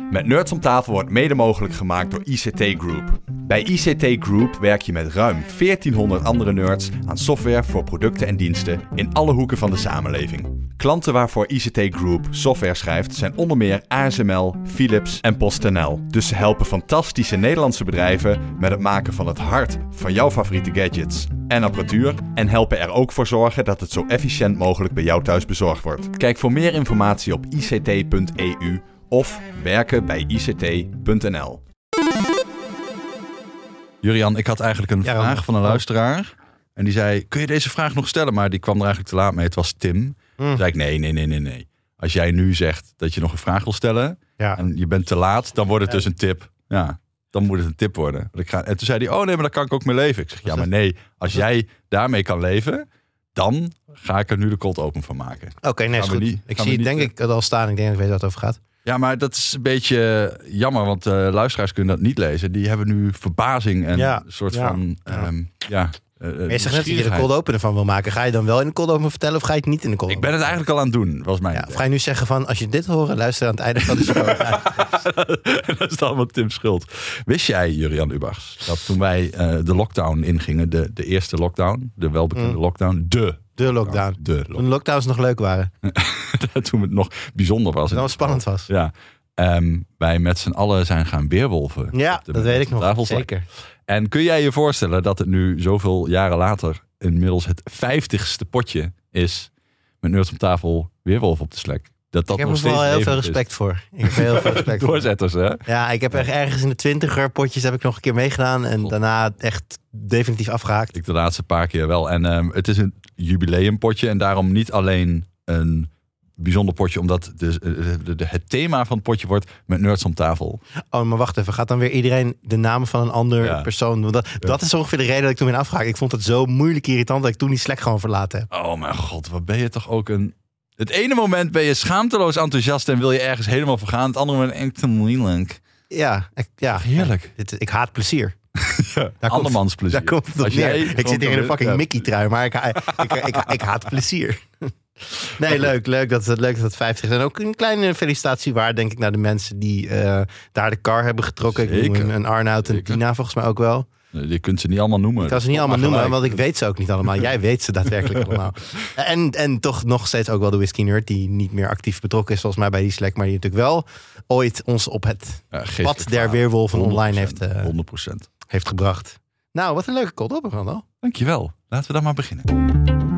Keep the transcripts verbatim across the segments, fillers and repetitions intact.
Met Nerds om tafel wordt mede mogelijk gemaakt door I C T Group. Bij I C T Group werk je met ruim veertienhonderd andere nerds aan software voor producten en diensten in alle hoeken van de samenleving. Klanten waarvoor I C T Group software schrijft zijn onder meer A S M L, Philips en PostNL. Dus ze helpen fantastische Nederlandse bedrijven met het maken van het hart van jouw favoriete gadgets en apparatuur en helpen er ook voor zorgen dat het zo efficiënt mogelijk bij jou thuis bezorgd wordt. Kijk voor meer informatie op i c t punt e u of werken bij i c t punt n l. Jurian, ik had eigenlijk een ja, vraag van een luisteraar. En die zei, kun je deze vraag nog stellen? Maar die kwam er eigenlijk te laat mee. Het was Tim. Mm. Toen zei ik, nee, nee, nee, nee, nee. Als jij nu zegt dat je nog een vraag wil stellen... Ja. en je bent te laat, dan wordt het ja. dus een tip. Ja, dan moet het een tip worden. Ik ga, en toen zei hij, oh nee, maar daar kan ik ook mee leven. Ik zeg, ja, maar nee. Als jij daarmee kan leven, dan ga ik er nu de cold open van maken. Oké, okay, nee, is goed. Niet, ik zie het denk ik al staan. Ik denk dat ik weet waar het over gaat. Ja, maar dat is een beetje jammer, want uh, luisteraars kunnen dat niet lezen. Die hebben nu verbazing en ja, een soort ja, van... ja. Um, ja, uh, maar je zegt net dat je de cold open ervan wil maken. Ga je dan wel in de cold open vertellen of ga je het niet in de cold open? Ik ben het eigenlijk al aan het doen, was mijn ja, idee. Of ga je nu zeggen van, als je dit hoort, luister aan het einde van de show. Dat is allemaal Tim's schuld. Wist jij, Jurian Ubachs, dat toen wij uh, de lockdown ingingen, de, de eerste lockdown, de welbekende mm. lockdown, de... De lockdown. De lockdown. Toen de lockdowns nog leuk waren. Toen het nog bijzonder was. Toen het spannend was. Ja. Um, wij met z'n allen zijn gaan weerwolven. Ja, dat weet ik nog. Zeker. En kun jij je voorstellen dat het nu zoveel jaren later inmiddels het vijftigste potje is met Nerds om tafel weerwolven op de Slack? Dat dat ik heb nog er wel heel steeds veel respect is. voor. Ik heb heel veel respect voor. Doorzetters, hè? Ja, ik heb echt ergens in de twintiger potjes heb ik nog een keer meegedaan. En Klopt. daarna echt definitief afgehaakt. Ik de laatste paar keer wel. En um, het is een jubileumpotje. En daarom niet alleen een bijzonder potje. Omdat de, de, de, het thema van het potje wordt met Nerds om tafel. Oh, maar wacht even. Gaat dan weer iedereen de naam van een ander Ja. persoon? Want dat, Ja. dat is ongeveer de reden dat ik toen ben afgehaakt. Ik vond het zo moeilijk irritant dat ik toen die Slack gewoon verlaten heb. Oh mijn god, wat ben je toch ook een... Het ene moment ben je schaamteloos enthousiast en wil je ergens helemaal vergaan. Het andere moment echt te moeilijk. Ja, ik, ja. Heerlijk. Dit, ik haat plezier. Ja, Daar andermans komt, plezier. Daar komt het op Als neer. jij Ik gewoon zit hier in een kan- fucking ja. Mickey trui, maar ik, ik, ik, ik, ik, ik haat plezier. Nee, leuk, leuk dat het leuk dat het vijftig is. En ook een kleine felicitatie waard, denk ik, naar de mensen die uh, daar de kar hebben getrokken. Ik noem Zeker. een, een Arnoud en Zeker. Tina volgens mij ook wel. Je kunt ze niet allemaal noemen. Ik kan ze niet Dat allemaal komt maar noemen, gelijk. want ik weet ze ook niet allemaal. Jij weet ze daadwerkelijk allemaal. En, en toch nog steeds ook wel de Whisky Nerd, die niet meer actief betrokken is volgens mij bij die Slack, maar die natuurlijk wel ooit ons op het Ja, geestelijk pad der verhaal. weerwolven online honderd procent, heeft, uh, honderd procent. heeft gebracht. Nou, wat een leuke cold open, Randal. Dankjewel. Laten we dan maar beginnen.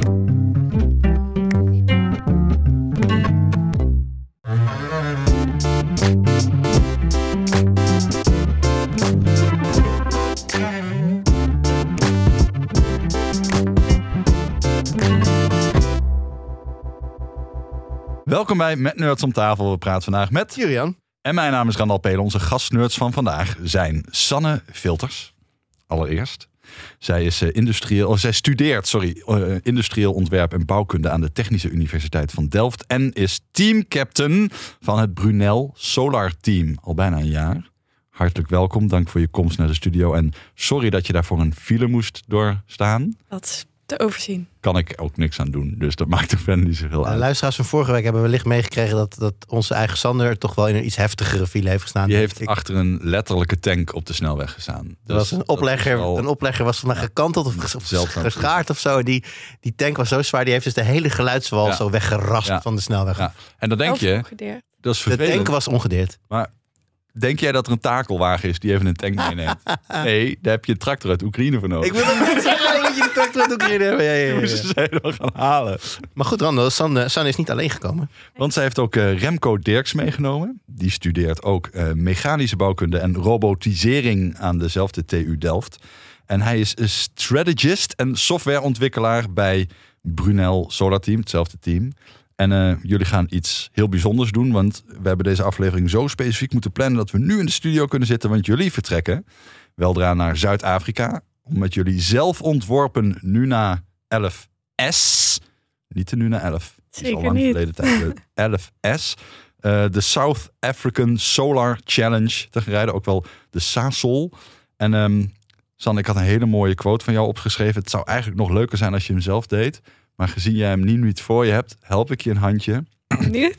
Welkom bij Met Nerds om tafel. We praten vandaag met... Jurian. En mijn naam is Randal Pelen. Onze gastnerds van vandaag zijn Sanne Filters. Allereerst. Zij is uh, industrieel, oh, zij studeert sorry, uh, industrieel ontwerp en bouwkunde aan de Technische Universiteit van Delft. En is teamcaptain van het Brunel Solar Team. Al bijna een jaar. Hartelijk welkom. Dank voor je komst naar de studio. En sorry dat je daarvoor een file moest doorstaan. Dat is te overzien. Kan ik ook niks aan doen. Dus dat maakt er verder niet zoveel De uit. luisteraars van vorige week hebben wellicht meegekregen dat, dat onze eigen Sander toch wel in een iets heftigere file heeft gestaan. Die heeft Ik, achter een letterlijke tank op de snelweg gestaan. er Dus was een dat oplegger, is wel- een oplegger was vandaag gekanteld of, ges- of zeldzaam. geschaard of zo. Die, die tank was zo zwaar, die heeft dus de hele geluidswal Ja. zo weggerast Ja. van de snelweg. Ja. En dan denk je, Ongedeerd. dat is De vervelend. tank was ongedeerd. Maar denk jij dat er een takelwagen is die even een tank meeneemt? Nee, daar heb je een tractor uit Oekraïne voor nodig. Ik wil hem niet zeggen dat je de tractor uit Oekraïne hebben. Ja, ja, ja, Die moesten ja. ze helemaal gaan halen. Maar goed, Randall, Sanne, Sanne is niet alleen gekomen. Want zij heeft ook uh, Remco Dirks meegenomen. Die studeert ook uh, mechanische bouwkunde en robotisering aan dezelfde T U Delft. En hij is een strategist en softwareontwikkelaar bij Brunel Solar Team, hetzelfde team. En uh, jullie gaan iets heel bijzonders doen, want we hebben deze aflevering zo specifiek moeten plannen dat we nu in de studio kunnen zitten, want jullie vertrekken weldra naar Zuid-Afrika om met jullie zelf ontworpen Nuna elf S, niet de Nuna elf, die is al Zeker lang niet. verleden tijd, de elf S, uh, de South African Solar Challenge te rijden, ook wel de SASOL. En um, San, ik had een hele mooie quote van jou opgeschreven. Het zou eigenlijk nog leuker zijn als je hem zelf deed. Maar gezien jij hem nu niet voor je hebt, help ik je een handje. Niet?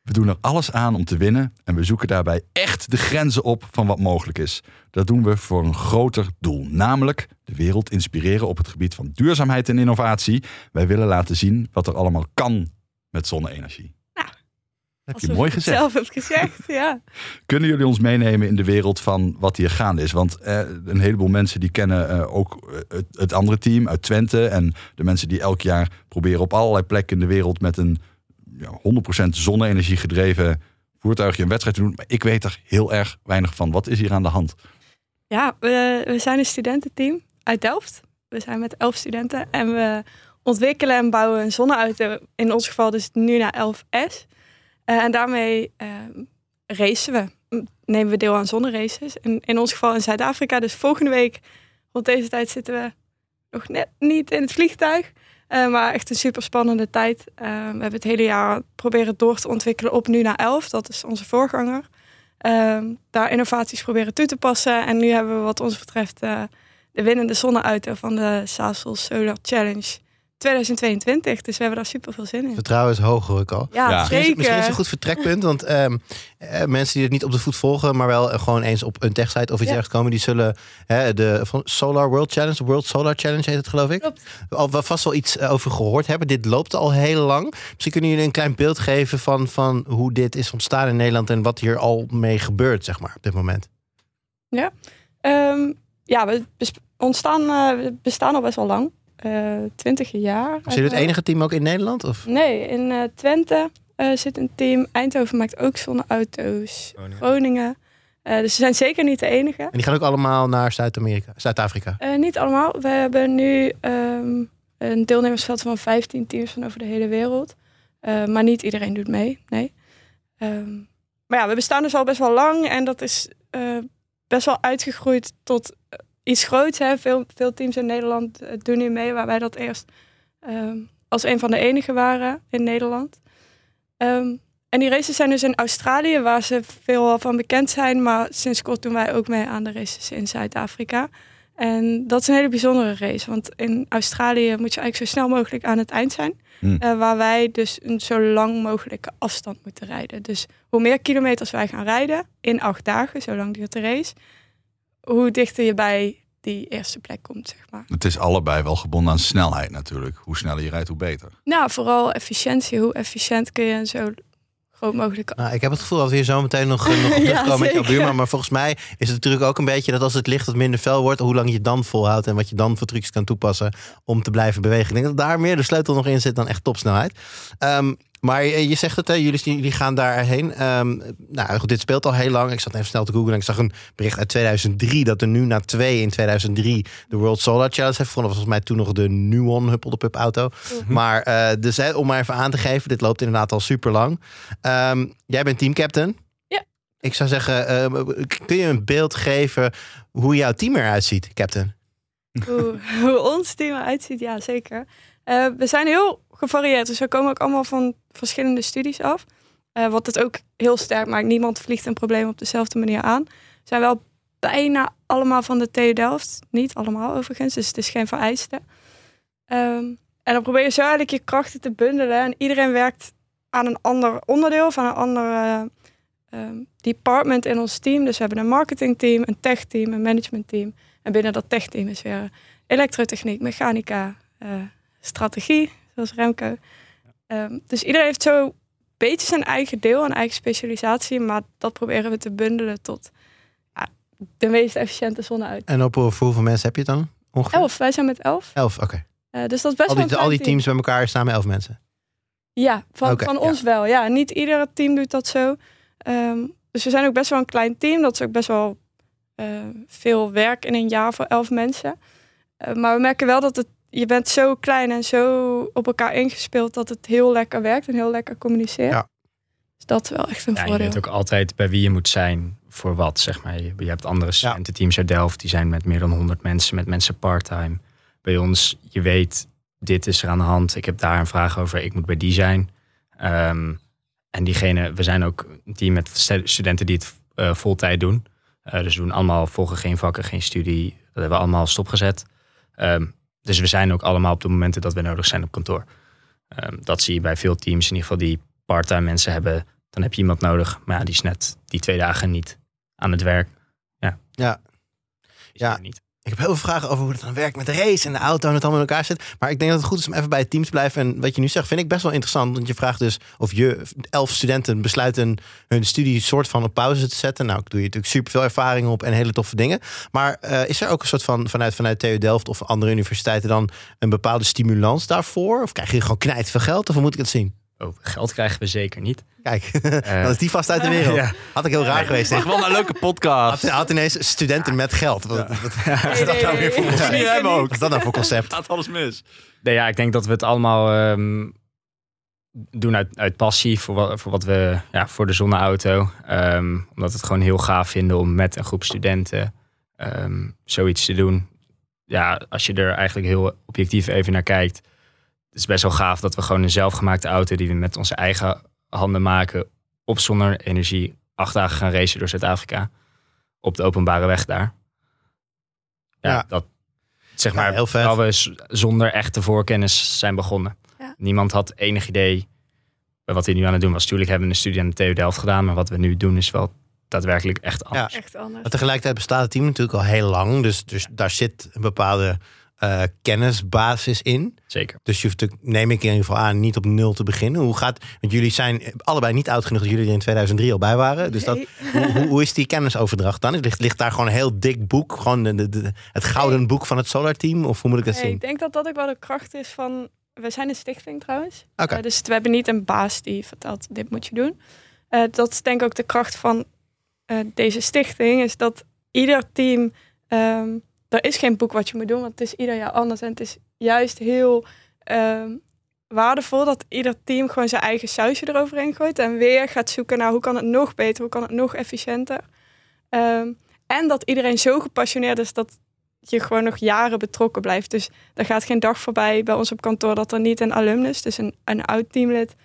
We doen er alles aan om te winnen en we zoeken daarbij echt de grenzen op van wat mogelijk is. Dat doen we voor een groter doel, namelijk de wereld inspireren op het gebied van duurzaamheid en innovatie. Wij willen laten zien wat er allemaal kan met zonne-energie. Nou, heb je mooi gezegd. Zelf heb gezegd, ja. Kunnen jullie ons meenemen in de wereld van wat hier gaande is? Want eh, een heleboel mensen die kennen eh, ook het, het andere team uit Twente en de mensen die elk jaar proberen op allerlei plekken in de wereld met een ja, honderd procent zonne-energie gedreven voertuigje een wedstrijd te doen. Maar ik weet er heel erg weinig van. Wat is hier aan de hand? Ja, we, we zijn een studententeam uit Delft. We zijn met elf studenten en we ontwikkelen en bouwen een zonneauto. In ons geval dus nu naar elf S. Uh, en daarmee uh, racen we. Nemen we deel aan zonneraces. In, in ons geval in Zuid-Afrika. Dus volgende week rond deze tijd zitten we nog net niet in het vliegtuig. Uh, maar echt een super spannende tijd. Uh, we hebben het hele jaar proberen door te ontwikkelen op nu naar elf. Dat is onze voorganger. Uh, daar innovaties proberen toe te passen. En nu hebben we wat ons betreft uh, de winnende zonneauto van de Sasol Solar Challenge twintig tweeëntwintig. Dus we hebben daar super veel zin in. Vertrouwen is hoog, hoor ik al. Ja, Ja. zeker. Misschien, misschien is het een goed vertrekpunt. Want um, uh, mensen die het niet op de voet volgen, maar wel uh, gewoon eens op een techsite of iets Ja. ergens komen, die zullen uh, de van Solar World Challenge, de World Solar Challenge heet het, geloof ik. Klopt. Al wel vast wel iets uh, over gehoord hebben. Dit loopt al heel lang. Misschien kunnen jullie een klein beeld geven van, van hoe dit is ontstaan in Nederland en wat hier al mee gebeurt, zeg maar, op dit moment. Ja, um, ja we bes- ontstaan, uh, we bestaan al best wel lang. twintig jaar. Is jullie het enige team ook in Nederland? Of? Nee, in uh, Twente uh, zit een team. Eindhoven maakt ook zonneauto's. Groningen. Groningen. Uh, dus ze zijn zeker niet de enige. En die gaan ook allemaal naar Zuid-Amerika, Zuid-Afrika. Uh, niet allemaal. We hebben nu um, een deelnemersveld van vijftien teams van over de hele wereld. Uh, maar niet iedereen doet mee, nee. Um, maar ja, we bestaan dus al best wel lang. En dat is uh, best wel uitgegroeid tot uh, iets groots. Hè. Veel, veel teams in Nederland uh, doen nu mee. Waar wij dat eerst um, als een van de enigen waren in Nederland. Um, en die races zijn dus in Australië, waar ze veel van bekend zijn. Maar sinds kort doen wij ook mee aan de races in Zuid-Afrika. En dat is een hele bijzondere race. Want in Australië moet je eigenlijk zo snel mogelijk aan het eind zijn. Hmm. Uh, waar wij dus een zo lang mogelijke afstand moeten rijden. Dus hoe meer kilometers wij gaan rijden, in acht dagen, zo lang duurt de race, hoe dichter je bij die eerste plek komt, zeg maar. Het is allebei wel gebonden aan snelheid natuurlijk. Hoe sneller je rijdt, hoe beter. Nou, vooral efficiëntie. Hoe efficiënt kun je een zo groot mogelijke... Nou, ik heb het gevoel dat we hier zo meteen nog, nog op Ja, terugkomen met jouw zeker. buurman. Maar volgens mij is het natuurlijk ook een beetje dat als het licht wat minder fel wordt, hoe lang je het dan volhoudt en wat je dan voor trucs kan toepassen om te blijven bewegen. Ik denk dat daar meer de sleutel nog in zit dan echt topsnelheid. Um, maar je, je zegt het, hè, jullie, jullie gaan daarheen. Um, nou goed, dit speelt al heel lang. Ik zat even snel te googlen en ik zag een bericht uit tweeduizend drie dat er nu na twee in tweeduizend drie de World Solar Challenge heeft gevonden. Dat was volgens mij toen nog de Nuon Huppel-de-Pup auto. Mhm. Maar uh, dus hè, om maar even aan te geven, dit loopt inderdaad al super lang. Um, jij bent teamcaptain. Ja. Ik zou zeggen, um, kun je een beeld geven hoe jouw team eruit ziet, captain? hoe, hoe ons team eruit ziet, ja zeker. Uh, we zijn heel gevarieerd, dus we komen ook allemaal van verschillende studies af. Uh, wat het ook heel sterk maakt. Niemand vliegt een probleem op dezelfde manier aan. We zijn wel bijna allemaal van de T U Delft. Niet allemaal overigens, dus het is geen vereiste. Um, en dan probeer je zo eigenlijk je krachten te bundelen. En iedereen werkt aan een ander onderdeel, van een ander uh, um, department in ons team. Dus we hebben een marketingteam, een techteam, een managementteam. En binnen dat techteam is weer elektrotechniek, mechanica, uh, strategie, zoals Remco. Um, dus iedereen heeft zo een beetje zijn eigen deel, een eigen specialisatie. Maar dat proberen we te bundelen tot ja, de meest efficiënte zonne-auto. En op voor hoeveel mensen heb je het dan ongeveer? Elf, wij zijn met elf. Elf, oké. Okay. Uh, dus dat is best Al wel die, een al die klein teams bij elkaar samen elf mensen? Ja, van, Okay, van ja. ons wel. Ja, niet ieder team doet dat zo. Um, dus we zijn ook best wel een klein team. Dat is ook best wel uh, veel werk in een jaar voor elf mensen. Uh, maar we merken wel dat het, je bent zo klein en zo op elkaar ingespeeld dat het heel lekker werkt en heel lekker communiceert. Ja. Dus dat is wel echt een Ja, je voordeel. weet ook altijd bij wie je moet zijn voor wat, zeg maar. Je, je hebt andere studententeams uit Delft, die zijn met meer dan honderd mensen, met mensen part-time. Bij ons, je weet, dit is er aan de hand. Ik heb daar een vraag over, ik moet bij die zijn. Um, en diegene, we zijn ook een team met studenten die het uh, voltijd doen. Uh, dus we doen allemaal, volgen geen vakken, geen studie. Dat hebben we allemaal stopgezet. Um, dus we zijn ook allemaal op de momenten dat we nodig zijn op kantoor. Um, dat zie je bij veel teams, in ieder geval die part-time mensen hebben. Dan heb je iemand nodig, maar ja, die is net die twee dagen niet aan het werk. Ja. Ja. Is Ja. er niet. Ik heb heel veel vragen over hoe het dan werkt met de race en de auto en het allemaal in elkaar zit. Maar ik denk dat het goed is om even bij het team te blijven. En wat je nu zegt vind ik best wel interessant. Want je vraagt dus of je elf studenten besluiten hun studie soort van op pauze te zetten. Nou, ik doe je natuurlijk super veel ervaring op en hele toffe dingen. Maar uh, is er ook een soort van vanuit, vanuit T U Delft of andere universiteiten dan een bepaalde stimulans daarvoor? Of krijg je gewoon knijt veel geld? Of hoe moet ik het zien? Oh, geld krijgen we zeker niet. Kijk, dan is die vast uit de wereld. Ja. Had ik heel raar geweest. Echt wel een leuke podcast. Had, had ineens studenten met geld. Wat, wat, wat is Nee, dat nou nee, weer voor nee. concept? Die hebben ook. Wat is dat nou voor concept? Gaat alles mis. Nee, ja, ik denk dat we het allemaal um, doen uit, uit passie voor wat, voor wat we, ja, voor de zonneauto. Um, omdat we het gewoon heel gaaf vinden om met een groep studenten um, zoiets te doen. Ja, als je er eigenlijk heel objectief even naar kijkt. Het is best wel gaaf dat we gewoon een zelfgemaakte auto die we met onze eigen handen maken op zonne-energie acht dagen gaan racen door Zuid-Afrika. Op de openbare weg daar. Ja, Ja. dat zeg maar Ja, heel vet. waar we z- zonder echte voorkennis zijn begonnen. Ja. Niemand had enig idee wat hij nu aan het doen was. Tuurlijk hebben we een studie aan de T U Delft gedaan, maar wat we nu doen is wel daadwerkelijk echt anders. Echt anders. Maar tegelijkertijd bestaat het team natuurlijk al heel lang. Dus, dus daar zit een bepaalde uh, kennisbasis in. Zeker. Dus je hoeft natuurlijk, neem ik in ieder geval aan, niet op nul te beginnen. Hoe gaat, want jullie zijn allebei niet oud genoeg dat jullie er in tweeduizend drie al bij waren. Dus dat, Nee. hoe, hoe, hoe is die kennisoverdracht dan? Ligt, ligt daar gewoon een heel dik boek? Gewoon de, de, de- het gouden Nee. boek van het Solar Team? Of hoe moet ik dat Nee, zien? ik denk dat dat ook wel de kracht is van... We zijn een stichting trouwens. Oké. Uh, dus we hebben niet een baas die vertelt, dit moet je doen. Uh, dat is denk ik ook de kracht van uh, deze stichting. Is dat ieder team... Um, er is geen boek wat je moet doen, want het is ieder jaar anders. En het is juist heel um, waardevol dat ieder team gewoon zijn eigen sausje eroverheen gooit. En weer gaat zoeken naar hoe kan het nog beter, hoe kan het nog efficiënter. Um, en dat iedereen zo gepassioneerd is dat je gewoon nog jaren betrokken blijft. Dus er gaat geen dag voorbij bij ons op kantoor dat er niet een alumnus, dus een, een oud teamlid,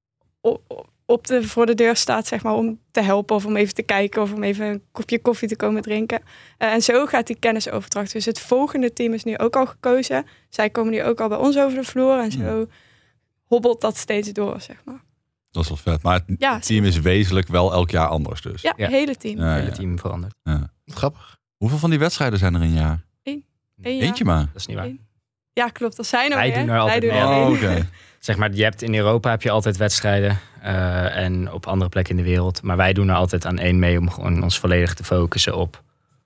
op, op de, voor de deur staat, zeg maar, om te helpen of om even te kijken of om even een kopje koffie te komen drinken. Uh, en zo gaat die kennisoverdracht. Dus het volgende team is nu ook al gekozen. Zij komen nu ook al bij ons over de vloer en zo hobbelt dat steeds door, zeg maar. Dat is wel vet. Maar het Ja, team is wezenlijk wel elk jaar anders dus. Ja, Ja. het hele team. Ja, Het ja. hele team verandert. Ja. Grappig. Hoeveel van die wedstrijden zijn er in een jaar? Eén jaar. Eentje maar. Dat is niet waar. Eén. Ja, klopt. Dat zijn er Wij meer. doen er altijd Wij doen mee. er Oh, één. oké. Zeg maar, je hebt in Europa heb je altijd wedstrijden uh, en op andere plekken in de wereld. Maar wij doen er altijd aan één mee om gewoon ons volledig te focussen op,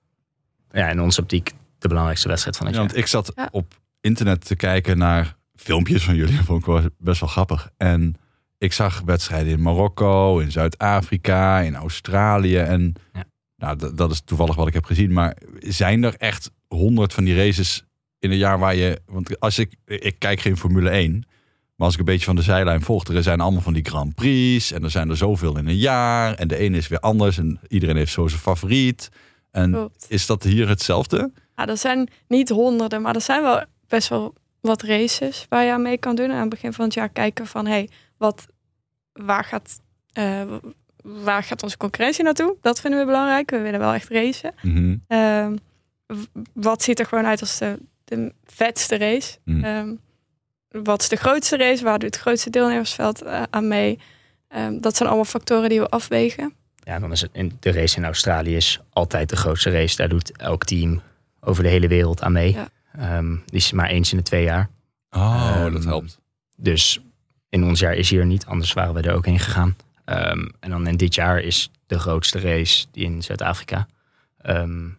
ja, in onze optiek de belangrijkste wedstrijd van het Ja, jaar. want ik zat Ja. op internet te kijken naar filmpjes van jullie. Dat vond ik wel best wel grappig. En ik zag wedstrijden in Marokko, in Zuid-Afrika, in Australië. En Ja. nou, d- dat is toevallig wat ik heb gezien. Maar zijn er echt honderd van die races in een jaar waar je... Want als ik... Ik kijk geen Formule één. Maar als ik een beetje van de zijlijn volg... Er zijn allemaal van die Grand Prix. En er zijn er zoveel in een jaar. En de ene is weer anders. En iedereen heeft zo zijn favoriet. En Klopt. is dat hier hetzelfde? Ja, er zijn niet honderden, maar er zijn wel best wel wat races waar je aan mee kan doen. En aan het begin van het jaar kijken van, hey, wat, waar, gaat, uh, waar gaat onze concurrentie naartoe? Dat vinden we belangrijk. We willen wel echt racen. Mhm. Um, w- wat ziet er gewoon uit als de, de vetste race? Mm. Um, wat is de grootste race? Waar doet het grootste deelnemersveld uh, aan mee? Um, dat zijn allemaal factoren die we afwegen. Ja, dan is het in, de race in Australië is altijd de grootste race. Daar doet elk team over de hele wereld aan mee. Ja. Um, die is maar eens in de twee jaar. Oh, Um, dat helpt. Dus in ons jaar is hij er niet, anders waren we er ook heen gegaan. Um, en dan in dit jaar is de grootste race die in Zuid-Afrika. Um,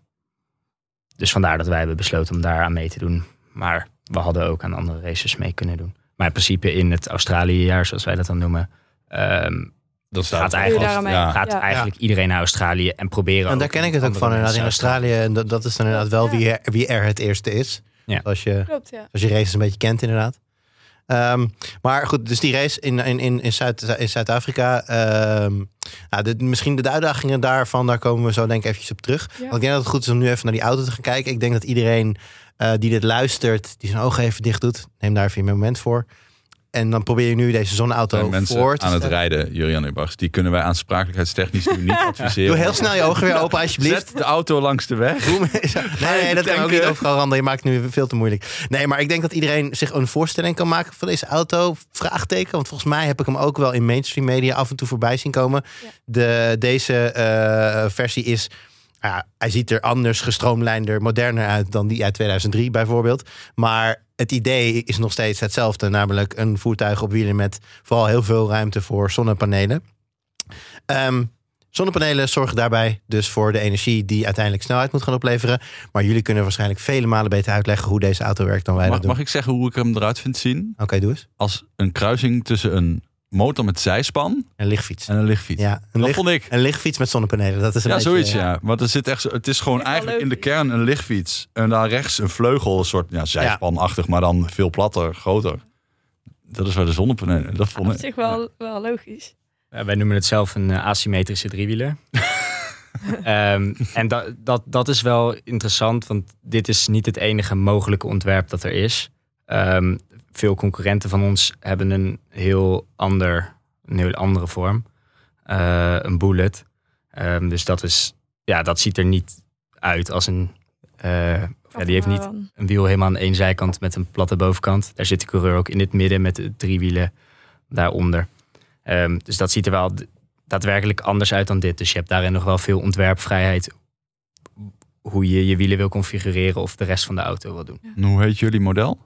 dus vandaar dat wij hebben besloten om daar aan mee te doen. Maar we hadden ook aan andere races mee kunnen doen. Maar in principe in het Australië-jaar, zoals wij dat dan noemen, um, Dat gaat Doe eigenlijk, daar aan mee. ja. gaat Ja. eigenlijk iedereen naar Australië en proberen. En daar ook ken ik het ook andere van inderdaad in mensen Australië. En dat, dat is dan inderdaad wel wie er, wie er het eerste is. Ja. Als je, Klopt, ja. als je races een beetje kent inderdaad. Um, maar goed, dus die race in, in, in, in, Zuid, in Zuid-Afrika. Um, nou, de, misschien de uitdagingen daarvan, daar komen we zo denk ik eventjes op terug. Ja. Want ik denk dat het goed is om nu even naar die auto te gaan kijken. Ik denk dat iedereen uh, die dit luistert, die zijn ogen even dicht doet. Neem daar even je moment voor. en dan probeer je nu deze zonneauto Zijn mensen voor te aan het stellen. rijden, Jurian Ubachs, die kunnen wij aansprakelijkheidstechnisch nu niet adviseren. Doe heel snel je ogen weer open, alsjeblieft. Zet de auto langs de weg. Nee, nee, dat kan ook niet overal, Randall. Je maakt het nu veel te moeilijk. Nee, maar ik denk dat iedereen zich een voorstelling kan maken van deze auto. Vraagteken, want volgens mij heb ik hem ook wel in mainstream media af en toe voorbij zien komen. Ja. De, deze uh, versie is... Ja, hij ziet er anders, gestroomlijnder, moderner uit dan die uit tweeduizend drie bijvoorbeeld. Maar het idee is nog steeds hetzelfde. Namelijk een voertuig op wielen met vooral heel veel ruimte voor zonnepanelen. Um, zonnepanelen zorgen daarbij dus voor de energie die uiteindelijk snelheid moet gaan opleveren. Maar jullie kunnen waarschijnlijk vele malen beter uitleggen hoe deze auto werkt dan wij Mag, dat doen. mag ik zeggen hoe ik hem eruit vind zien? Oké, okay, doe eens. Als een kruising tussen een motor met zijspan een lichtfiets. En een lichtfiets. Ja, een dat licht, vond ik. Een lichtfiets met zonnepanelen. Dat is een ja, beetje, zoiets, ja. ja. Want er zit echt, zo, het is gewoon Ja, eigenlijk in de logisch. kern een lichtfiets. En daar rechts een vleugel, een soort ja, zijspanachtig, maar dan veel platter, groter. Dat is waar de zonnepanelen. Dat vond Op ik. zich wel, wel logisch. Ja, wij noemen het zelf een uh, asymmetrische driewieler. um, en dat, dat, dat is wel interessant, want dit is niet het enige mogelijke ontwerp dat er is. Um, veel concurrenten van ons hebben een heel ander, een heel andere vorm. Uh, een bullet. Um, dus dat is, ja, dat ziet er niet uit als een. Uh, ja, die heeft niet een wiel helemaal aan één zijkant met een platte bovenkant. Daar zit de coureur ook in het midden met de drie wielen daaronder. Um, dus dat ziet er wel daadwerkelijk anders uit dan dit. Dus je hebt daarin nog wel veel ontwerpvrijheid. Hoe je je wielen wil configureren of de rest van de auto wil doen. Ja. Hoe heet jullie model?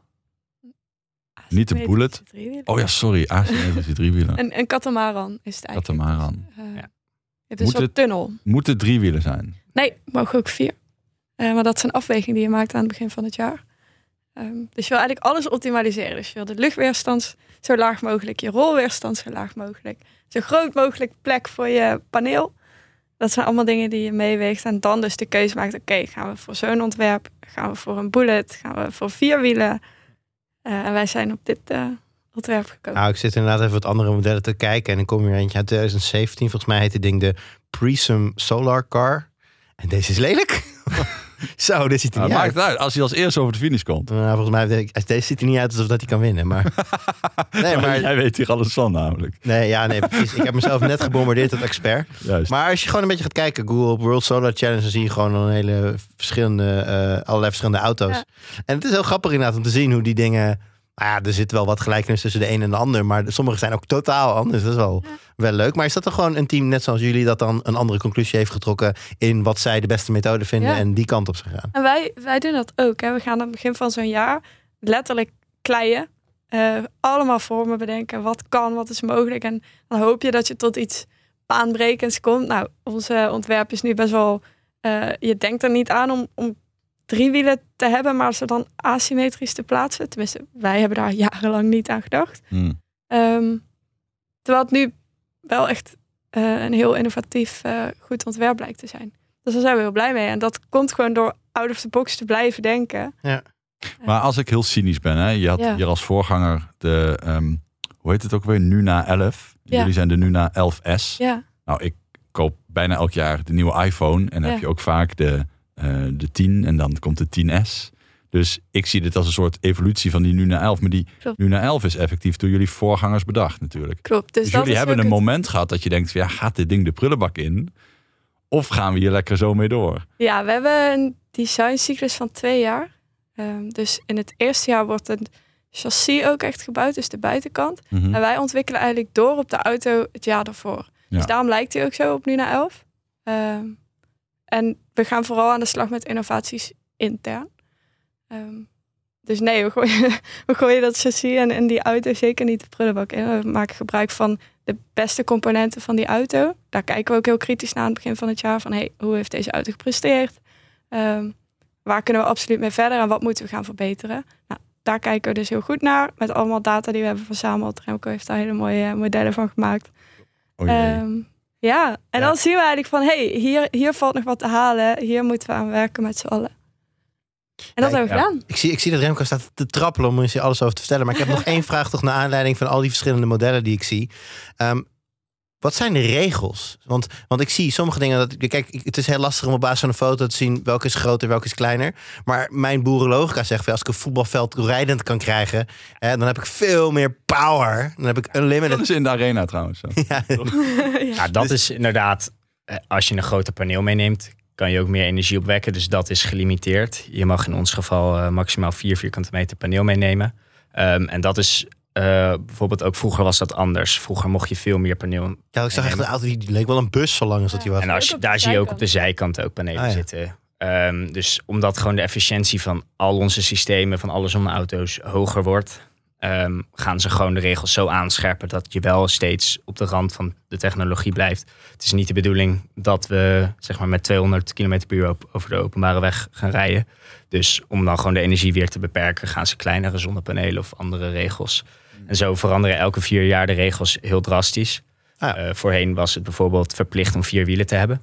Niet de Bullet. Oh ja, sorry. Asymmetrische driewieler. Een, een katamaran is het eigenlijk. Katamaran. Uh, ja. Je hebt Moet een soort het, tunnel. Moet het driewielen zijn? Nee, mogen ook vier. Uh, maar dat is een afweging die je maakt aan het begin van het jaar. Um, dus je wil eigenlijk alles optimaliseren. Dus je wil de luchtweerstand zo laag mogelijk, je rolweerstand zo laag mogelijk, zo groot mogelijk plek voor je paneel. Dat zijn allemaal dingen die je meeweegt en dan dus de keuze maakt. Oké, okay, gaan we voor zo'n ontwerp? Gaan we voor een Bullet? Gaan we voor vier wielen? Uh, en wij zijn op dit uh, ontwerp gekomen. Nou, ik zit inderdaad even wat andere modellen te kijken. En dan kom je er eentje uit twintig zeventien. Volgens mij heet het ding de Prism Solar Car. En deze is lelijk. Zo, dit ziet er nou, niet maakt uit. het uit als hij als eerste over de finish komt. Nou, volgens mij, deze ziet er niet uit alsof dat hij kan winnen. Maar... nee, maar jij weet hier alles van namelijk. Nee, ja, nee, precies. Ik heb mezelf net gebombardeerd tot expert. Juist. Maar als je gewoon een beetje gaat kijken, Google op World Solar Challenge, dan zie je gewoon een hele verschillende, uh, allerlei verschillende auto's. Ja. En het is heel grappig inderdaad om te zien hoe die dingen. Nou ja, er zit wel wat gelijkenis tussen de een en de ander, maar sommige zijn ook totaal anders. Dat is wel, ja. wel leuk. Maar is dat dan gewoon een team net zoals jullie dat dan een andere conclusie heeft getrokken in wat zij de beste methode vinden ja. en die kant op zijn gaan? En wij, wij doen dat ook. Hè. We gaan aan het begin van zo'n jaar letterlijk kleien. Uh, allemaal vormen bedenken. Wat kan, wat is mogelijk. En dan hoop je dat je tot iets baanbrekends komt. Nou, onze ontwerp is nu best wel. Uh, je denkt er niet aan om, om drie wielen te hebben, maar ze dan asymmetrisch te plaatsen. Tenminste, wij hebben daar jarenlang niet aan gedacht. Hmm. Um, terwijl het nu wel echt uh, een heel innovatief, uh, goed ontwerp blijkt te zijn. Dus daar zijn we heel blij mee. En dat komt gewoon door out of the box te blijven denken. Ja. Maar als ik heel cynisch ben, hè, je had ja. hier als voorganger de, um, hoe heet het ook weer, Nuna elf. Ja. Jullie zijn de Nuna elf S. Ja. Nou, ik koop bijna elk jaar de nieuwe iPhone en dan ja. heb je ook vaak de Uh, de tien en dan komt de tien S. Dus ik zie dit als een soort evolutie van die Nuna elf. Maar die Klopt. Nuna elf is effectief door jullie voorgangers bedacht natuurlijk. Klopt. Dus, dus dat jullie is hebben een het... moment gehad dat je denkt, ja, gaat dit ding de prullenbak in? Of gaan we hier lekker zo mee door? Ja, we hebben een designcyclus van twee jaar. Um, dus in het eerste jaar wordt een chassis ook echt gebouwd, dus de buitenkant. Mm-hmm. En wij ontwikkelen eigenlijk door op de auto het jaar daarvoor. Ja. Dus daarom lijkt hij ook zo op Nuna elf. Um, En we gaan vooral aan de slag met innovaties intern. Um, dus nee, we gooien, we gooien dat chassis en, en die auto zeker niet de prullenbak in. We maken gebruik van de beste componenten van die auto. Daar kijken we ook heel kritisch naar aan het begin van het jaar. Van hey, hoe heeft deze auto gepresteerd? Um, waar kunnen we absoluut mee verder en wat moeten we gaan verbeteren? Nou, daar kijken we dus heel goed naar. Met allemaal data die we hebben verzameld. Remco heeft daar hele mooie modellen van gemaakt. Oh um, Ja, en ja. dan zien we eigenlijk van, hé, hey, hier, hier valt nog wat te halen. Hier moeten we aan werken met z'n allen. En dat ja, hebben we ja. gedaan. Ik zie, ik zie dat Remco staat te trappelen om je alles over te vertellen. Maar ik heb nog één vraag toch naar aanleiding van al die verschillende modellen die ik zie. Um, Wat zijn de regels? Want, want ik zie sommige dingen... Dat, kijk, het is heel lastig om op basis van een foto te zien... welke is groter, welke is kleiner. Maar mijn boerenlogica zegt... als ik een voetbalveld rijdend kan krijgen... Hè, dan heb ik veel meer power. Dan heb ik unlimited... Dat is in de arena trouwens. Zo. Ja. Ja, dat is inderdaad... Als je een groter paneel meeneemt... kan je ook meer energie opwekken. Dus dat is gelimiteerd. Je mag in ons geval uh, maximaal vier vierkante meter paneel meenemen. Um, en dat is... Uh, bijvoorbeeld ook vroeger was dat anders. Vroeger mocht je veel meer paneel. Ja, ik zag echt een auto die, die leek wel een bus zo lang als dat die was. En als je, daar zie je ook op de zijkant ook panelen ah, ja. zitten. Um, dus omdat gewoon de efficiëntie van al onze systemen, van alle zonneauto's hoger wordt, um, gaan ze gewoon de regels zo aanscherpen dat je wel steeds op de rand van de technologie blijft. Het is niet de bedoeling dat we zeg maar met tweehonderd kilometer per uur over de openbare weg gaan rijden. Dus om dan gewoon de energie weer te beperken, gaan ze kleinere zonnepanelen of andere regels. En zo veranderen elke vier jaar de regels heel drastisch. Ah, ja. uh, voorheen was het bijvoorbeeld verplicht om vier wielen te hebben.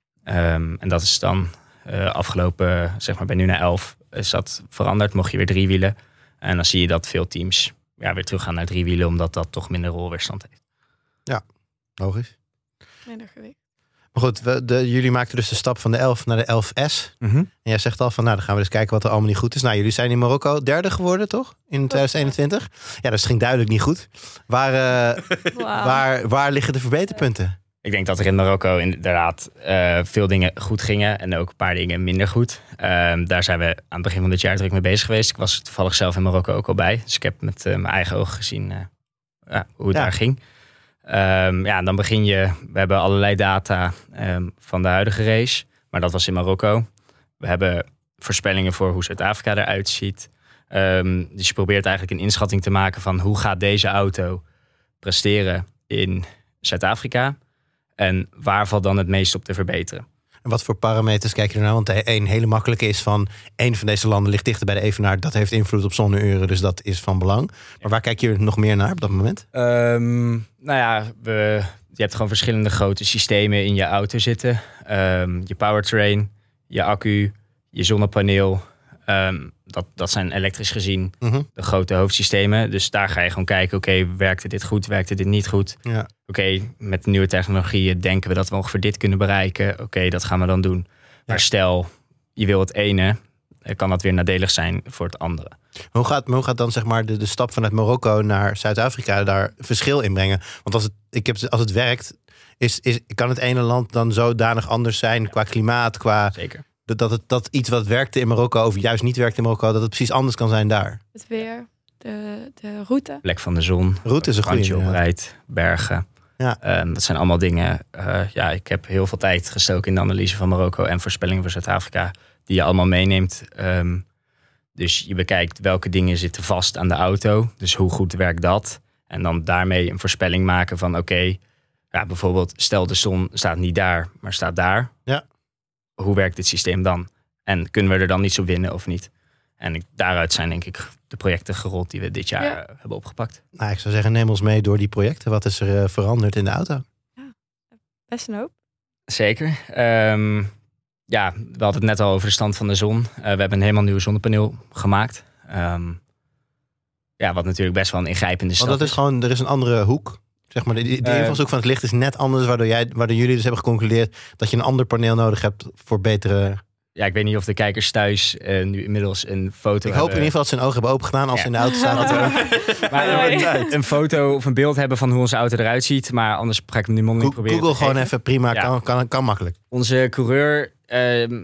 Um, en dat is dan uh, afgelopen, zeg maar bij nu naar elf, is dat veranderd. Mocht je weer drie wielen. En dan zie je dat veel teams ja, weer teruggaan naar drie wielen, omdat dat toch minder rolweerstand heeft. Ja, logisch. Minder gewicht. Maar goed, we, de, jullie maakten dus de stap van de elf naar de elf S. Mm-hmm. En jij zegt al van, nou, dan gaan we eens kijken wat er allemaal niet goed is. Nou, jullie zijn in Marokko derde geworden, toch? In twintig eenentwintig. Ja, dat ging duidelijk niet goed. Waar, uh, wow. waar, waar liggen de verbeterpunten? Ik denk dat er in Marokko inderdaad uh, veel dingen goed gingen. En ook een paar dingen minder goed. Uh, daar zijn we aan het begin van dit jaar druk mee bezig geweest. Ik was er toevallig zelf in Marokko ook al bij. Dus ik heb met uh, mijn eigen ogen gezien uh, uh, hoe het ja. daar ging. Um, ja, dan begin je... We hebben allerlei data um, van de huidige race. Maar dat was in Marokko. We hebben voorspellingen voor hoe Zuid-Afrika eruit ziet. Um, dus je probeert eigenlijk een inschatting te maken van hoe gaat deze auto presteren in Zuid-Afrika. En waar valt dan het meest op te verbeteren? En wat voor parameters kijk je er naar? Want een hele makkelijke is van... één van deze landen ligt dichter bij de evenaar. Dat heeft invloed op zonneuren, dus dat is van belang. Maar waar kijk je nog meer naar op dat moment? Um, nou ja, we, je hebt gewoon verschillende grote systemen in je auto zitten. Um, je powertrain, je accu, je zonnepaneel. Um, dat, dat zijn elektrisch gezien uh-huh. de grote hoofdsystemen. Dus daar ga je gewoon kijken, oké, okay, werkte dit goed, werkte dit niet goed? Ja. Oké, okay, met de nieuwe technologieën denken we dat we ongeveer dit kunnen bereiken. Oké, okay, dat gaan we dan doen. Ja. Maar stel, je wil het ene, kan dat weer nadelig zijn voor het andere. Hoe gaat, hoe gaat dan zeg maar de, de stap vanuit Marokko naar Zuid-Afrika daar verschil in brengen? Want als het, ik heb, als het werkt, is, is, kan het ene land dan zodanig anders zijn qua klimaat, qua... Zeker. Dat, het, dat iets wat werkte in Marokko of juist niet werkte in Marokko, dat het precies anders kan zijn daar. Het weer, de, de route. Plek van de zon. Route is een goede. Oprijdt, bergen. Ja. Um, dat zijn allemaal dingen. Uh, ja, ik heb heel veel tijd gestoken in de analyse van Marokko en voorspellingen voor Zuid-Afrika, die je allemaal meeneemt. Um, dus je bekijkt welke dingen zitten vast aan de auto. Dus hoe goed werkt dat? En dan daarmee een voorspelling maken van oké, okay, ja, bijvoorbeeld stel de zon staat niet daar, maar staat daar. Ja. Hoe werkt dit systeem dan? En kunnen we er dan niet zo winnen of niet? En ik, daaruit zijn denk ik de projecten gerold die we dit jaar ja. hebben opgepakt. Nou, ik zou zeggen, neem ons mee door die projecten. Wat is er uh, veranderd in de auto? Ja, best een hoop. Zeker. Um, ja, we hadden het net al over de stand van de zon. Uh, we hebben een helemaal nieuw zonnepaneel gemaakt. Um, ja, wat natuurlijk best wel een ingrijpende stap is. Want dat is gewoon, er is een andere hoek. Zeg maar, de, de invalshoek van het licht is net anders, waardoor, jij, waardoor jullie dus hebben geconcludeerd dat je een ander paneel nodig hebt voor betere... Ja, ik weet niet of de kijkers thuis uh, nu inmiddels een foto Ik hebben. hoop in ieder geval dat ze hun ogen hebben open gedaan als ja. ze in de auto staan. Maar uh, een foto of een beeld hebben van hoe onze auto eruit ziet. Maar anders ga ik hem nu mondeling Go- proberen Google gewoon even, prima, ja. kan, kan, kan makkelijk. Onze coureur uh,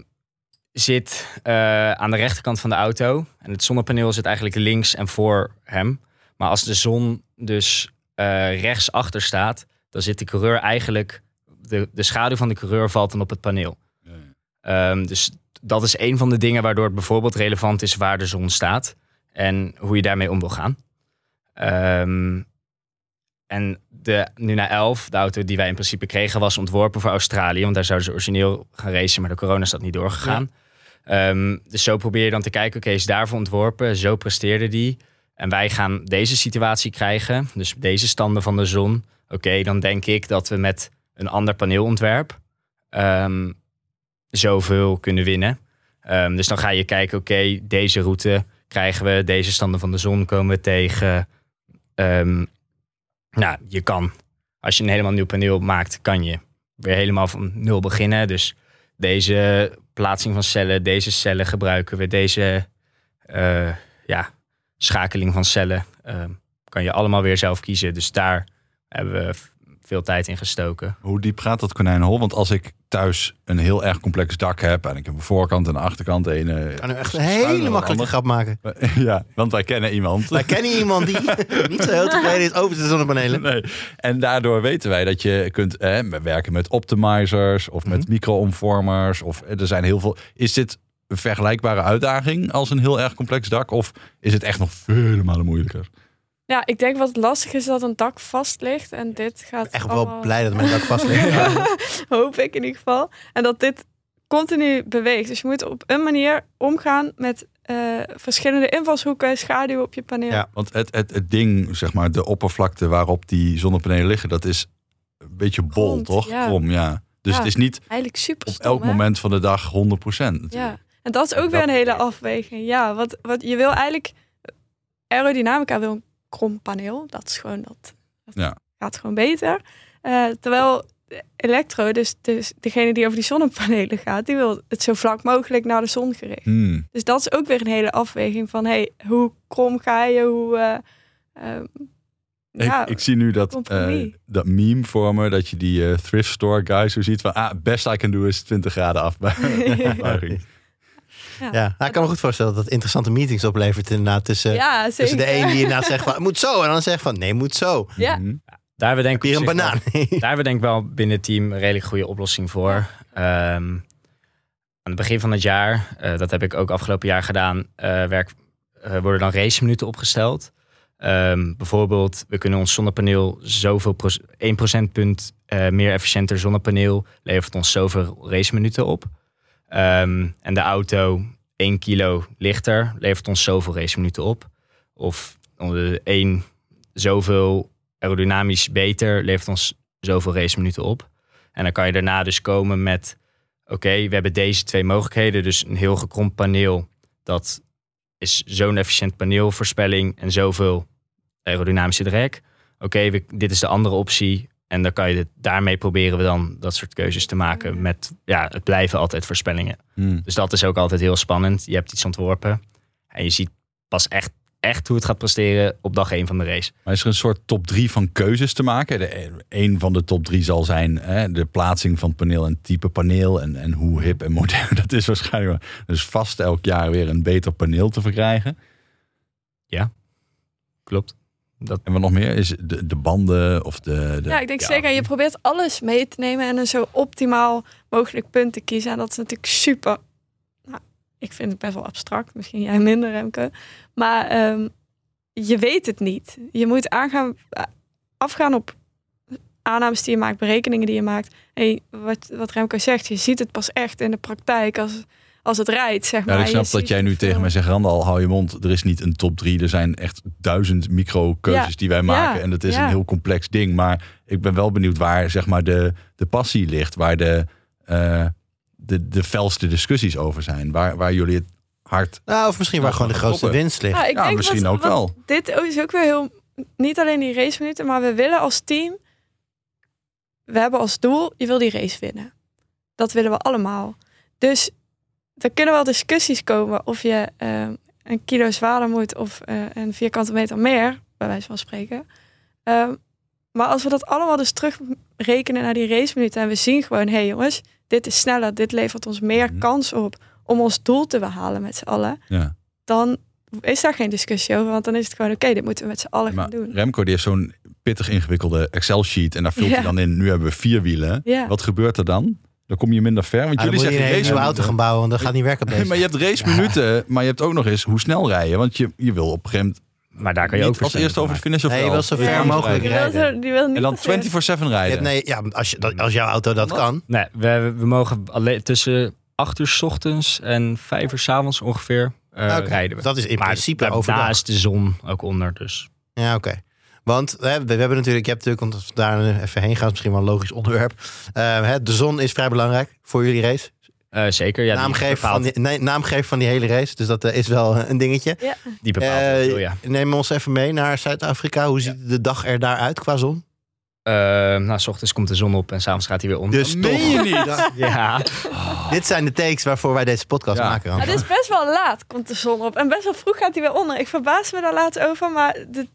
zit uh, aan de rechterkant van de auto. En het zonnepaneel zit eigenlijk links en voor hem. Maar als de zon dus uh, rechts achter staat, dan zit de coureur eigenlijk... De, de schaduw van de coureur valt dan op het paneel. Ja. Um, dus dat is een van de dingen waardoor het bijvoorbeeld relevant is waar de zon staat. En hoe je daarmee om wil gaan. Um, en de, nu naar elf, de auto die wij in principe kregen, was ontworpen voor Australië. Want daar zouden ze origineel gaan racen, maar de corona is dat niet doorgegaan. Ja. Um, dus zo probeer je dan te kijken, oké, okay, is daarvoor ontworpen. Zo presteerde die. En wij gaan deze situatie krijgen. Dus deze standen van de zon. Oké, okay, dan denk ik dat we met een ander paneelontwerp um, zoveel kunnen winnen. Um, dus dan ga je kijken, oké, okay, deze route krijgen we. Deze standen van de zon komen we tegen. Um, nou, je kan als je een helemaal nieuw paneel maakt, kan je weer helemaal van nul beginnen. Dus deze plaatsing van cellen, deze cellen gebruiken we, deze uh, ja, schakeling van cellen uh, kan je allemaal weer zelf kiezen. Dus daar hebben we veel tijd in gestoken. Hoe diep gaat dat konijnenhol? Want als ik thuis een heel erg complex dak heb en ik heb een voorkant en een achterkant. En, uh, kan u echt een hele makkelijke grap maken. Ja, want wij kennen iemand. Wij kennen iemand die niet zo heel tevreden is over de zonnepanelen. Nee. En daardoor weten wij dat je kunt eh, werken met optimizers of met mm-hmm. micro-omvormers. Of er zijn heel veel. Is dit een vergelijkbare uitdaging als een heel erg complex dak? Of is het echt nog vele malen moeilijker? Ja, ik denk wat lastig is dat een dak vast ligt. En dit gaat echt allemaal... wel blij dat mijn dak vast ligt. Hoop ik in ieder geval. En dat dit continu beweegt. Dus je moet op een manier omgaan met uh, verschillende invalshoeken, schaduw op je paneel. Ja, want het, het, het ding, zeg maar, de oppervlakte waarop die zonnepanelen liggen, dat is een beetje bol, Grond, toch? Ja. Krom, ja. Dus ja, het is niet eigenlijk super op stom, elk hè? moment van de dag honderd procent. Ja, en dat is ook dat... weer een hele afweging. Ja, wat, wat je wil eigenlijk... Aerodynamica wil een krom paneel. Dat is gewoon dat. dat ja. gaat gewoon beter. Uh, terwijl elektro, dus, dus degene die over die zonnepanelen gaat, die wil het zo vlak mogelijk naar de zon gericht. Hmm. Dus dat is ook weer een hele afweging van, hey, hoe krom ga je? Hoe, uh, uh, ja, ik, ik zie nu dat, uh, dat meme voor me, dat je die uh, thrift store guy zo ziet van, ah, best I can do is twintig graden afbuiging. Ja, ja, nou, ik kan me goed voorstellen dat het interessante meetings oplevert inderdaad tussen, ja, tussen de een die inderdaad zegt van, het moet zo, en dan zegt van, nee, het moet zo. Ja. Mm-hmm. Daar hebben we denk ik hier een banaan. Wel, daar hebben we denk ik wel binnen het team een redelijk goede oplossing voor. Um, aan het begin van het jaar, uh, dat heb ik ook afgelopen jaar gedaan, uh, werk, uh, worden dan raceminuten opgesteld. Um, bijvoorbeeld, we kunnen ons zonnepaneel zoveel proce- één procentpunt uh, meer efficiënter zonnepaneel levert ons zoveel raceminuten op. Um, en de auto één kilo lichter levert ons zoveel raceminuten op. Of één zoveel aerodynamisch beter levert ons zoveel raceminuten op. En dan kan je daarna dus komen met, oké, okay, we hebben deze twee mogelijkheden. Dus een heel gekromd paneel, dat is zo'n efficiënt paneelvoorspelling en zoveel aerodynamische drag. Oké, okay, dit is de andere optie. En dan kan je het, daarmee proberen we dan dat soort keuzes te maken. Met, ja, het blijven altijd voorspellingen. Hmm. Dus dat is ook altijd heel spannend. Je hebt iets ontworpen en je ziet pas echt, echt hoe het gaat presteren op dag één van de race. Maar is er een soort top drie van keuzes te maken? De, een van de top drie zal zijn hè, de plaatsing van het paneel en type paneel. En, en hoe hip en modern dat is waarschijnlijk. Dus vast elk jaar weer een beter paneel te verkrijgen. Ja, klopt. Dat... En wat nog meer? Is de, de banden of de... de ja, ik denk ja. zeker. Je probeert alles mee te nemen en een zo optimaal mogelijk punt te kiezen. En dat is natuurlijk super... Nou, ik vind het best wel abstract. Misschien jij minder, Remke. Maar um, je weet het niet. Je moet aangaan, afgaan op aannames die je maakt, berekeningen die je maakt. En wat, wat Remke zegt, je ziet het pas echt in de praktijk als... als het rijdt, zeg maar. Ja, ik snap je dat jij nu veel... tegen mij zegt, Randal, hou je mond. Er is niet een top drie. Er zijn echt duizend micro-keuzes ja. die wij maken. Ja. En dat is ja. een heel complex ding. Maar ik ben wel benieuwd waar zeg maar, de, de passie ligt. Waar de, uh, de, de felste discussies over zijn. Waar, waar jullie het hart... Nou, of misschien waar gewoon de grootste kloppen. winst ligt. Ja, ik ja denk misschien wat, ook wat, wel. Dit is ook weer heel... Niet alleen die raceminuten, maar we willen als team... We hebben als doel, je wil die race winnen. Dat willen we allemaal. Dus... Er kunnen wel discussies komen of je uh, een kilo zwaarder moet of uh, een vierkante meter meer, bij wijze van spreken. Uh, maar als we dat allemaal dus terugrekenen naar die raceminuten en we zien gewoon, hé hey jongens, dit is sneller, dit levert ons meer mm-hmm. kans op om ons doel te behalen met z'n allen. Ja. Dan is daar geen discussie over, want dan is het gewoon oké, okay, dit moeten we met z'n allen maar gaan doen. Remco die heeft zo'n pittig ingewikkelde Excel-sheet en daar vult ja. hij dan in, nu hebben we vier wielen. Ja. Wat gebeurt er dan? Dan kom je minder ver. Want ah, jullie zeggen je een hele nieuwe auto gaan bouwen, want dat gaat niet werken op deze. Maar je hebt raceminuten, ja. maar je hebt ook nog eens hoe snel rijden. Want je, je wil op een gegeven moment... Maar daar kan je ook als eerste over de finish of nee, wel. je wil zo ver ja, mogelijk die rijden. Wil, die wil niet en dan vierentwintig zeven rijden. Nee, ja, als, je, als jouw auto dat Wat? kan. Nee, we, we mogen alleen tussen acht uur 's ochtends en vijf uur 's avonds ongeveer uh, okay. rijden we. Dat is in maar principe overdag. Daar is de zon ook onder, dus. Ja, oké. Okay. Want hè, we hebben natuurlijk, je hebt natuurlijk, want daar even heen gaan, is misschien wel een logisch onderwerp. Uh, hè, de zon is vrij belangrijk voor jullie race. Uh, zeker, ja. Naamgever van, die, nee, naamgever van die hele race, dus dat uh, is wel een dingetje. Ja. Die bepaalt uh, heel veel, ja. Neem ons even mee naar Zuid-Afrika. Hoe ziet ja. de dag er daar uit qua zon? Uh, nou, 's ochtends komt de zon op en 's avonds gaat hij weer onder. Dus meen je niet? Ja. Oh. Dit zijn de takes waarvoor wij deze podcast Ja. maken. Ja, het is best wel laat, komt de zon op. En best wel vroeg gaat hij weer onder. Ik verbaas me daar laatst over, maar de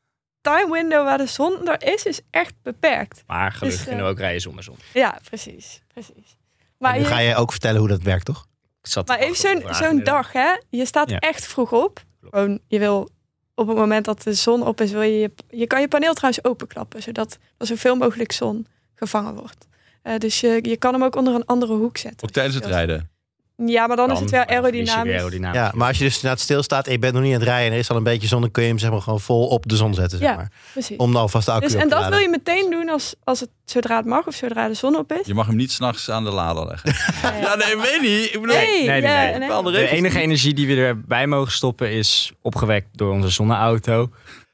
time window waar de zon er is, is echt beperkt. Maar gelukkig Dus, uh, kunnen we ook rijden zonder zon. Ja, precies. precies. Maar, En nu je, ga je ook vertellen hoe dat werkt, toch? Ik zat maar te even wachten op zo'n de vraag, zo'n inderdaad. dag, hè? Je staat Ja. echt vroeg op. Gewoon, je wil op het moment dat de zon op is, wil je, je... Je kan je paneel trouwens openklappen, zodat er zoveel mogelijk zon gevangen wordt. Uh, dus je, je kan hem ook onder een andere hoek zetten. Ook tijdens het rijden. Ja, maar dan, is het wel maar dan verlies je weer aerodynamisch. aerodynamisch. Ja, maar als je dus inderdaad stilstaat en je bent nog niet aan het rijden en er is al een beetje zon, dan kun je hem zeg maar gewoon vol op de zon zetten. Zeg Ja, maar. Precies. Om dan alvast de accu Dus, op en te dat laden. wil je meteen doen als, als het, zodra het mag of zodra de zon op is. Je mag hem niet s'nachts aan de lader leggen. Ja, Ja, nee, weet niet. Ik bedoel, Nee, nee, ja, nee. nee. bepaalde De regels. enige energie die we erbij mogen stoppen is opgewekt door onze zonneauto.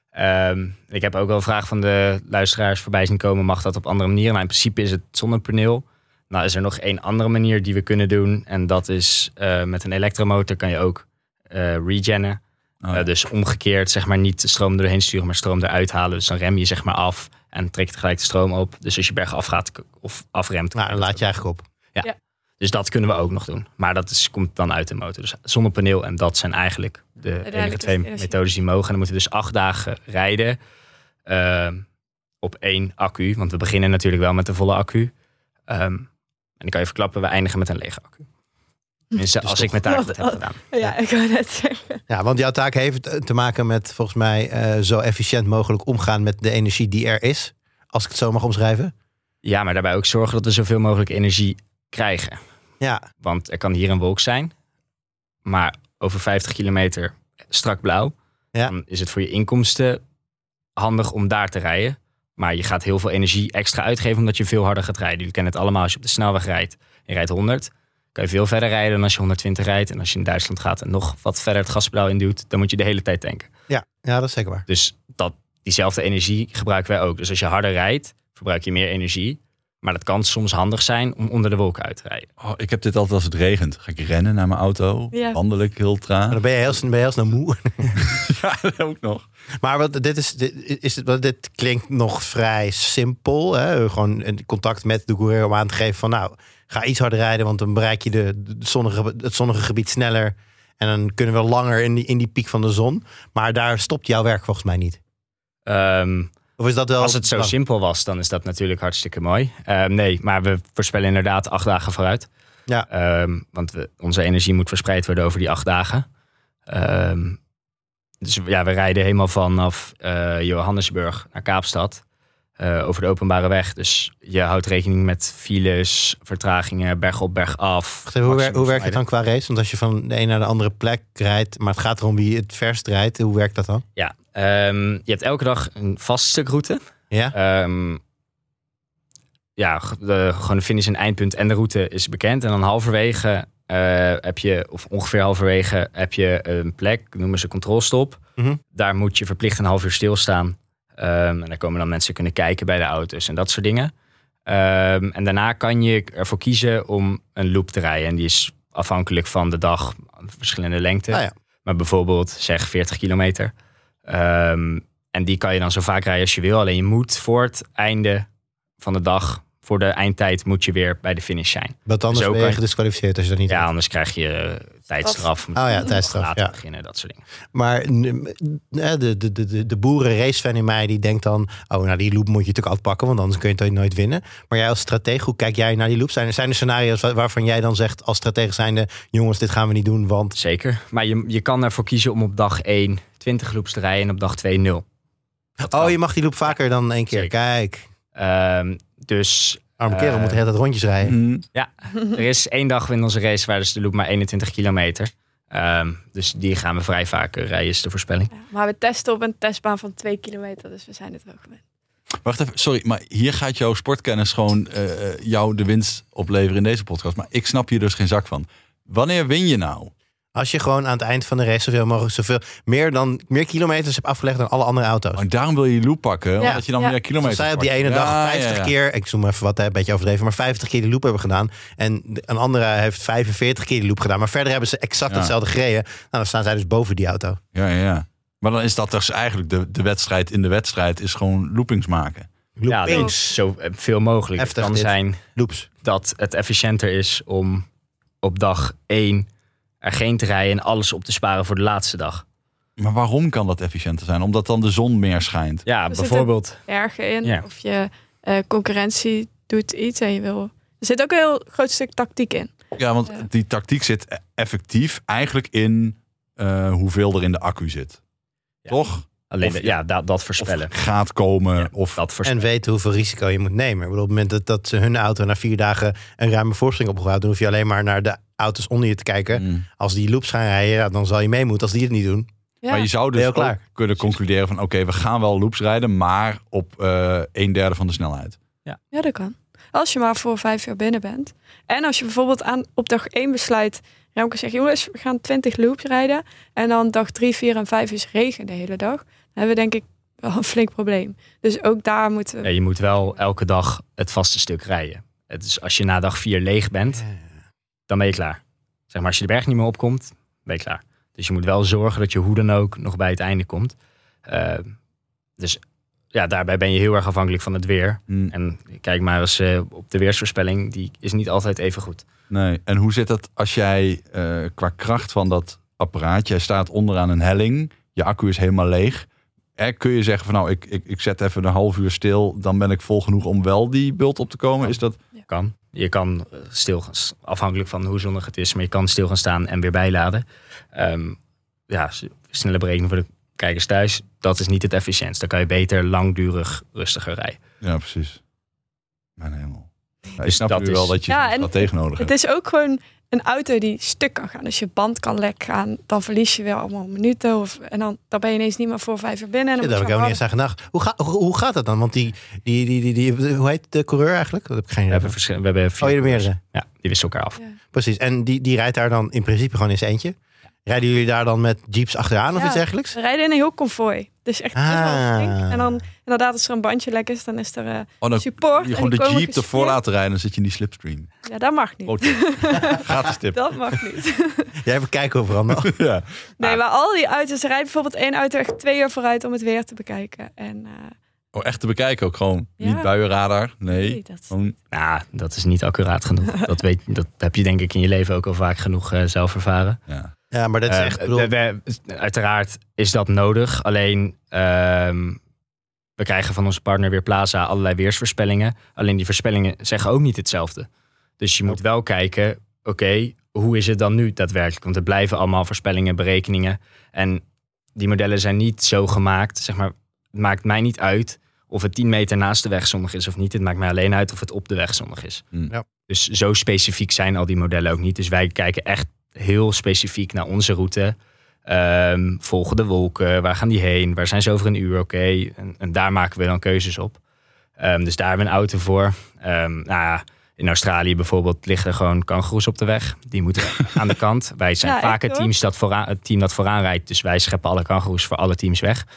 Um, ik heb ook wel een vraag van de luisteraars voorbij zien komen. Mag dat op andere manieren? Nou, in principe is het zonnepaneel. Nou is er nog één andere manier die we kunnen doen. En dat is uh, met een elektromotor kan je ook uh, regennen. Oh, ja. Uh, dus omgekeerd, zeg maar niet de stroom doorheen sturen, maar stroom eruit halen. Dus dan rem je zeg maar af en trekt tegelijk de stroom op. Dus als je bergaf gaat of afremt. Nou, dan laat je eigenlijk op. Dus dat kunnen we ook nog doen. Maar dat is, komt dan uit de motor. Dus zonnepaneel en dat zijn eigenlijk de enige is het twee energie. methodes die mogen. En dan moeten we dus acht dagen rijden uh, op één accu. Want we beginnen natuurlijk wel met de volle accu. Um, en ik kan je verklappen, we eindigen met een lege accu. Tenminste, Dus als toch- ik mijn taak goed heb gedaan. Ja, ik wou net zeggen. Ja, want jouw taak heeft te maken met volgens mij uh, zo efficiënt mogelijk omgaan met de energie die er is. Als ik het zo mag omschrijven. Ja, maar daarbij ook zorgen dat we zoveel mogelijk energie krijgen. Ja, Want er kan hier een wolk zijn. Maar over vijftig kilometer strak blauw. Ja. Dan is het voor je inkomsten handig om daar te rijden. Maar je gaat heel veel energie extra uitgeven omdat je veel harder gaat rijden. Jullie kennen het allemaal. Als je op de snelweg rijdt en je rijdt honderd... kan je veel verder rijden dan als je honderdtwintig rijdt. En als je in Duitsland gaat en nog wat verder het gaspedaal induwt... dan moet je de hele tijd tanken. ja, ja, dat is zeker waar. Dus dat, diezelfde energie gebruiken wij ook. Dus als je harder rijdt, verbruik je meer energie. Maar dat kan soms handig zijn om onder de wolken uit te rijden. Oh, ik heb dit altijd als het regent. Ga ik rennen naar mijn auto. Ja. Wandel ik heel Maar traag. dan ben je heel, snel- ben je heel snel moe. Ja, dat ook nog. Maar wat, dit, is, dit, is, het- dit klinkt nog vrij simpel. Hè? Gewoon een contact met de coureur om aan te geven van... nou, ga iets harder rijden, want dan bereik je de, de zonnige, het zonnige gebied sneller. En dan kunnen we langer in die, in die piek van de zon. Maar daar stopt jouw werk volgens mij niet. Um, Of is dat wel... als het zo lang? simpel was, dan is dat natuurlijk hartstikke mooi. Um, nee, maar we voorspellen inderdaad acht dagen vooruit. Ja. Um, want we, onze energie moet verspreid worden over die acht dagen. Um, dus ja, we rijden helemaal vanaf uh, Johannesburg naar Kaapstad. Uh, over de openbare weg. Dus je houdt rekening met files, vertragingen, berg op, berg af. Wacht even, hoe, wer- hoe werkt het dan qua race? Want als je van de een naar de andere plek rijdt... maar het gaat erom wie het verst rijdt. Hoe werkt dat dan? Ja, um, je hebt elke dag een vast stuk route. Ja? Um, ja, de, gewoon de finish en eindpunt en de route is bekend. En dan halverwege uh, heb je, of ongeveer halverwege, heb je een plek, noemen ze controlstop. Mhm. Daar moet je verplicht een half uur stilstaan. Um, en daar komen dan mensen kunnen kijken bij de auto's en dat soort dingen. Um, en daarna kan je ervoor kiezen om een loop te rijden. En die is afhankelijk van de dag, verschillende lengte. Ah, ja. Maar bijvoorbeeld zeg veertig kilometer. Um, en die kan je dan zo vaak rijden als je wil. Alleen je moet voor het einde van de dag, voor de eindtijd, moet je weer bij de finish zijn. Want anders Zo ben je kan- gedisqualificeerd als je dat niet Ja, doet. anders krijg je tijdstraf. Moet Oh ja, je tijdstraf, later ja. beginnen, dat soort dingen. Maar n- n- de, de, de, de boeren-racefan in mij die denkt dan... oh, nou die loop moet je natuurlijk afpakken, want anders kun je het nooit winnen. Maar jij als stratege, hoe kijk jij naar die loop? Zijn er, zijn er scenario's wa- waarvan jij dan zegt als stratege zijnde... jongens, dit gaan we niet doen, want... Zeker. Maar je, je kan ervoor kiezen om op dag één twintig loops te rijden en op dag twee nul. Dat Oh, kan. je mag die loop vaker dan één keer. Zeker. Kijk, Um, dus arme kerel Eh, moet de hele tijd rondjes rijden. Mm. ja, er is één dag in onze race waar dus de loop maar eenentwintig kilometer. Um, dus die gaan we vrij vaak uh, rijden, is de voorspelling. Ja, maar we testen op een testbaan van twee kilometer, dus we zijn het wel gewend. Wacht even, sorry, maar hier gaat jouw sportkennis gewoon uh, jou de winst opleveren in deze podcast. Maar ik snap hier dus geen zak van. Wanneer win je nou? Als je gewoon aan het eind van de race zoveel mogelijk... Zoveel, meer, dan, meer kilometers hebt afgelegd dan alle andere auto's. Oh, daarom wil je die loop pakken, Ja, omdat je dan ja. meer kilometers Als zij op die pakt. ene dag Ja, vijftig ja, ja. keer... ik zoom even wat, hè, een beetje overdreven... maar vijftig keer die loop hebben gedaan... en de- een andere heeft vijfenveertig keer die loop gedaan... maar verder hebben ze exact Ja. hetzelfde gereden. Nou, dan staan zij dus boven die auto. Ja, ja, ja. Maar dan is dat dus eigenlijk de, de wedstrijd in de wedstrijd is gewoon loopings maken. Loopings. Ja, zo veel mogelijk. Heftig het kan dit. zijn Loops. dat het efficiënter is om op dag één er geen te rijden en alles op te sparen voor de laatste dag. Maar waarom kan dat efficiënter zijn? Omdat dan de zon meer schijnt. Ja, Er bijvoorbeeld. Ergen in. Ja. Of je uh, concurrentie doet iets en je wil... Er zit ook een heel groot stuk tactiek in. Ja, want Ja. die tactiek zit effectief eigenlijk in uh, hoeveel er in de accu zit. Ja. Toch? Alleen Of- de- ja, dat, dat voorspellen. Of gaat komen. Ja, of dat voorspellen. En weten hoeveel risico je moet nemen. Ik bedoel, op het moment dat, dat ze hun auto na vier dagen een ruime voorsprong opgebouwd, dan hoef je alleen maar naar de auto's onder je te kijken. Mm. Als die loops gaan rijden, ja, dan zal je mee moeten als die het niet doen. Ja. Maar je zou Ben dus je al klaar? ook kunnen concluderen van... oké, we gaan wel loops rijden, maar op uh, een derde van de snelheid. Ja, dat kan. Als je maar voor vijf jaar binnen bent. En als je bijvoorbeeld aan, op dag één besluit... Remco zegt, jongens, we gaan twintig loops rijden. En dan dag drie, vier en vijf is regen de hele dag. Dan hebben we denk ik wel een flink probleem. Dus ook daar moeten we... Ja, je moet wel elke dag het vaste stuk rijden. Het is, als je na dag vier leeg bent, dan ben je klaar. Zeg maar, als je de berg niet meer opkomt, ben je klaar. Dus je moet wel zorgen dat je hoe dan ook nog bij het einde komt. Uh, dus ja, daarbij ben je heel erg afhankelijk van het weer. Mm. En kijk maar eens uh, op de weersvoorspelling, die is niet altijd even goed. Nee. En hoe zit het als jij uh, qua kracht van dat apparaat... jij staat onderaan een helling, je accu is helemaal leeg... Eh, kun je zeggen van nou, ik, ik, ik zet even een half uur stil... dan ben ik vol genoeg om wel die bult op te komen? Is dat... Kan. Je kan stil gaan, afhankelijk van hoe zonnig het is... maar je kan stil gaan staan en weer bijladen. Um, ja, snelle berekening voor de kijkers thuis... dat is niet het efficiëntst. Dan kan je beter langdurig rustiger rijden. Ja, precies. Mijn hemel. Nou, ik Dus snap dat nu wel is- dat je Ja, een en stratege nodig Het hebt. is ook gewoon een auto die stuk kan gaan. Als je band kan lek gaan, dan verlies je weer allemaal minuten. Of, en dan, dan ben je ineens niet meer voor vijf uur binnen. En Ja, dan daar moet heb ik je ook niet eens aan gedacht. Hoe, ga, hoe, hoe gaat dat dan? Want die, die, die, die, die, hoe heet de coureur eigenlijk? Dat heb ik geen We idee. hebben, verschil- we hebben vier Oh, je hebt coureurs. meerdere. Ja, die wisselen elkaar af. Ja. Precies. En die, die rijdt daar dan in principe gewoon in zijn eentje. Rijden jullie daar dan met jeeps achteraan of Ja. iets dergelijks? We rijden in een heel konvooi. Dus echt best wel Ah. flink. En dan inderdaad, als er een bandje lek is, dan is er uh, Oh, dan support. je en gewoon die de komen jeep ervoor gespierd. laten rijden... dan zit je in die slipstream. Ja, dat mag niet. Groot tip. Gratis tip. Dat mag niet. Jij even kijken overal nog. Ja. Nee, maar al die auto's, er rijdt bijvoorbeeld één auto echt twee uur vooruit om het weer te bekijken. En uh, Oh, echt te bekijken ook gewoon. Ja. Niet buienradar. Nee. nee, dat is... Gewoon, Nou, dat is niet accuraat genoeg. dat, weet, dat heb je denk ik in je leven ook al vaak genoeg uh, zelf ervaren. ja. Ja, maar dat is Uh, echt... bedoel, we- we- uiteraard is dat nodig. Alleen, uh, we krijgen van onze partner Weerplaza allerlei weersvoorspellingen. Alleen die voorspellingen zeggen ook niet hetzelfde. Dus je moet wel kijken, oké, okay, hoe is het dan nu daadwerkelijk? Want het blijven allemaal voorspellingen, berekeningen. En die modellen zijn niet zo gemaakt, zeg maar, het maakt mij niet uit of het tien meter naast de weg zonnig is of niet. Het maakt mij alleen uit of het op de weg zonnig is. Mm. Ja. Dus zo specifiek zijn al die modellen ook niet. Dus wij kijken echt heel specifiek naar onze route. Um, volgen de wolken, waar gaan die heen? Waar zijn ze over een uur? Oké, okay. en, en daar maken we dan keuzes op. Um, dus daar hebben we een auto voor. Um, nou ja, in Australië bijvoorbeeld liggen er gewoon kangoeroes op de weg. Die moeten aan de kant. Wij zijn Ja, vaak echt, het, hoor. teams dat vooraan, het team dat vooraan rijdt. Dus wij scheppen alle kangoeroes voor alle teams weg.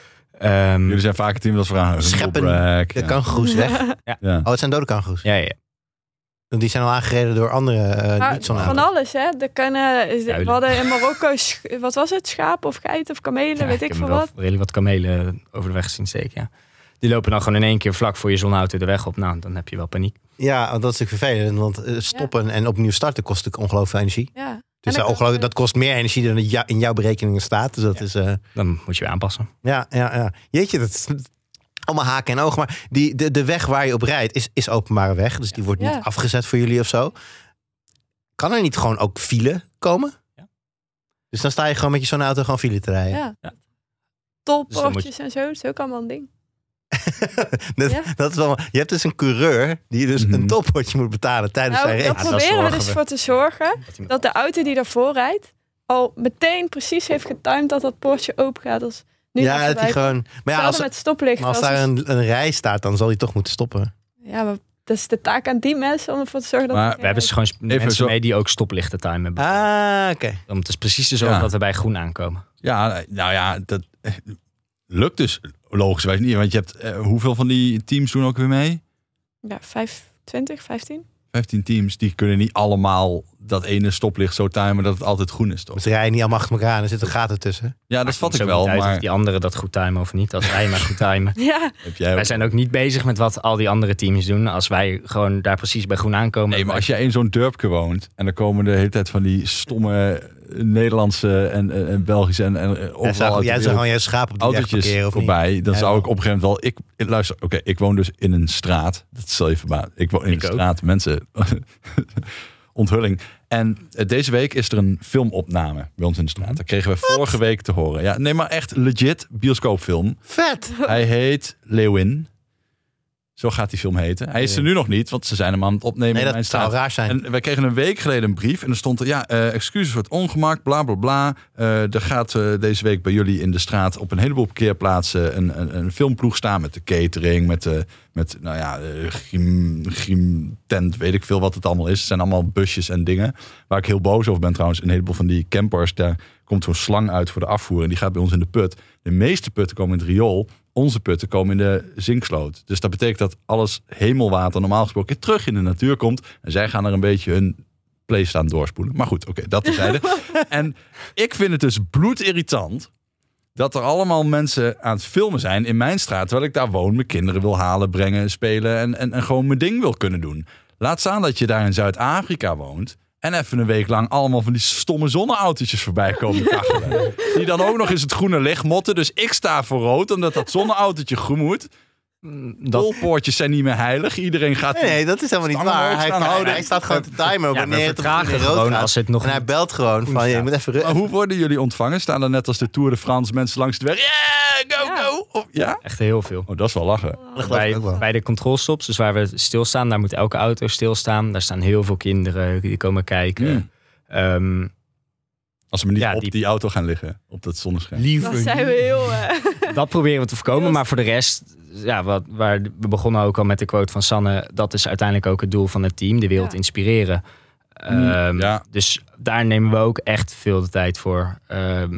Um, Jullie zijn vaak het team dat vragen. Scheppen Brag, de ja. kangoeroes weg. Ja. Oh, het zijn dode kangoeroes. ja, ja. Die zijn al aangereden door andere uh, Maar niet zo'n van auto's. alles, hè. Er kunnen, we hadden in Marokko, sch- wat was het? Schaap of geit of kamelen, Ja, weet ik heb veel wel wat. redelijk wat kamelen over de weg zien steken, ja. Die lopen dan gewoon in één keer vlak voor je zonauto de weg op. Nou, dan heb je wel paniek. Ja, want dat is natuurlijk vervelend. Want uh, stoppen en opnieuw starten kost natuurlijk ongelooflijk veel energie. Ja. Dus En uh, dan ongelooflijk, kan- dat kost meer energie dan het ja- in jouw berekeningen staat. Dus dat Ja. is... Uh, Dan moet je weer aanpassen. ja, ja, ja. Jeetje, dat is allemaal haken en ogen. Maar die, de, de weg waar je op rijdt is, is openbare weg. Dus die wordt Ja. niet afgezet voor jullie of zo. Kan er niet gewoon ook file komen? Ja. Dus dan sta je gewoon met je zo'n auto gewoon file te rijden. Ja. Ja. Dus Tolpoortjes en zo, dat is ook allemaal een ding. dat, Ja. dat is wel, je hebt dus een coureur die dus Mhm. een toppotje moet betalen tijdens Nou, zijn daar race. dat proberen we zorgen dus we. voor te zorgen Dat die- dat de auto die daarvoor rijdt al meteen precies heeft getimed dat dat poortje open gaat. Als nu Ja, dat hij gewoon. Maar ja, als, met stoplichten. maar als daar een, een rij staat, dan zal hij toch moeten stoppen. Ja, maar dat is de taak aan die mensen om ervoor te zorgen dat Maar het We hebben geen gewoon sp- mensen zo- mee die ook stoplichten time hebben. Ah, oké. Om het is precies te zorgen Ja. dat we bij groen aankomen. Ja, nou ja, dat eh, lukt dus logischwijs niet. Want je hebt, eh, hoeveel van die teams doen ook weer mee? Ja, vijfentwintig, vijftien. vijftien teams, die kunnen niet allemaal dat ene stoplicht zo timen dat het altijd groen is, toch? Ze rijden niet allemaal achter elkaar en er zitten gaten tussen. Ja, dat vat ik Zo wel, niet uit maar of die anderen dat goed timen of niet. Als wij maar goed timen. Ja, heb jij ook... Wij zijn ook niet bezig met wat al die andere teams doen. Als wij gewoon daar precies bij groen aankomen. Nee, maar als jij in zo'n dorpje woont en dan komen de hele tijd van die stomme Nederlandse en, en, en Belgische en, en Jij overal zou, uit de jij zou wereld gewoon je schaap op die weg autootjes parkeren of niet? voorbij, dan Ja, zou wel. ik op een gegeven moment wel... Ik, ik luister, oké, ik woon dus in een straat. Dat zal je verbazen. Ik woon in Ik een ook. straat, mensen... onthulling. En uh, deze week is er een filmopname bij ons in de straat. Dat kregen we vorige week te horen. Ja, nee, maar echt legit bioscoopfilm. Vet! Hij heet Leeuwin. Zo gaat die film heten. Hij is er nu nog niet, want ze zijn hem aan het opnemen Nee, in mijn dat zou straat. raar zijn. En wij kregen een week geleden een brief en er stond er, ja, uh, excuses voor het ongemak, bla bla bla. Uh, er gaat uh, deze week bij jullie in de straat op een heleboel parkeerplaatsen een, een, een filmploeg staan met de catering, met de, met, nou ja, de griem, griemtent, weet ik veel wat het allemaal is. Het zijn allemaal busjes en dingen. Waar ik heel boos over ben trouwens, een heleboel van die campers, daar komt zo'n slang uit voor de afvoer en die gaat bij ons in de put. De meeste putten komen in het riool. Onze putten komen in de zinksloot. Dus dat betekent dat alles hemelwater normaal gesproken terug in de natuur komt. En zij gaan er een beetje hun play staan doorspoelen. Maar goed, oké, okay, dat terzijde. En ik vind het dus bloedirritant dat er allemaal mensen aan het filmen zijn in mijn straat, terwijl ik daar woon, mijn kinderen wil halen, brengen, spelen en, en, en gewoon mijn ding wil kunnen doen. Laat staan dat je daar in Zuid-Afrika woont en even een week lang allemaal van die stomme zonneautootjes voorbij komen kachelen. Die dan ook nog eens het groene licht motten. Dus ik sta voor rood, omdat dat zonneautootje groen moet. Dat, Tolpoortjes zijn niet meer heilig. Iedereen gaat... Nee, nee, dat is helemaal niet stangen waar. omhoog Hij, staan hij, houden. hij staat gewoon te timen ja, wanneer we het op vertragen rood gewoon gaat. als het nog En hij belt gewoon van, je moet even... Maar hoe worden jullie ontvangen? Staan er net als de Tour de France mensen langs de weg? Yeah, go, Ja. go! Of, ja? echt heel veel. Oh, dat is wel lachen. Dat geloof ik Bij, ook wel. bij de controlestops, dus waar we stilstaan, daar moet elke auto stilstaan. Daar staan heel veel kinderen die komen kijken. Mm. Ehm, Als ze me niet Ja, op die- die auto gaan liggen. Op dat zonnescherm. liever dan zijn we heel... eh, Dat proberen we te voorkomen. Heel Maar voor de rest, ja, wat, waar, we begonnen ook al met de quote van Sanne. Dat is uiteindelijk ook het doel van het team. De wereld Ja. inspireren. Ehm, ja. Dus daar nemen we ook echt veel de tijd voor. Ehm,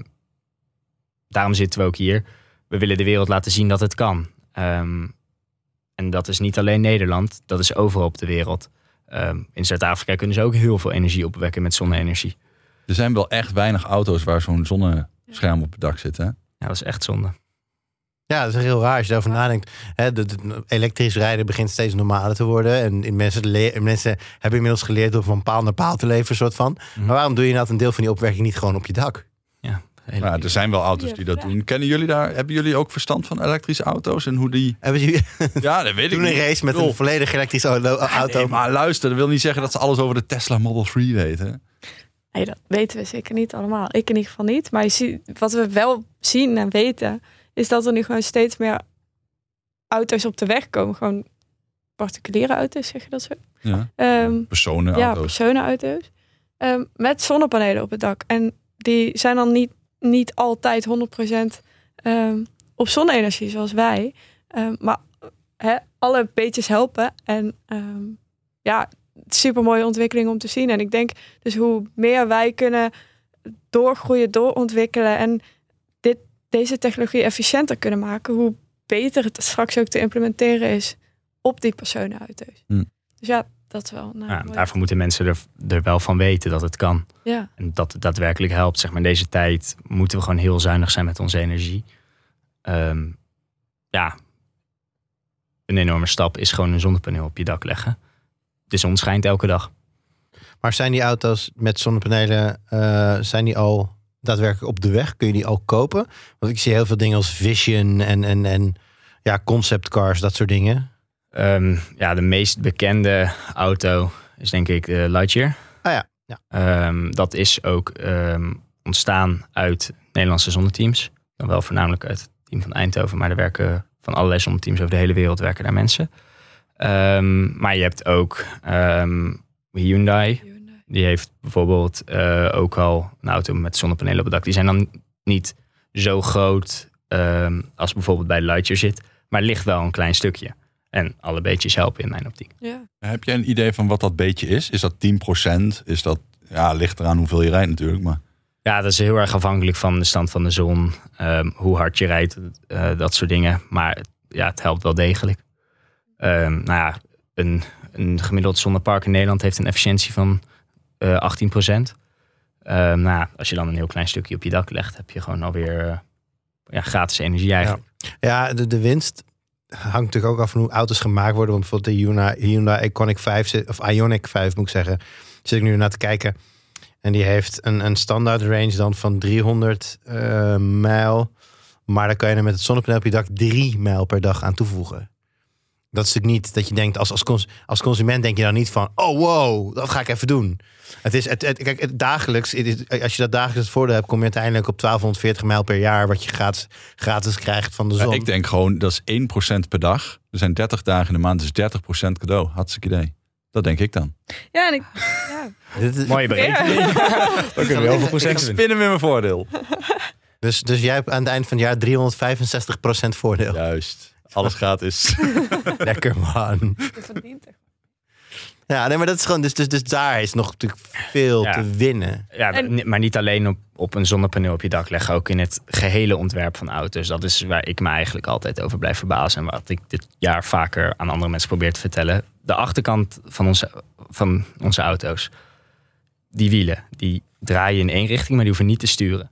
daarom zitten we ook hier. We willen de wereld laten zien dat het kan. Ehm, en dat is niet alleen Nederland. Dat is overal op de wereld. Ehm, in Zuid-Afrika kunnen ze ook heel veel energie opwekken met zonne-energie. Er zijn wel echt weinig auto's waar zo'n zonnescherm op het dak zit, hè? Ja, dat is echt zonde. Ja, dat is heel raar als je daarover nadenkt. Hè, de, de- elektrisch rijden begint steeds normaler te worden. En in mensen, le- mensen hebben inmiddels geleerd door van paal naar paal te leven, soort van. Mhm. Maar waarom doe je nou een deel van die opwekking niet gewoon op je dak? Hele- Nou, er zijn wel auto's Ja, die dat ja. doen. Kennen jullie daar? Hebben jullie ook verstand van elektrische auto's en hoe die? Hebben ze Ja, dat weet ik doen een niet. race met Ik bedoel, een volledig elektrische auto? auto. Nee, maar luister, dat wil niet zeggen dat ze alles over de Tesla Model drie weten. Nee, dat weten we zeker niet allemaal. Ik in ieder geval niet. Maar je ziet, wat we wel zien en weten, is dat er nu gewoon steeds meer auto's op de weg komen. Gewoon particuliere auto's, zeg je dat zo? Ja. Ehm, ja, Personenauto's. personenauto's. Ehm, met zonnepanelen op het dak. En die zijn dan niet, niet altijd honderd procent ehm, op zonne-energie zoals wij. Ehm, maar hè, alle beetjes helpen. En ehm, ja, super mooie ontwikkeling om te zien. En ik denk dus hoe meer wij kunnen doorgroeien, doorontwikkelen en dit, deze technologie efficiënter kunnen maken, hoe beter het straks ook te implementeren is op die personenauto's. Hm. Dus ja, dat is wel. Nou, Ja, mooi. daarvoor moeten mensen er, er wel van weten dat het kan. Ja. En dat het daadwerkelijk helpt. Zeg maar, in deze tijd moeten we gewoon heel zuinig zijn met onze energie. Ehm, ja, een enorme stap is gewoon een zonnepaneel op je dak leggen. De zon schijnt elke dag. Maar zijn die auto's met zonnepanelen, eh, zijn die al daadwerkelijk op de weg? Kun je die al kopen? Want ik zie heel veel dingen als Vision en, en, en ja, concept cars, dat soort dingen. Ehm, ja, de meest bekende auto is denk ik de Lightyear. Ah ja, ja. Ehm, dat is ook ehm, ontstaan uit Nederlandse zonneteams. Dan wel voornamelijk uit het team van Eindhoven. Maar er werken van allerlei zonneteams over de hele wereld werken daar mensen. Ehm, maar je hebt ook ehm, Hyundai. Die heeft bijvoorbeeld uh, ook al een auto met zonnepanelen op het dak. Die zijn dan niet zo groot um, als bijvoorbeeld bij de Lightyear zit. Maar het ligt wel een klein stukje. En alle beetjes helpen in mijn optiek. Ja. Heb jij een idee van wat dat beetje is? Is dat tien procent? Is dat, ja, ligt eraan hoeveel je rijdt natuurlijk. Maar... Ja, dat is heel erg afhankelijk van de stand van de zon. Um, hoe hard je rijdt, uh, dat soort dingen. Maar ja, het helpt wel degelijk. Um, nou ja, een, een gemiddeld zonnepark in Nederland heeft een efficiëntie van uh, achttien procent. Uh, nou, als je dan een heel klein stukje op je dak legt, heb je gewoon alweer uh, ja, gratis energie eigenlijk. Ja, ja de, de winst hangt natuurlijk ook af van hoe auto's gemaakt worden. Want bijvoorbeeld de Hyundai, Hyundai Ioniq vijf, of Ioniq vijf moet ik zeggen, zit ik nu naar te kijken. En die heeft een, een standaard range dan van driehonderd uh, mijl. Maar daar kan je er met het zonnepaneel op je dak drie mijl per dag aan toevoegen. Dat is natuurlijk niet dat je denkt, als, als, cons, als consument denk je dan niet van, oh wow, dat ga ik even doen. Het is, het, het, kijk, het dagelijks, het is, als je dat dagelijks het voordeel hebt, kom je uiteindelijk op twaalfhonderdveertig mijl per jaar, wat je gratis, gratis krijgt van de zon. Ja, ik denk gewoon, dat is één procent per dag. Er zijn dertig dagen in de maand, dus dertig procent cadeau. Hartstikke idee. Dat denk ik dan. Ja, en ik... Ja. Dit is, Mooie berekening. Ja. Dan kunnen we heel veel Ik ga procenten doen. spinnen met mijn voordeel. Dus, dus jij hebt aan het eind van het jaar driehonderdvijfenzestig procent voordeel. Juist. Alles gratis. Lekker man. Je verdient echt. Ja, nee, maar dat is gewoon, dus, dus, dus daar is nog natuurlijk veel Ja. te winnen. Ja, En- maar niet alleen op, op een zonnepaneel op je dak leggen, ook in het gehele ontwerp van auto's. Dat is waar ik me eigenlijk altijd over blijf verbazen en wat ik dit jaar vaker aan andere mensen probeer te vertellen. De achterkant van onze, van onze auto's, die wielen, die draaien in één richting, maar die hoeven niet te sturen.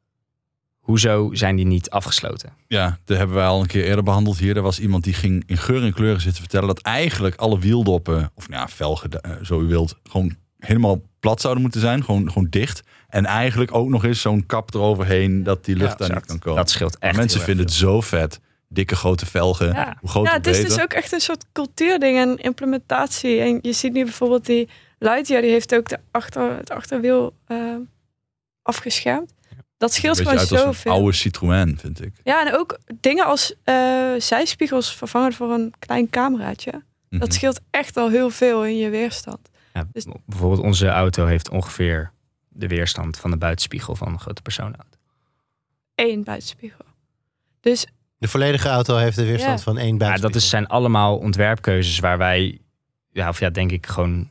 Hoezo zijn die niet afgesloten? Ja, dat hebben wij al een keer eerder behandeld hier. Er was iemand die ging in geur en kleuren zitten vertellen dat eigenlijk alle wieldoppen, of nou ja, velgen, uh, zo u wilt, gewoon helemaal plat zouden moeten zijn. Gewoon, gewoon dicht. En eigenlijk ook nog eens zo'n kap eroverheen dat die lucht Ja, daar niet exact. kan komen. Dat scheelt Maar echt. mensen heel erg vinden het zo vet. Dikke grote velgen. Ja. Hoe groter Ja, hoe het is beter. dus ook echt een soort cultuurding en implementatie. En je ziet nu bijvoorbeeld die Lightyear, die heeft ook de achter, het achterwiel uh, afgeschermd. Dat scheelt Een gewoon beetje uit als een zoveel. oude Citroën, vind ik. Ja, en ook dingen als uh, zijspiegels vervangen voor een klein cameraatje. Mhm. Dat scheelt echt al heel veel in je weerstand. Ja, Dus- bijvoorbeeld onze auto heeft ongeveer de weerstand van de buitenspiegel van een grote personenauto. Eén buitenspiegel. Dus De volledige auto heeft de weerstand Ja. van één Ja, buitenspiegel. dat is, zijn allemaal ontwerpkeuzes waar wij, ja, of ja, denk ik gewoon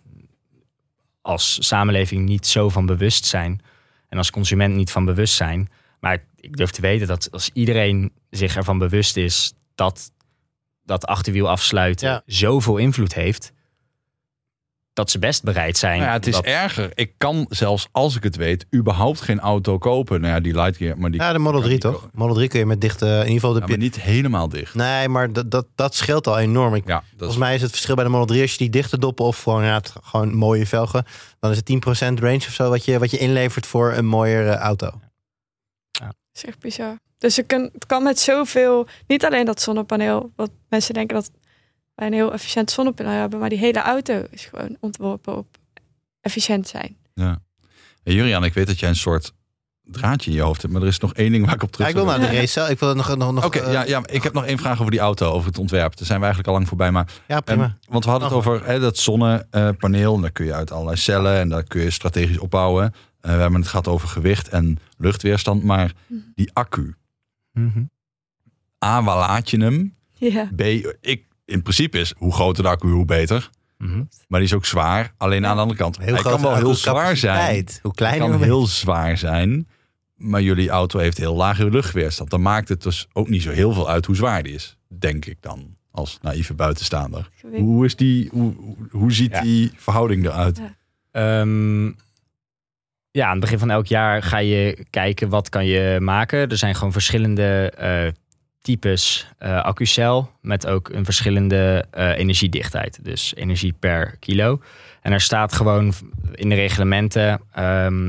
als samenleving niet zo van bewust zijn. En als consument niet van bewust zijn. Maar ik durf te weten dat als iedereen zich ervan bewust is dat dat achterwiel afsluiten Ja. zoveel invloed heeft, dat ze best bereid zijn. Nou ja, het is dat- erger. Ik kan zelfs, als ik het weet, überhaupt geen auto kopen. Nou ja, die Lightyear, maar die Ja, de Model kan drie niet toch? kopen. Model drie kun je met dichte, in ieder geval de Ja, maar niet helemaal dicht. Nee, maar dat, dat, dat scheelt al enorm. Ik, Ja, dat volgens is, mij is het verschil bij de Model drie, als je die dichte doppen of gewoon, ja, het- gewoon mooie velgen, dan is het tien procent range of zo wat je, wat je inlevert voor een mooiere auto. dat is echt bizar. Dus het kan, het kan met zoveel, niet alleen dat zonnepaneel, wat mensen denken dat wij een heel efficiënt zonnepaneel hebben, maar die hele auto is gewoon ontworpen op efficiënt zijn. ja. Hey, Juriaan, ik weet dat jij een soort draadje in je hoofd hebt, maar er is nog één ding waar ik op terug Ja, ik wil zou naar de willen. race zelf. Ik wil nog, nog, nog Oké, eh, ja, ja, ik heb nog één vraag over die auto, over het ontwerp. Daar zijn we eigenlijk al lang voorbij, maar ja, prima. Ehm, want we hadden het Mag over hè, dat zonnepaneel. En daar kun je uit allerlei cellen en daar kun je strategisch opbouwen. Uh, we hebben het gehad over gewicht en luchtweerstand. Maar die accu, Mhm. A, waar laat je hem? Ja. B, ik, in principe is hoe groter de accu, hoe beter. Mhm. Maar die is ook zwaar. Alleen aan de andere kant, Heel hij groot kan wel heel zwaar zijn. Hoe Hij kleiner, kan hoe heel zwaar zijn. Maar jullie auto heeft heel lage luchtweerstand. Dan maakt het dus ook niet zo heel veel uit hoe zwaar die is. Denk ik dan, als naïeve buitenstaander. Gewicht. Hoe, is die, hoe, hoe- hoe ziet Ja. die verhouding eruit? Ja. Ehm, ja, aan het begin van elk jaar ga je kijken wat kan je maken. Er zijn gewoon verschillende eh, types eh accucel met ook een verschillende eh, energiedichtheid. Dus energie per kilo. En er staat gewoon in de reglementen ehm,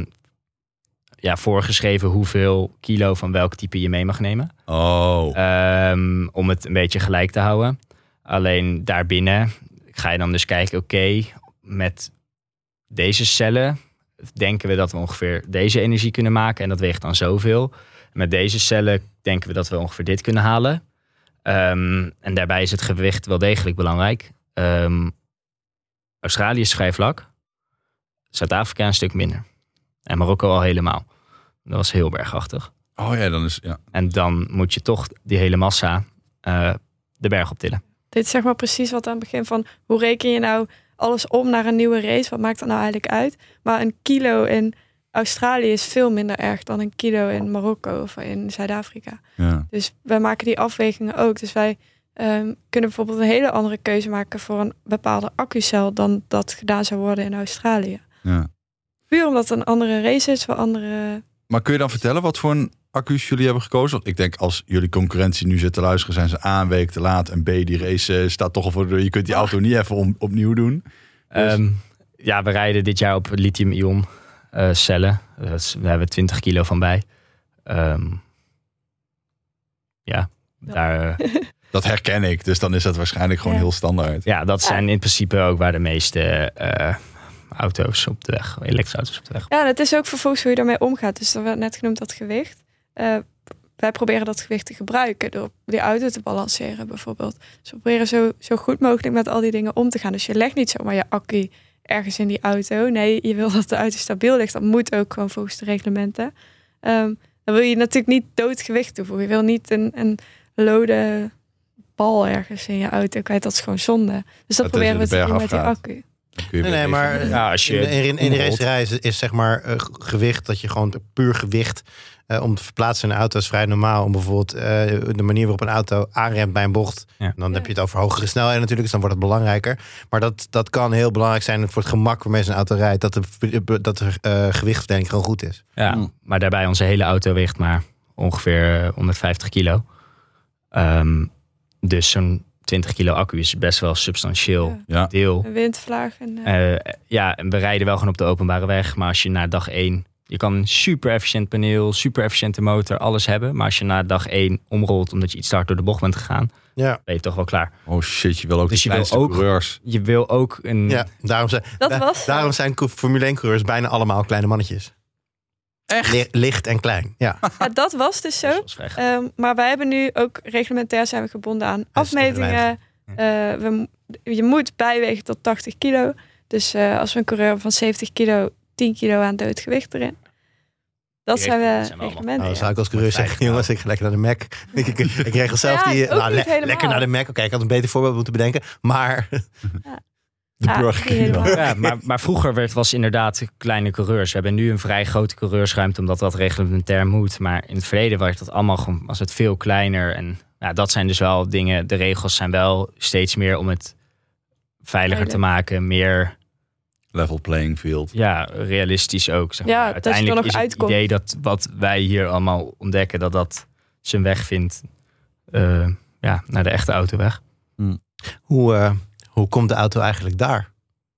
ja, voorgeschreven hoeveel kilo van welk type je mee mag nemen. Oh, Ehm, om het een beetje gelijk te houden. Alleen daarbinnen ga je dan dus kijken, oké, met deze cellen denken we dat we ongeveer deze energie kunnen maken en dat weegt dan zoveel. Met deze cellen denken we dat we ongeveer dit kunnen halen. Ehm, en daarbij is het gewicht wel degelijk belangrijk. Ehm, Australië is vrij vlak. Zuid-Afrika een stuk minder. En Marokko al helemaal. Dat was heel bergachtig. oh ja, dan is ja. En dan moet je toch die hele massa uh, de berg optillen. Dit is zeg maar precies wat aan het begin van, hoe reken je nou alles om naar een nieuwe race? Wat maakt dat nou eigenlijk uit? Maar een kilo in Australië is veel minder erg dan een kilo in Marokko of in Zuid-Afrika. ja. Dus wij maken die afwegingen ook. Dus wij um, kunnen bijvoorbeeld een hele andere keuze maken voor een bepaalde accucel dan dat gedaan zou worden in Australië. ja. puur omdat het een andere race is voor andere... Maar kun je dan vertellen wat voor een accu's jullie hebben gekozen? Ik denk als jullie concurrentie nu zit te luisteren, zijn ze A, een week te laat. En B, die race uh, staat toch al voor de deur. Je kunt die auto niet even om, opnieuw doen. Dus... Um, ja, we rijden dit jaar op lithium-ion uh, cellen. Dus we hebben twintig kilo van bij. Um, ja, ja, daar... Uh, dat herken ik, dus dan is dat waarschijnlijk gewoon ja. heel standaard. Ja, dat zijn in principe ook waar de meeste uh, auto's op de weg, elektrische auto's op de weg. Ja, en het is ook vervolgens hoe je daarmee omgaat. Dus er werd net genoemd dat gewicht. Uh, wij proberen dat gewicht te gebruiken door die auto te balanceren bijvoorbeeld. Dus we proberen zo, zo goed mogelijk met al die dingen om te gaan. Dus je legt niet zomaar je accu ergens in die auto. Nee, je wil dat de auto stabiel ligt. Dat moet ook gewoon volgens de reglementen. Um, dan wil je natuurlijk niet doodgewicht toevoegen. Je wil niet een, een lode bal ergens in je auto kwijt. Dat is gewoon zonde. Dus dat, dat proberen we te doen met die accu. Nee, nee, maar ja, als je in, in, in de racerij is, is zeg maar uh, gewicht, dat je gewoon puur gewicht uh, om te verplaatsen in een auto is vrij normaal. Om bijvoorbeeld uh, de manier waarop een auto aanremt bij een bocht. Ja. Dan ja. heb je het over hogere snelheden natuurlijk, dus dan wordt het belangrijker. Maar dat, dat kan heel belangrijk zijn voor het gemak waarmee zo'n auto rijdt. Dat de, dat de uh, gewichtverdeling gewoon goed is. Ja, mm. maar daarbij onze hele auto weegt maar ongeveer honderdvijftig kilo. Um, dus zo'n twintig kilo accu is best wel een substantieel ja. deel. Een windvlaag. En, uh... Uh, ja, en we rijden wel gewoon op de openbare weg. Maar als je na dag één... Je kan een super efficiënt paneel, super efficiënte motor, alles hebben. Maar als je na dag één omrolt omdat je iets te hard door de bocht bent gegaan, ja. ben je toch wel klaar. Oh shit, je wil ook dus de je wil ook, coureurs. Je wil ook een... Ja, daarom zijn, dat da- was daarom zijn Formule één coureurs bijna allemaal kleine mannetjes. Echt? Li- licht en klein, ja. ja. Dat was dus zo. Was um, maar wij hebben nu ook reglementair zijn we gebonden aan afmetingen. Uh, we, je moet bijwegen tot tachtig kilo. Dus uh, als we een coureur van zeventig kilo, tien kilo aan doodgewicht erin. Dat zijn we reglementen. Nou, dan zou ik als coureur zeggen, jongens, ik ga lekker naar de Mac. ik, ik, ik regel zelf ja, die... Nou, le- lekker naar de Mac. Oké, okay, ik had een beter voorbeeld moeten bedenken. Maar... Ja. De burger. Ja, maar, maar vroeger werd, was inderdaad kleine coureurs. We hebben nu een vrij grote coureursruimte, omdat dat reglementair moet. Maar in het verleden was dat allemaal gewoon, was het veel kleiner. En ja, dat zijn dus wel dingen. De regels zijn wel steeds meer om het veiliger te maken. Meer level playing field. Ja, realistisch ook. Zeg maar. Ja, uiteindelijk dat is het uitkomt. idee dat wat wij hier allemaal ontdekken, dat dat zijn weg vindt uh, ja, naar de echte autoweg. Hmm. Hoe... Uh... Hoe komt de auto eigenlijk daar?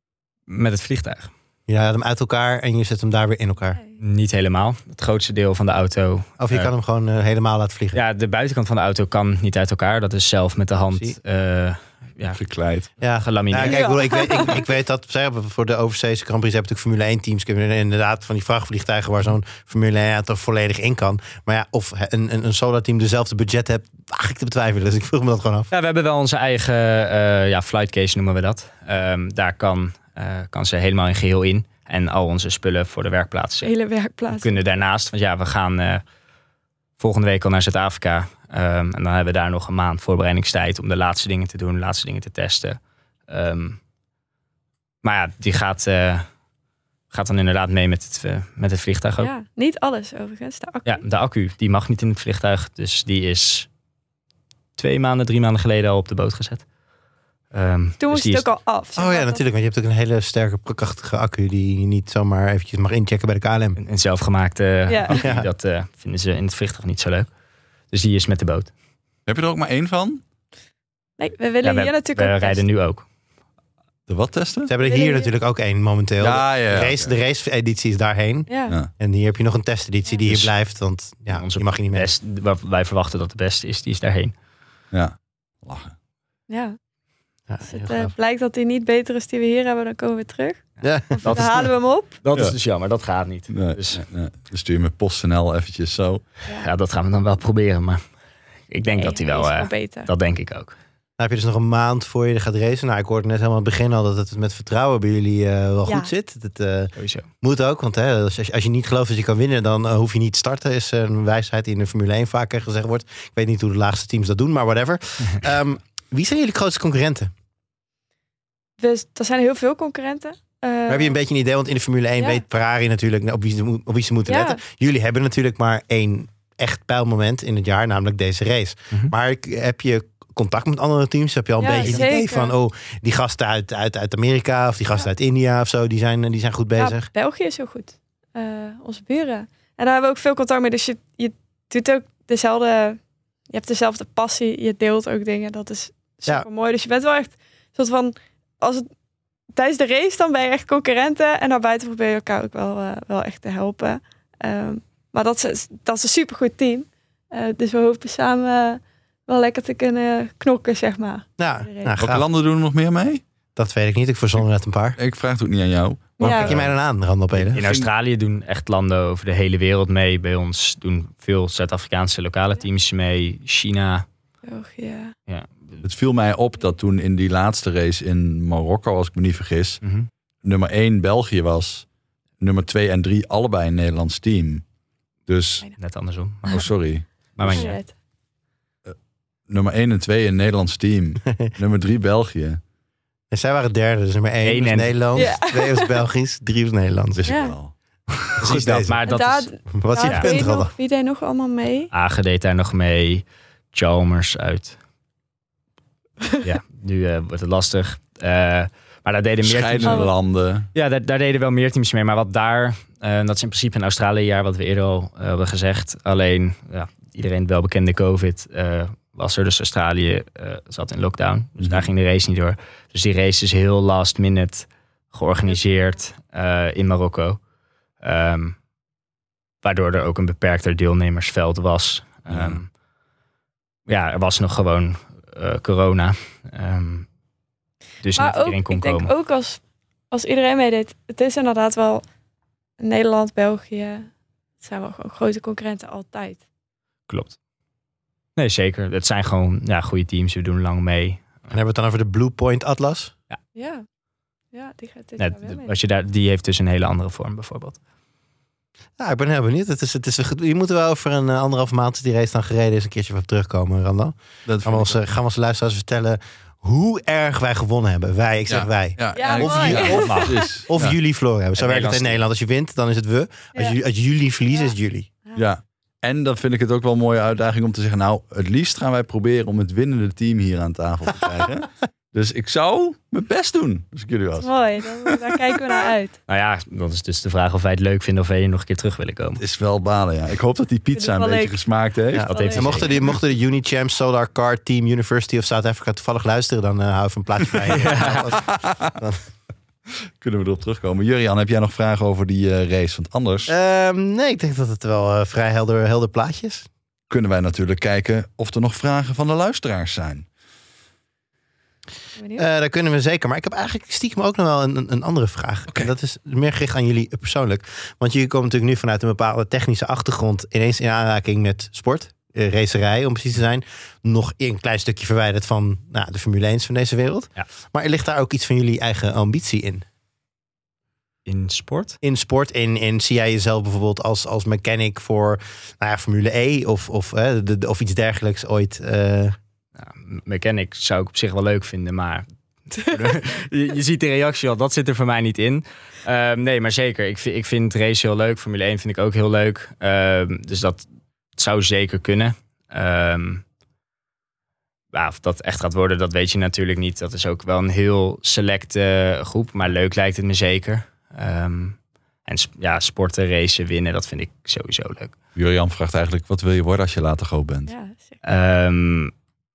Met het vliegtuig. Je haalt hem uit elkaar en je zet hem daar weer in elkaar? Nee. Niet helemaal. Het grootste deel van de auto... Of je uh, kan hem gewoon uh, helemaal laten vliegen? Ja, de buitenkant van de auto kan niet uit elkaar. Dat is zelf met de hand uh, ja, gekleid. Ja, gelamineerd. Ja, kijk, ik, bedoel, ik, weet, ik, ik weet dat zeg, voor de overzeese Grand Prix hebben natuurlijk Formule één teams. Kunnen inderdaad van die vrachtvliegtuigen waar zo'n Formule één toch volledig in kan. Maar ja, of een, een, een Solar team dezelfde budget hebt, waag ik te betwijfelen. Dus ik vroeg me dat gewoon af. Ja, we hebben wel onze eigen uh, ja, flight case noemen we dat. Um, daar kan, uh, kan ze helemaal in geheel in. En al onze spullen voor de werkplaats. Hele werkplaats. Kunnen daarnaast. Want ja, we gaan uh, volgende week al naar Zuid-Afrika. Um, en dan hebben we daar nog een maand voorbereidingstijd om de laatste dingen te doen, de laatste dingen te testen. Um, maar ja, die gaat, uh, gaat dan inderdaad mee met het, uh, met het vliegtuig ook. Ja, niet alles overigens. De accu. Ja, de accu die mag niet in het vliegtuig. Dus die is twee maanden, drie maanden geleden al op de boot gezet. Um, Toen moest dus het ook al af. Oh ja, natuurlijk. Want je hebt ook een hele sterke, krachtige accu die je niet zomaar eventjes mag inchecken bij de K L M. Een, een zelfgemaakte ja. accu, Ja. dat uh, vinden ze in het vliegtuig niet zo leuk. Dus die is met de boot. Heb je er ook maar één van? Nee, we willen Ja, we, hier natuurlijk we ook rijden testen. nu ook. De wat testen? Ze hebben er hier natuurlijk ook één momenteel. Ja, ja, ja, de race, okay. de race-editie is daarheen. Ja. Ja. En hier heb je nog een testeditie die Dus hier blijft. Want ja, onze die mag je niet mee. best, waar wij verwachten dat de beste is, die is daarheen. Ja, lachen. Ja. Ja, Als heel het uh, gaaf. blijkt dat hij niet beter is die we hier hebben, dan komen we terug. Ja. Of Dat dan is- halen we hem op. Dat Ja. is dus jammer, dat gaat niet. Nee, Dus nee, nee. Dan stuur je met PostNL eventjes zo. ja, dat gaan we dan wel proberen. Maar ik denk Nee, dat hij hij wel, is wel uh, beter. dat denk ik ook. Dan heb je dus nog een maand voor je er gaat racen. Nou, ik hoorde net helemaal aan het begin al dat het met vertrouwen bij jullie uh, wel Ja. goed zit. Dat uh, Sowieso. moet ook, want hè, als, je, als je niet gelooft dat je kan winnen, dan uh, hoef je niet te starten. Is een wijsheid die in de Formule één vaker gezegd wordt. Ik weet niet hoe de laagste teams dat doen, maar whatever. um, wie zijn jullie grootste concurrenten? Dus, er zijn heel veel concurrenten. Uh, Maar heb je een beetje een idee, want in de Formule één Ja. weet Ferrari natuurlijk op wie ze, mo- op wie ze moeten Ja. letten. Jullie hebben natuurlijk maar één echt pijlmoment in het jaar, namelijk deze race. Mhm. Maar heb je contact met andere teams? Heb je al een Ja, beetje een zeker. idee van... oh, die gasten uit, uit, uit Amerika of die gasten uit India of zo... die zijn, die zijn goed bezig? Ja, België is heel goed. Uh, onze buren. En daar hebben we ook veel contact mee. Dus je, je doet ook dezelfde... Je hebt dezelfde passie. Je deelt ook dingen. Dat is super Ja. mooi. Dus je bent wel echt... soort van... Als het, tijdens de race dan ben je echt concurrenten. En naar buiten probeer je elkaar ook wel, uh, wel echt te helpen. Um, maar dat is, dat is een supergoed team. Uh, dus we hopen samen... Uh, wel lekker te kunnen knokken, zeg maar. Ja, nou, Welke gaaf. landen doen er nog meer mee? Dat weet ik niet. Ik verzon net een paar. Ik vraag het ook niet aan jou. Waarom Ja. kijk je mij dan aan, Randall Pelen? In Australië doen echt landen over de hele wereld mee. Bij ons doen veel Zuid-Afrikaanse lokale teams mee. China. België. Ja. Het viel mij op dat toen in die laatste race in Marokko, als ik me niet vergis, Mm-hmm. nummer één België was. Nummer twee en drie allebei een Nederlands team. Dus, Net andersom. oh sorry. Maar maakt niet uit. Nummer één en twee een Nederlands team. Nummer drie België. En zij waren derde. Dus nummer één Eén was en- Nederlands, Ja. twee was Belgisch, drie was Nederlands. Wist Ja. ik wel. Precies dat. bezig. Maar dat daar, is... Wat is je daar punt, deed Randall? nog, wie deed nog allemaal mee? Age deed daar nog mee. Chalmers uit. Ja, nu uh, wordt het lastig. Uh, maar daar deden meer teams. Scheidende Oh. landen. Ja, daar, daar deden wel meer teams mee. Maar wat daar, uh, dat is in principe in Australië een jaar wat we eerder al uh, hebben gezegd. Alleen, ja, iedereen wel bekende COVID uh, was er. Dus Australië uh, zat in lockdown. Dus daar ging de race niet door. Dus die race is heel last minute georganiseerd uh, in Marokko. Um, waardoor er ook een beperkter deelnemersveld was. Um, Ja. ja, er was nog gewoon uh, corona. Um, dus Maar niet ook, iedereen kon ik denk komen. ook als, als iedereen meedeed. Het is inderdaad wel Nederland, België. Het zijn wel gewoon grote concurrenten altijd. Klopt. Nee, zeker. Het zijn gewoon ja, goede teams. We doen lang mee. En hebben we het dan over de Blue Point Atlas? Ja, ja die gaat dit Net, jaar weer mee. als je daar, die heeft dus een hele andere vorm bijvoorbeeld. Ja, ik ben heel benieuwd. Het is, het is, je moet er wel over een uh, anderhalf maand als die race dan gereden is een keertje op terugkomen, Randall. Dat Gaan we, ons, uh, gaan we onze luisteraars vertellen hoe erg wij gewonnen hebben. Wij, ik zeg Ja. wij. Ja, Ja, of, mooi. jullie- of, precies. Of Ja. jullie verloren hebben. Zo Het werkt het in Nederland. Als je wint, dan is het we. Als, Ja. jullie, als jullie verliezen, Ja. is het jullie. Ja. En dan vind ik het ook wel een mooie uitdaging om te zeggen, nou, het liefst gaan wij proberen om het winnende team hier aan tafel te krijgen. Dus ik zou mijn best doen, als ik jullie was. Mooi, dan, daar kijken we naar uit. Nou ja, dan is dus de vraag of wij het leuk vinden of wij hier nog een keer terug willen komen. Het is wel balen, ja. Ik hoop dat die pizza Vind ik een wel beetje leuk. gesmaakt heeft. Ja. Dat heeft En mochten, die, mochten de Unichamp Solar Car Team University of South Africa toevallig luisteren, dan uh, hou even een plaatje vrij. Kunnen we erop terugkomen. Jurian, heb jij nog vragen over die uh, race? Want anders Um, nee, ik denk dat het wel uh, vrij helder, helder plaatje is. kunnen wij natuurlijk kijken of er nog vragen van de luisteraars zijn. Benieuwd. Uh, dat kunnen we zeker. Maar ik heb eigenlijk stiekem ook nog wel een, een- een andere vraag. Oké. En dat is meer gericht aan jullie persoonlijk. Want jullie komen natuurlijk nu vanuit een bepaalde technische achtergrond ineens in aanraking met sport. Uh, racerij, om precies te zijn. Nog een klein stukje verwijderd van nou, de Formule één van deze wereld. Ja. Maar er ligt daar ook iets van jullie eigen ambitie in. In sport? In sport, in, in zie jij jezelf bijvoorbeeld als, als mechanic voor nou ja, Formule E of, of, uh, de, de- of iets dergelijks ooit? Uh, Nou, mechanic zou ik op zich wel leuk vinden, maar je, je ziet de reactie al, dat zit er voor mij niet in. Um, nee, maar zeker. Ik vind, ik vind race heel leuk. Formule één vind ik ook heel leuk. Um, dus dat zou zeker kunnen. Um, ja, of dat echt gaat worden, dat weet je natuurlijk niet. Dat is ook wel een heel selecte groep, maar leuk lijkt het me zeker. Um, en sp- ja, sporten, racen, winnen, dat vind ik sowieso leuk. Jurian vraagt eigenlijk, wat wil je worden als je later groot bent? Ja, zeker. Um,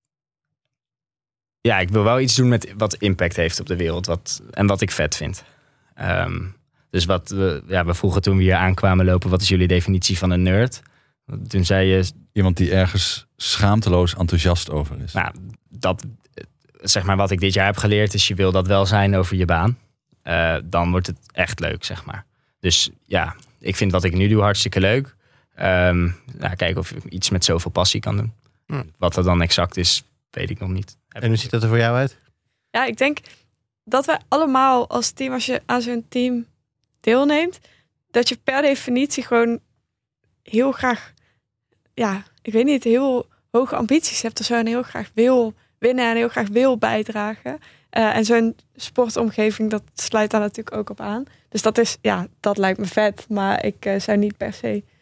ja, ik wil wel iets doen met wat impact heeft op de wereld. Wat, en wat ik vet vind. Um, dus wat we, ja, we vroegen toen we hier aankwamen lopen, wat is jullie definitie van een nerd? Toen zei je, Iemand die ergens schaamteloos enthousiast over is. nou, dat, zeg maar wat ik dit jaar heb geleerd is, je wil dat wel zijn over je baan. Uh, dan wordt het echt leuk, zeg maar. Dus ja, ik vind wat ik nu doe hartstikke leuk. Um, nou, kijken of ik iets met zoveel passie kan doen. Hm. Wat dat dan exact is, weet ik nog niet. en hoe ziet dat er voor jou uit? Ja, ik denk dat wij allemaal als team, als je aan zo'n team deelneemt, dat je per definitie gewoon heel graag, ja, ik weet niet, heel hoge ambities hebt of zo en heel graag wil winnen en heel graag wil bijdragen. Uh, en zo'n sportomgeving, dat sluit daar natuurlijk ook op aan. Dus dat is, ja, dat lijkt me vet, maar ik uh, zou niet per se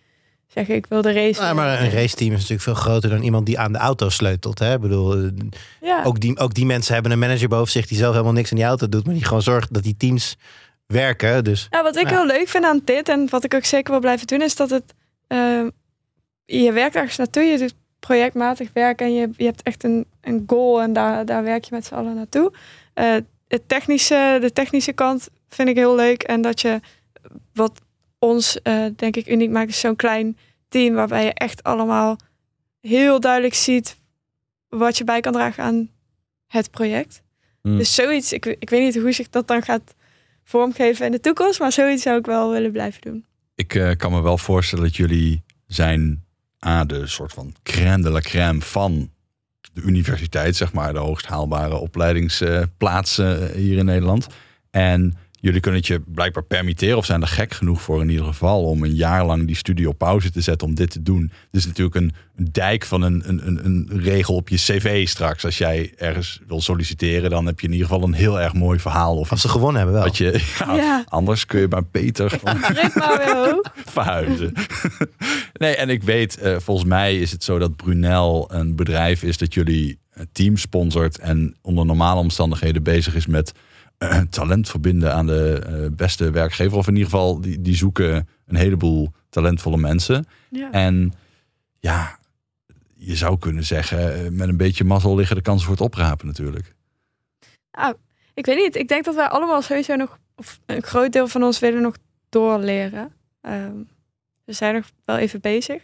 zeggen ik wil de race. Ja, maar een raceteam is natuurlijk veel groter dan iemand die aan de auto sleutelt. Hè? Ik bedoel, Ja. ook, die, ook die mensen hebben een manager boven zich die zelf helemaal niks aan die auto doet, maar die gewoon zorgt dat die teams werken. Dus Nou, wat ik Ja. heel leuk vind aan dit en wat ik ook zeker wil blijven doen, is dat het uh, je werkt ergens naartoe, je doet projectmatig werk en je, je hebt echt een, een goal en daar, daar werk je met z'n allen naartoe. Uh, het technische, de technische kant vind ik heel leuk en dat je wat ons uh, denk ik uniek maakt is zo'n klein team waarbij je echt allemaal heel duidelijk ziet wat je bij kan dragen aan het project. Hmm. Dus zoiets, ik, ik weet niet hoe zich dat dan gaat vormgeven in de toekomst, maar zoiets zou ik wel willen blijven doen. Ik uh, kan me wel voorstellen dat jullie zijn aan de soort van crème de la crème van de universiteit, zeg maar, de hoogst haalbare opleidingsplaatsen uh, hier in Nederland. En jullie kunnen het je blijkbaar permitteren of zijn er gek genoeg voor in ieder geval om een jaar lang die studie op pauze te zetten om dit te doen. Het is natuurlijk een, een dijk van een, een, een regel op je cv straks. Als jij ergens wil solliciteren, dan heb je in ieder geval een heel erg mooi verhaal. Of als ze gewonnen hebben wel. dat je, ja, Ja. Anders kun je maar beter Druk maar weer hoog. verhuizen. Nee, en ik weet, uh, volgens mij is het zo dat Brunel een bedrijf is dat jullie een team sponsort en onder normale omstandigheden bezig is met uh, talent verbinden aan de uh, beste werkgever. Of in ieder geval, die, die zoeken een heleboel talentvolle mensen. Ja. En ja, je zou kunnen zeggen, uh, met een beetje mazzel liggen de kansen voor het oprapen natuurlijk. Nou, ik weet niet. Ik denk dat wij allemaal sowieso nog, of een groot deel van ons willen nog doorleren. Um, we zijn nog wel even bezig.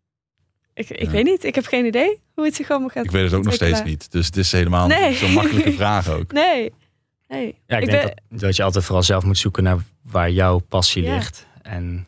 Ik, ik Ja. weet niet. Ik heb geen idee hoe het zich allemaal gaat Ik weet het ook nog steeds ontwikkelen. niet. Dus het is helemaal Nee. niet zo'n makkelijke vraag ook. Nee. nee. Ja, ik, Ik denk ben- dat, dat je altijd vooral zelf moet zoeken naar waar jouw passie Ja. ligt. En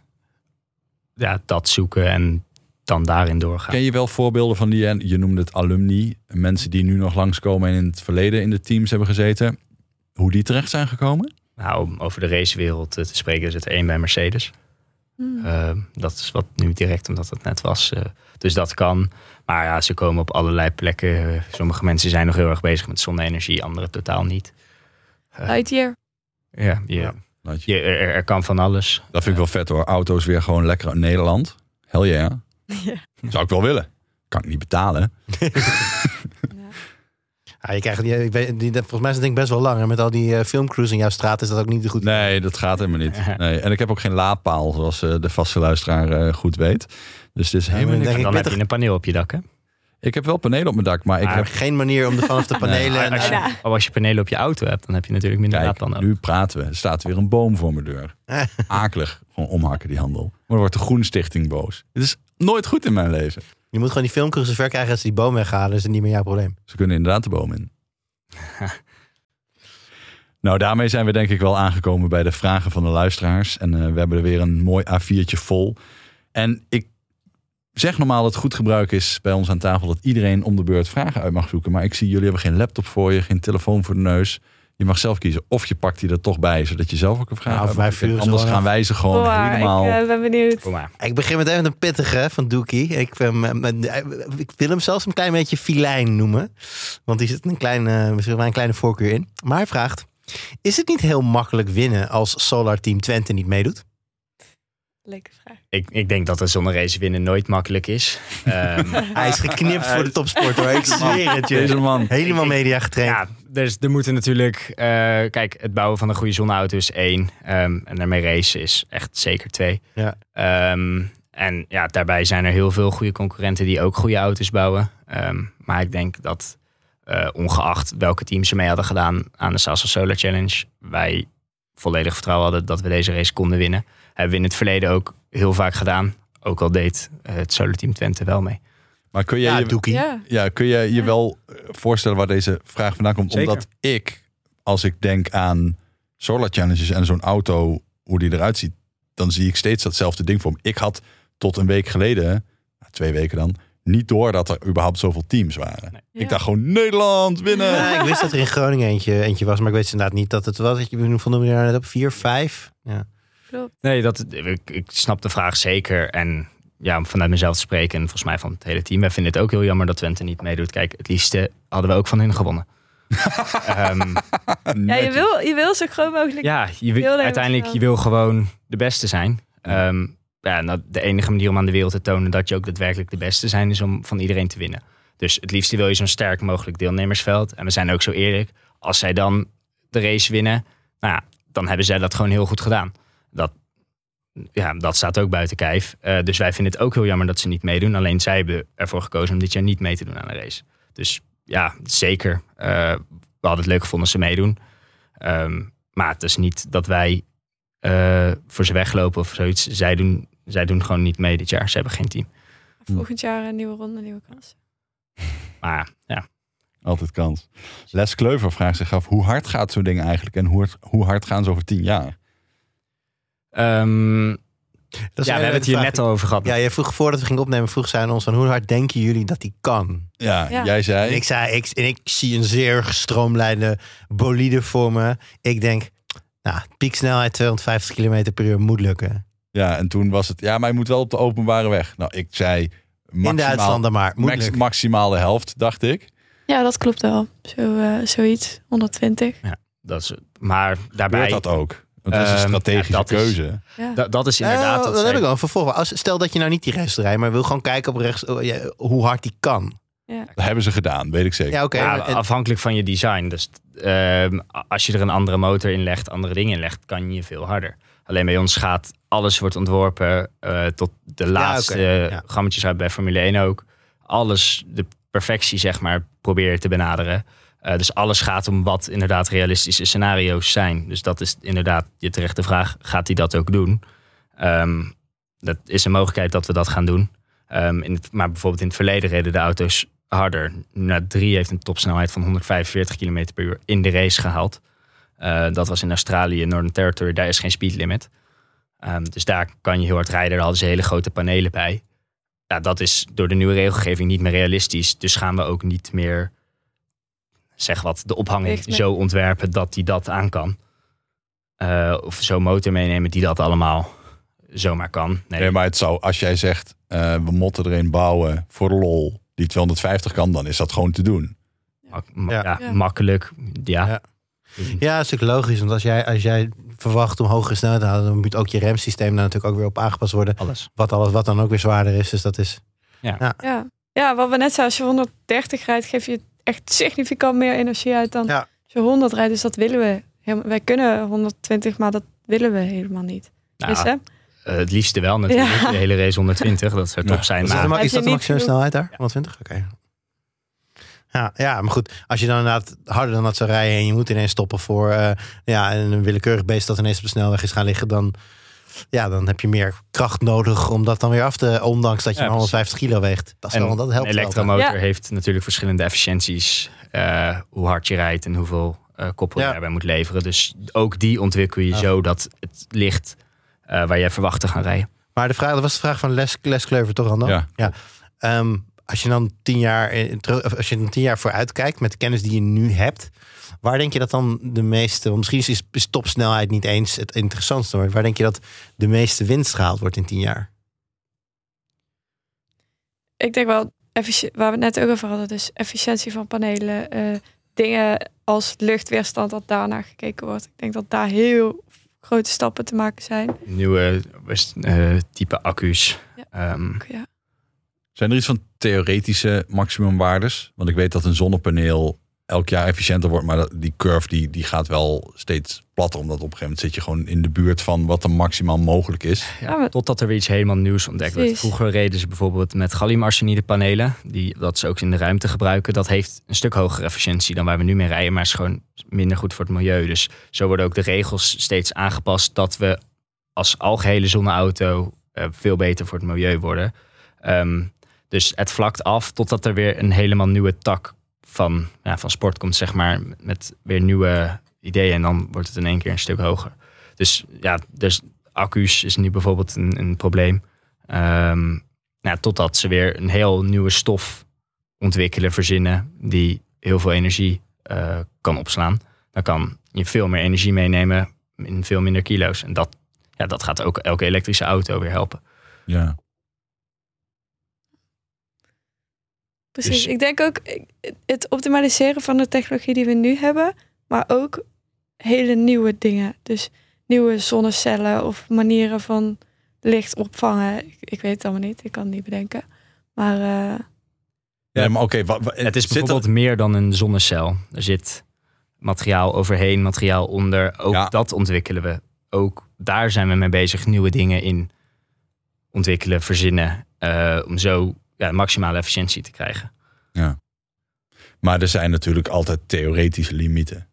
ja, dat zoeken en dan daarin doorgaan. Ken je wel voorbeelden van die, en je noemde het alumni, mensen die nu nog langskomen en in het verleden in de teams hebben gezeten, hoe die terecht zijn gekomen? Nou, om over de racewereld eh, te spreken, zit er één bij Mercedes. Hmm. Uh, dat is wat nu direct, omdat het net was. Uh, dus dat kan. Maar ja, ze komen op allerlei plekken. Uh, sommige mensen zijn nog heel erg bezig met zonne-energie, anderen totaal niet. Uh, Lightyear. ja, je, Ja. Laat je- je, er, er kan van alles. Dat vind ik wel vet hoor. Auto's weer gewoon lekker in Nederland. Hell yeah. Ja. Zou ik wel willen. Kan ik niet betalen. Ja, je krijgt, die, ik weet, die, volgens mij is het denk ik best wel lang. En met al die uh, filmcrews in jouw straat is dat ook niet de goed. Nee, dat gaat helemaal niet. Nee. En ik heb ook geen laadpaal, zoals uh, de vaste luisteraar uh, goed weet. Dus het is helemaal maar niks. denk Dan ik heb je een paneel op je dak, hè? Ik heb wel panelen op mijn dak, maar ik Maar heb... Geen manier om er vanaf de panelen... Nee, en, Als je, uh, Ja. oh, als je panelen op je auto hebt, dan heb je natuurlijk minder Kijk, laadpaal nodig. nu praten we. Er staat weer een boom voor mijn deur. Akelig. Gewoon omhakken die handel. Maar dan wordt de Groenstichting boos. Het is nooit goed in mijn leven. je moet gewoon die filmcrews zover krijgen dat ze die boom weghalen. Dat is niet meer jouw probleem. Ze kunnen inderdaad de boom in. Nou, daarmee zijn we denk ik wel aangekomen bij de vragen van de luisteraars. En uh, we hebben er weer een mooi A viertje vol. En ik zeg normaal dat het goed gebruik is bij ons aan tafel dat iedereen om de beurt vragen uit mag zoeken. Maar ik zie, jullie hebben geen laptop voor je, geen telefoon voor de neus. Je mag zelf kiezen. Of je pakt die er toch bij, zodat je zelf ook een vraag Nou, of uit wij mag zoeken. vuren ze Anders gewoon gaan wij ze gewoon Wow, helemaal... Ik uh, ben benieuwd. Kom maar. Ik begin meteen met een pittige van Doekie. Ik, um, ik wil hem zelfs een klein beetje filijn noemen. Want die zit een, klein, uh, misschien wel een kleine voorkeur in. Maar hij vraagt... Is het niet heel makkelijk winnen als Solar Team Twente niet meedoet? Leuke vraag. Ik, ik denk dat een zonnerace winnen nooit makkelijk is. Um, Hij is geknipt voor de topsport hoor. Ik zweer het je. Deze man. Helemaal media getraind. ja, dus er moeten natuurlijk... Uh, kijk, het bouwen van een goede zonneauto is één. Um, en daarmee racen is echt zeker twee. Ja. Um, en ja, daarbij zijn er heel veel goede concurrenten die ook goede auto's bouwen. Um, maar ik denk dat uh, ongeacht welke teams ze mee hadden gedaan aan de Sasa Solar Challenge, wij volledig vertrouwen hadden dat we deze race konden winnen. Hebben we in het verleden ook heel vaak gedaan. Ook al deed uh, het Solar Team Twente wel mee. Maar kun je Ja, je, Doekie. Ja. ja, kun je je wel voorstellen waar deze vraag vandaan komt? Zeker. Omdat ik, als ik denk aan Solar Challenges en zo'n auto, hoe die eruit ziet, dan zie ik steeds datzelfde ding voor me. Ik had tot een week geleden, twee weken dan, niet door dat er überhaupt zoveel teams waren. Nee. Ik dacht gewoon Nederland winnen. Ja, ik wist dat er in Groningen eentje, eentje was. Maar ik weet inderdaad niet dat het was. Hoeveel noem je daar net op? Vier, vijf? Ja. Klopt. Nee, dat, ik, ik snap de vraag zeker. En ja, om vanuit mezelf te spreken en volgens mij van het hele team. Wij vinden het ook heel jammer dat Twente niet meedoet. Kijk, het liefste hadden we ook van hun gewonnen. um, Ja, je wil, je wil zo groot mogelijk. ja, je wil, Heel erg uiteindelijk wel. je wil gewoon de beste zijn. Um, ja, nou, de enige manier om aan de wereld te tonen dat je ook daadwerkelijk de beste zijn, is om van iedereen te winnen. Dus het liefste wil je zo'n sterk mogelijk deelnemersveld. En we zijn ook zo eerlijk. Als zij dan de race winnen, nou ja, dan hebben zij dat gewoon heel goed gedaan. Dat, ja, dat staat ook buiten kijf. Uh, dus wij vinden het ook heel jammer dat ze niet meedoen. Alleen zij hebben ervoor gekozen om dit jaar niet mee te doen aan de race. Dus ja, zeker. Uh, we hadden het leuk gevonden als ze meedoen. Um, maar het is niet dat wij uh, voor ze weglopen of zoiets. Zij doen, zij doen gewoon niet mee dit jaar. Ze hebben geen team. Volgend jaar een nieuwe ronde, nieuwe kans. Maar ja. Altijd kans. Les Kleuver vraagt zich af, hoe hard gaat zo'n ding eigenlijk? En hoe, hoe hard gaan ze over tien jaar? Um, ja, we hebben het hier net al over gehad. Ja, je vroeg voordat we gingen opnemen, vroeg zij aan ons van hoe hard denken jullie dat die kan? Ja, ja. jij zei... En ik zei, ik, en ik zie een zeer gestroomlijnde bolide voor me. Ik denk, nou, pieksnelheid tweehonderdvijftig kilometer per uur moet lukken. Ja, en toen was het, ja, maar je moet wel op de openbare weg. Nou, ik zei... Maximaal, in Duitsland dan maar, moet max, maximaal de helft, dacht ik. Ja, dat klopt wel. Zo, uh, zoiets, honderdtwintig. Ja, dat is, maar daarbij... Gebeurt dat ook? Want dat is een strategische um, ja, dat keuze. Is, ja. dat, dat is inderdaad... Uh, dat dat zij... heb ik al vervolgens. Als, stel dat je nou niet die rechts rijdt, maar wil gewoon kijken op rechts uh, ja, hoe hard die kan. Ja. Dat hebben ze gedaan, weet ik zeker. Ja, okay. ja, afhankelijk van je design. Dus uh, als je er een andere motor in legt, andere dingen in legt, kan je veel harder. Alleen bij ons gaat alles wordt ontworpen uh, tot de laatste ja, okay. ja. grammetjes uit bij Formule één ook. Alles, de perfectie zeg maar, probeer je te benaderen. Uh, dus alles gaat om wat inderdaad realistische scenario's zijn. Dus dat is inderdaad je terechte vraag. Gaat hij dat ook doen? Um, dat is een mogelijkheid dat we dat gaan doen. Um, in het, maar bijvoorbeeld in het verleden reden de auto's harder. Na drie heeft een topsnelheid van honderdvijfenveertig kilometer per uur in de race gehaald. Uh, dat was in Australië, Northern Territory. Daar is geen speed limit. Um, dus daar kan je heel hard rijden. Daar hadden ze hele grote panelen bij. Ja, dat is door de nieuwe regelgeving niet meer realistisch. Dus gaan we ook niet meer, zeg wat, de ophanging zo ontwerpen dat die dat aan kan. Uh, of zo'n motor meenemen die dat allemaal zomaar kan. Nee, nee maar het zou, als jij zegt, uh, we moeten er een bouwen voor de lol die tweehonderdvijftig kan, dan is dat gewoon te doen. Ma- ma- ja. Ja, Ja. makkelijk, ja. Ja. Ja, dat is natuurlijk logisch. Want als jij, als jij verwacht om hogere snelheid te halen, dan moet ook je remsysteem daar natuurlijk ook weer op aangepast worden. Alles. Wat, alles, wat dan ook weer zwaarder is. Dus dat is... Ja. ja, wat we net zeiden, als je honderddertig rijdt, geef je echt significant meer energie uit dan Ja. als je honderd rijdt. Dus dat willen we. Helemaal, wij kunnen honderdtwintig, maar dat willen we helemaal niet. Nou, Is, hè? uh, het liefste wel natuurlijk. Ja. De hele race honderdtwintig, dat zou top Ja. zijn. Is dat, Maar, de, ma- Heb is je dat de niet maximum genoeg- snelheid daar? honderdtwintig? Oké. Okay. Ja, ja, maar goed. Als je dan inderdaad harder dan dat zou rijden en je moet ineens stoppen voor uh, ja, een willekeurig beest dat ineens op de snelweg is gaan liggen, dan, ja, dan heb je meer kracht nodig om dat dan weer af te, ondanks dat je Ja, maar honderdvijftig kilo weegt. Pascal, en want dat helpt een wel. elektromotor Ja. heeft natuurlijk verschillende efficiënties. Uh, hoe hard je rijdt en hoeveel uh, koppel je Ja. daarbij moet leveren. Dus ook die ontwikkel je Ja. zo dat het ligt uh, waar jij verwacht te gaan rijden. Maar de vraag, dat was de vraag van Les, Les Kleuver toch, Randal? Ja. ja. Um, als je dan tien jaar, in- terug- of als je dan tien jaar vooruit kijkt met de kennis die je nu hebt, waar denk je dat dan de meeste, want misschien is, is topsnelheid niet eens het interessantste, maar waar denk je dat de meeste winst gehaald wordt in tien jaar? Ik denk wel, effici- waar we het net ook over hadden, dus efficiëntie van panelen, uh, dingen als luchtweerstand, dat daarnaar gekeken wordt. Ik denk dat daar heel grote stappen te maken zijn. Nieuwe uh, type accu's. Ja. Um, Ja. Zijn er iets van theoretische maximumwaardes? Want ik weet dat een zonnepaneel elk jaar efficiënter wordt, maar dat, die curve die, die gaat wel steeds platter, omdat op een gegeven moment zit je gewoon in de buurt van wat er maximaal mogelijk is. Ja, Ja, maar- totdat er weer iets helemaal nieuws ontdekt wordt. Precies. Vroeger reden ze bijvoorbeeld met galliumarsenide panelen, die dat ze ook in de ruimte gebruiken. Dat heeft een stuk hogere efficiëntie dan waar we nu mee rijden, maar is gewoon minder goed voor het milieu. Dus zo worden ook de regels steeds aangepast dat we als algehele zonneauto uh, veel beter voor het milieu worden. Um, dus het vlakt af totdat er weer een helemaal nieuwe tak van, ja, van sport komt, zeg maar, met weer nieuwe ideeën. En dan wordt het in één keer een stuk hoger. Dus ja, dus accu's is nu bijvoorbeeld een, een probleem. Um, nou, totdat ze weer een heel nieuwe stof ontwikkelen, verzinnen, die heel veel energie uh, kan opslaan. Dan kan je veel meer energie meenemen in veel minder kilo's. En dat, ja, dat gaat ook elke elektrische auto weer helpen. Ja. Precies. Dus- Ik denk ook het optimaliseren van de technologie die we nu hebben, maar ook hele nieuwe dingen. Dus nieuwe zonnecellen of manieren van licht opvangen. Ik, ik weet het allemaal niet. Ik kan het niet bedenken. Maar uh, ja, maar oké. Okay, het is bijvoorbeeld er... meer dan een zonnecel. Er zit materiaal overheen, materiaal onder. Ook ja. dat ontwikkelen we. Ook daar zijn we mee bezig. Nieuwe dingen in ontwikkelen, verzinnen. Uh, om zo ja, maximale efficiëntie te krijgen. Ja. Maar er zijn natuurlijk altijd theoretische limieten.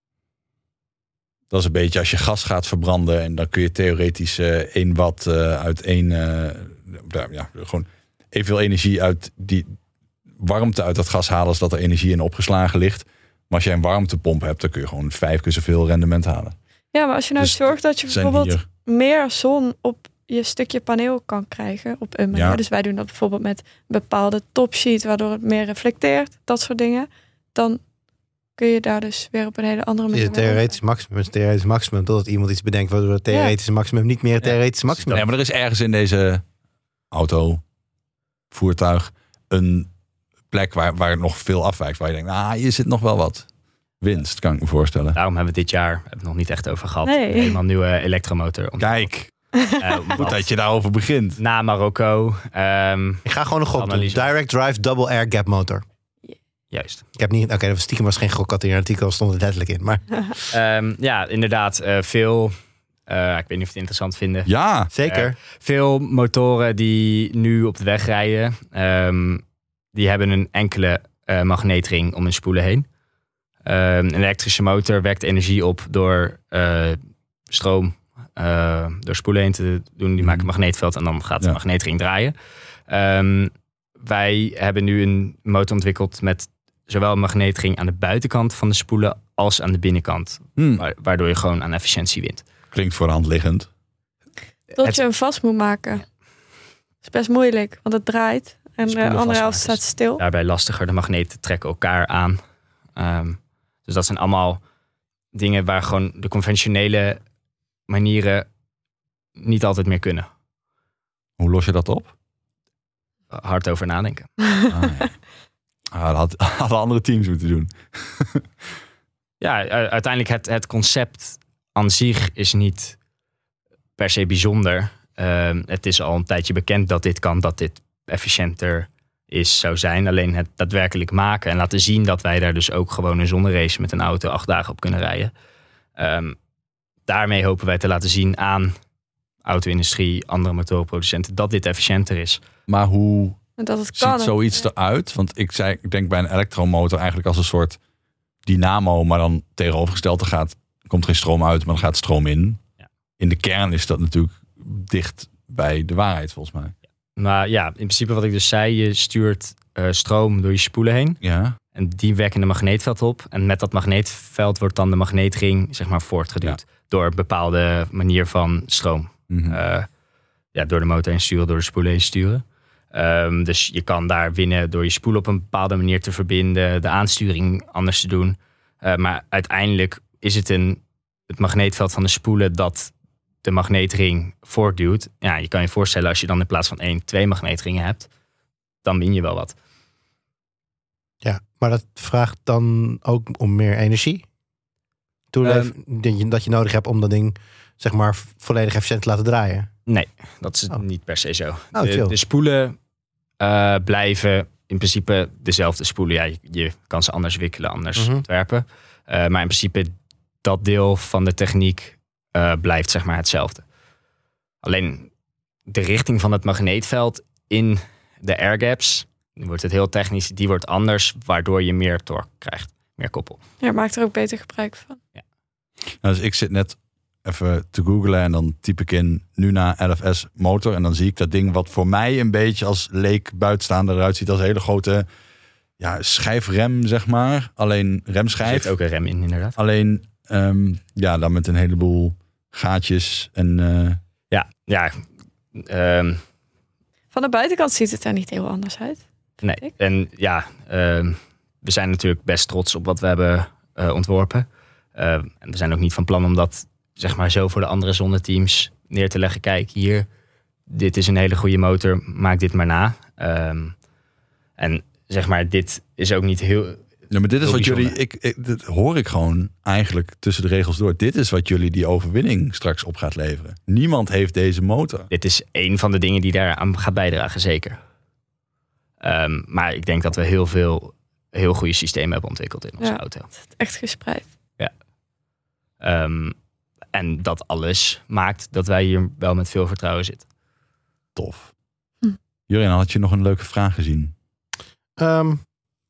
Dat is een beetje als je gas gaat verbranden en dan kun je theoretisch uh, één watt uh, uit één, uh, ja, gewoon evenveel energie uit die warmte uit dat gas halen als dat er energie in opgeslagen ligt. Maar als jij een warmtepomp hebt, dan kun je gewoon vijf keer zoveel rendement halen. Ja, maar als je nou dus zorgt dat je bijvoorbeeld hier... meer zon op je stukje paneel kan krijgen op een manier. Ja. Dus wij doen dat bijvoorbeeld met een bepaalde topsheet, waardoor het meer reflecteert, dat soort dingen. Dan kun je daar dus weer op een hele andere manier... Het theoretisch maximum is theoretisch maximum, totdat iemand iets bedenkt waardoor het theoretische ja. maximum niet meer het theoretische maximum. Nee, maar er is ergens in deze auto, voertuig, een plek waar, waar het nog veel afwijkt. Waar je denkt, ah, hier zit nog wel wat winst, kan ik me voorstellen. Daarom hebben we dit jaar, hebben we het nog niet echt over gehad, nee. helemaal nieuwe elektromotor. Kijk, uh, goed dat je daarover begint. Na Marokko. Um, ik ga gewoon een gok doen. Direct Drive Double Air Gap Motor. Juist. Ik heb niet. Oké, okay, dat was stiekem was geen gok. In een artikel stond het letterlijk in. Maar um, ja, inderdaad, uh, veel. Uh, ik weet niet of je het interessant vinden. Ja, zeker. Uh, veel motoren die nu op de weg rijden, um, die hebben een enkele uh, magneetring om hun spoelen heen. Um, een elektrische motor wekt energie op door uh, stroom uh, door spoelen heen te doen. Die maken een magneetveld en dan gaat de ja. magneetring draaien. Um, wij hebben nu een motor ontwikkeld met zowel een magneetring aan de buitenkant van de spoelen als aan de binnenkant. Hmm. Waardoor je gewoon aan efficiëntie wint. Klinkt voor de hand liggend. Tot het... je hem vast moet maken. Dat is best moeilijk, want het draait. En de andere helft staat stil. Daarbij lastiger. De magneten trekken elkaar aan. Um, dus dat zijn allemaal dingen waar gewoon de conventionele manieren niet altijd meer kunnen. Hoe los je dat op? Hard over nadenken. Ah, ja. ah, dat had, hadden andere teams moeten doen. Ja, uiteindelijk het, het concept aan zich is niet per se bijzonder. Uh, het is al een tijdje bekend dat dit kan, dat dit efficiënter is, zou zijn. Alleen het daadwerkelijk maken en laten zien dat wij daar dus ook gewoon een zonnerace met een auto acht dagen op kunnen rijden. Um, daarmee hopen wij te laten zien aan auto-industrie, andere motorproducenten, dat dit efficiënter is. Maar hoe dat het ziet kan, zoiets ja. eruit? Want ik, zei, ik denk bij een elektromotor eigenlijk als een soort dynamo, maar dan tegenovergesteld, er gaat, komt geen stroom uit, maar dan gaat stroom in. Ja. In de kern is dat natuurlijk dicht bij de waarheid, volgens mij. Ja. Maar ja, in principe wat ik dus zei, je stuurt uh, stroom door je spoelen heen. Ja. En die wekken een magneetveld op. En met dat magneetveld wordt dan de magneetring zeg maar voortgeduwd. Ja. Door een bepaalde manier van stroom. Mm-hmm. Uh, ja, door de motor heen sturen, door de spoelen heen sturen. Um, dus je kan daar winnen door je spoel op een bepaalde manier te verbinden. De aansturing anders te doen. Uh, maar uiteindelijk is het een, het magneetveld van de spoelen dat de magneetring voortduwt. Ja, je kan je voorstellen als je dan in plaats van één, twee magneetringen hebt. Dan win je wel wat. Ja, maar dat vraagt dan ook om meer energie. Toeleef, um, dat je nodig hebt om dat ding zeg maar volledig efficiënt te laten draaien. Nee, dat is oh. niet per se zo. Oh, de, de spoelen uh, blijven in principe dezelfde spoelen. Ja, je, je kan ze anders wikkelen, anders mm-hmm. ontwerpen. Uh, maar in principe dat deel van de techniek uh, blijft zeg maar hetzelfde. Alleen de richting van het magneetveld in de airgaps, nu wordt het heel technisch, die wordt anders, waardoor je meer torque krijgt, meer koppel. Ja, maakt er ook beter gebruik van. Ja. Nou, dus ik zit net even te googlen en dan typ ik in Nuna L F S motor en dan zie ik dat ding wat voor mij een beetje als leek buitenstaander eruit ziet als een hele grote ja, schijfrem, zeg maar. Alleen remschijf. Er zit ook een rem in, inderdaad. Alleen um, ja, dan met een heleboel gaatjes en uh... ja, ja. Um... Van de buitenkant ziet het er niet heel anders uit. Nee, ik. en ja, uh, we zijn natuurlijk best trots op wat we hebben uh, ontworpen. Uh, en we zijn ook niet van plan om dat zeg maar zo voor de andere zonneteams neer te leggen. Kijk, hier, dit is een hele goede motor, maak dit maar na. Um, en zeg maar, dit is ook niet heel... Ja, maar dit is Heel wat jullie, bijzonder. ik, ik, dit hoor ik gewoon eigenlijk tussen de regels door. Dit is wat jullie die overwinning straks op gaat leveren. Niemand heeft deze motor. Dit is een van de dingen die daaraan gaat bijdragen, zeker. Um, maar ik denk dat we heel veel heel goede systemen hebben ontwikkeld in onze Ja. auto. Het is echt gespreid. Um, en dat alles maakt dat wij hier wel met veel vertrouwen zitten. Tof. Hm. Jurjen, had je nog een leuke vraag gezien? Um,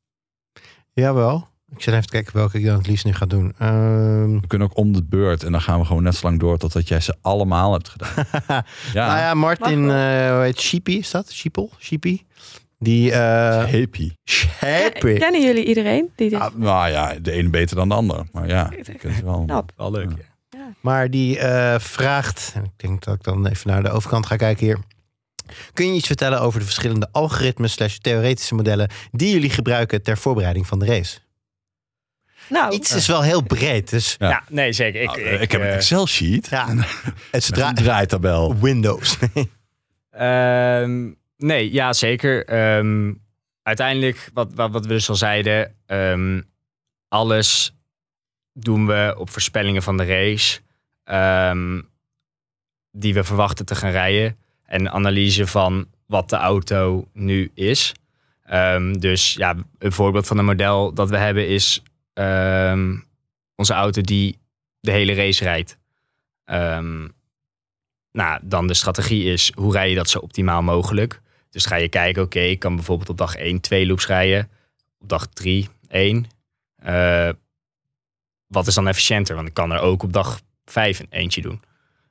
jawel. Ik zit even te kijken welke ik dan het liefst nu ga doen. Um, We kunnen ook om de beurt en dan gaan we gewoon net zo lang door totdat jij ze allemaal hebt gedaan. Ja, Nou ja, Martin, Mag uh, hoe heet Sheepy, is dat? Sheepel? Sheepy? Die, uh, happy. Sheepy. Kennen jullie iedereen die dit... Ah, nou ja, de ene beter dan de ander. Maar ja, ik ken ze wel. Knap. Wel leuk, Ja. ja. Maar die uh, vraagt, en ik denk dat ik dan even naar de overkant ga kijken hier. Kun je iets vertellen over de verschillende algoritmes slash theoretische modellen die jullie gebruiken ter voorbereiding van de race? Nou, Iets is wel heel breed, dus Ja. Ja, nee, zeker. Ik, Nou, ik, ik heb een eh, Excel-sheet. ja, En het een dra- draaitabel. Windows. Um, nee, ja, zeker. Um, uiteindelijk, wat, wat, wat we dus al zeiden, um, alles doen we op voorspellingen van de race um, die we verwachten te gaan rijden. En analyse van wat de auto nu is. Um, dus ja, een voorbeeld van een model dat we hebben is um, onze auto die de hele race rijdt. Um, Nou, dan de strategie is, hoe rij je dat zo optimaal mogelijk? Dus ga je kijken, oké, okay, ik kan bijvoorbeeld op dag één twee loops rijden. Op dag drie één. Uh, wat is dan efficiënter? Want ik kan er ook op dag vijf een eentje doen.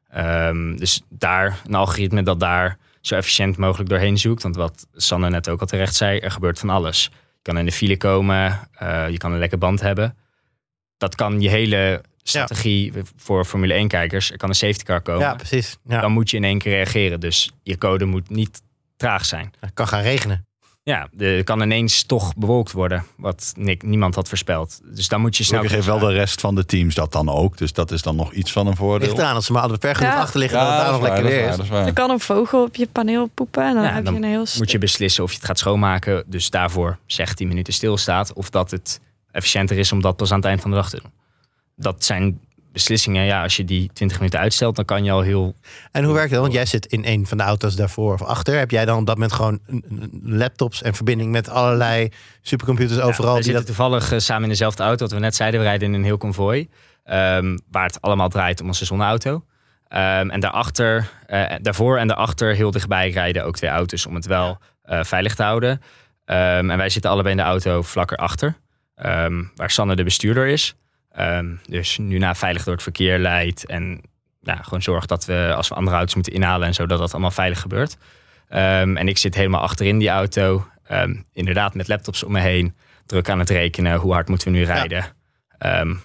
Um, dus daar een algoritme dat daar zo efficiënt mogelijk doorheen zoekt. Want wat Sanne net ook al terecht zei, er gebeurt van alles. Je kan in de file komen, uh, je kan een lekke band hebben. Dat kan je hele strategie ja. voor Formule één kijkers. Er kan een safety car komen. Ja, precies. Ja. Dan moet je in één keer reageren. Dus je code moet niet traag zijn. Het kan gaan regenen. Ja, er kan ineens toch bewolkt worden. Wat niemand had voorspeld. Dus dan moet je snel... Gelukkig heeft wel de rest van de teams dat dan ook. Dus dat is dan nog iets van een voordeel. Ligt eraan als ze maar altijd ver genoeg Ja. achter liggen. dat het daar nog lekker weer is. er kan een vogel op je paneel poepen en dan Ja, heb dan je een heel moet stuk. je beslissen of je het gaat schoonmaken. Dus daarvoor zeg tien minuten stilstaat. Of dat het efficiënter is om dat pas aan het eind van de dag te doen. Dat zijn beslissingen. Ja, als je die twintig minuten uitstelt, dan kan je al heel... En hoe werkt dat? Want jij zit in een van de auto's daarvoor of achter. Heb jij dan op dat moment gewoon laptops en verbinding met allerlei supercomputers overal? Ja, we die zitten dat... toevallig uh, samen in dezelfde auto. Wat we net zeiden, we rijden in een heel konvooi. Um, waar het allemaal draait om onze zonneauto. Um, en daarachter, uh, daarvoor en daarachter heel dichtbij rijden ook twee auto's om het wel uh, veilig te houden. Um, en wij zitten allebei in de auto vlak erachter. Um, waar Sanne de bestuurder is. Um, dus nu na veilig door het verkeer leidt. En ja, gewoon zorgt dat we als we andere auto's moeten inhalen en zo, dat dat allemaal veilig gebeurt. Um, en ik zit helemaal achterin die auto. Um, inderdaad met laptops om me heen. Druk aan het rekenen. Hoe hard moeten we nu rijden? Ja. Um,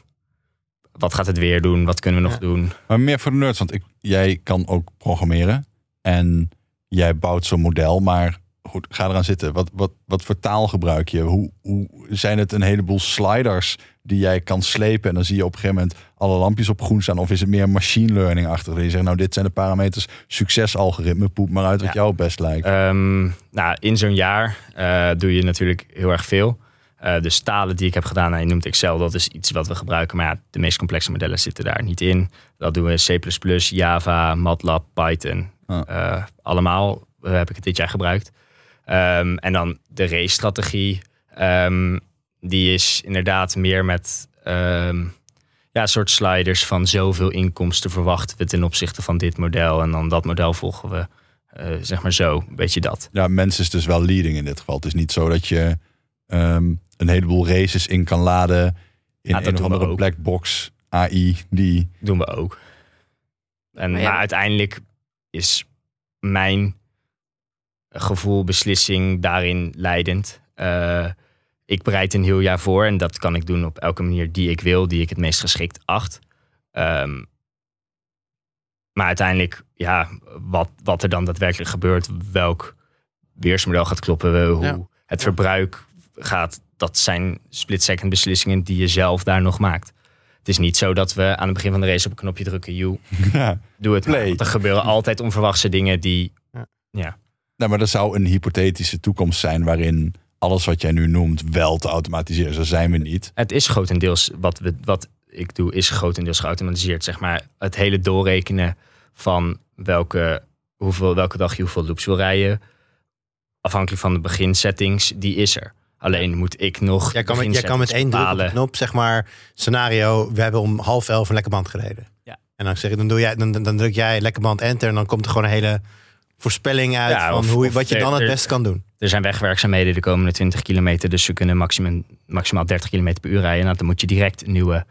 wat gaat het weer doen? Wat kunnen we nog ja. doen? Maar meer voor de nerds, want ik, jij kan ook programmeren. En jij bouwt zo'n model, maar goed, ga eraan zitten. Wat, wat, wat voor taal gebruik je? Hoe, hoe zijn het een heleboel sliders die jij kan slepen en dan zie je op een gegeven moment alle lampjes op groen staan? Of is het meer machine learning achter? Je zegt, nou, dit zijn de parameters, succesalgoritme, poep maar uit wat ja. jou best lijkt. Um, nou, in zo'n jaar uh, doe je natuurlijk heel erg veel. Uh, de talen die ik heb gedaan, nou, je noemt Excel, dat is iets wat we gebruiken. Maar ja, de meest complexe modellen zitten daar niet in. Dat doen we C plus plus, Java, MATLAB, Python. Ah. Uh, allemaal uh, heb ik het dit jaar gebruikt. Um, en dan de race-strategie. Um, die is inderdaad meer met um, ja, een soort sliders van zoveel inkomsten verwachten we ten opzichte van dit model. En dan dat model volgen we, uh, zeg maar zo, een beetje dat. Ja, mens is dus wel leading in dit geval. Het is niet zo dat je um, een heleboel races in kan laden in ja, een of andere black box A I. Die doen we ook. En maar, ja. maar uiteindelijk is mijn gevoel, beslissing daarin leidend. Uh, ik bereid een heel jaar voor en dat kan ik doen op elke manier die ik wil, die ik het meest geschikt acht. Um, maar uiteindelijk, ja, wat, wat er dan daadwerkelijk gebeurt, welk weersmodel gaat kloppen, hoe ja. het verbruik gaat, dat zijn split-second beslissingen die je zelf daar nog maakt. Het is niet zo dat we aan het begin van de race op een knopje drukken, you, ja. doe het maar. Want er gebeuren altijd onverwachte dingen die, ja. ja. Nou, maar er zou een hypothetische toekomst zijn waarin alles wat jij nu noemt wel te automatiseren. Zo zijn we niet. Het is grotendeels, wat, we, wat ik doe, is grotendeels geautomatiseerd. Zeg maar het hele doorrekenen van welke, hoeveel, welke dag je hoeveel loops wil rijden. Afhankelijk van de beginsettings, die is er. Alleen moet ik nog. Jij kan met, jij kan met één druk op de knop, zeg maar, scenario, we hebben om half elf een lekker band gereden. Ja. En dan zeg ik, dan, doe jij, dan, dan druk jij lekker band enter en dan komt er gewoon een hele voorspelling uit ja, van of, hoe, of wat je dan er, het beste kan doen. Er zijn wegwerkzaamheden de komende twintig kilometer, dus we kunnen maximum, maximaal dertig kilometer per uur rijden. Nou, dan moet je direct een nieuwe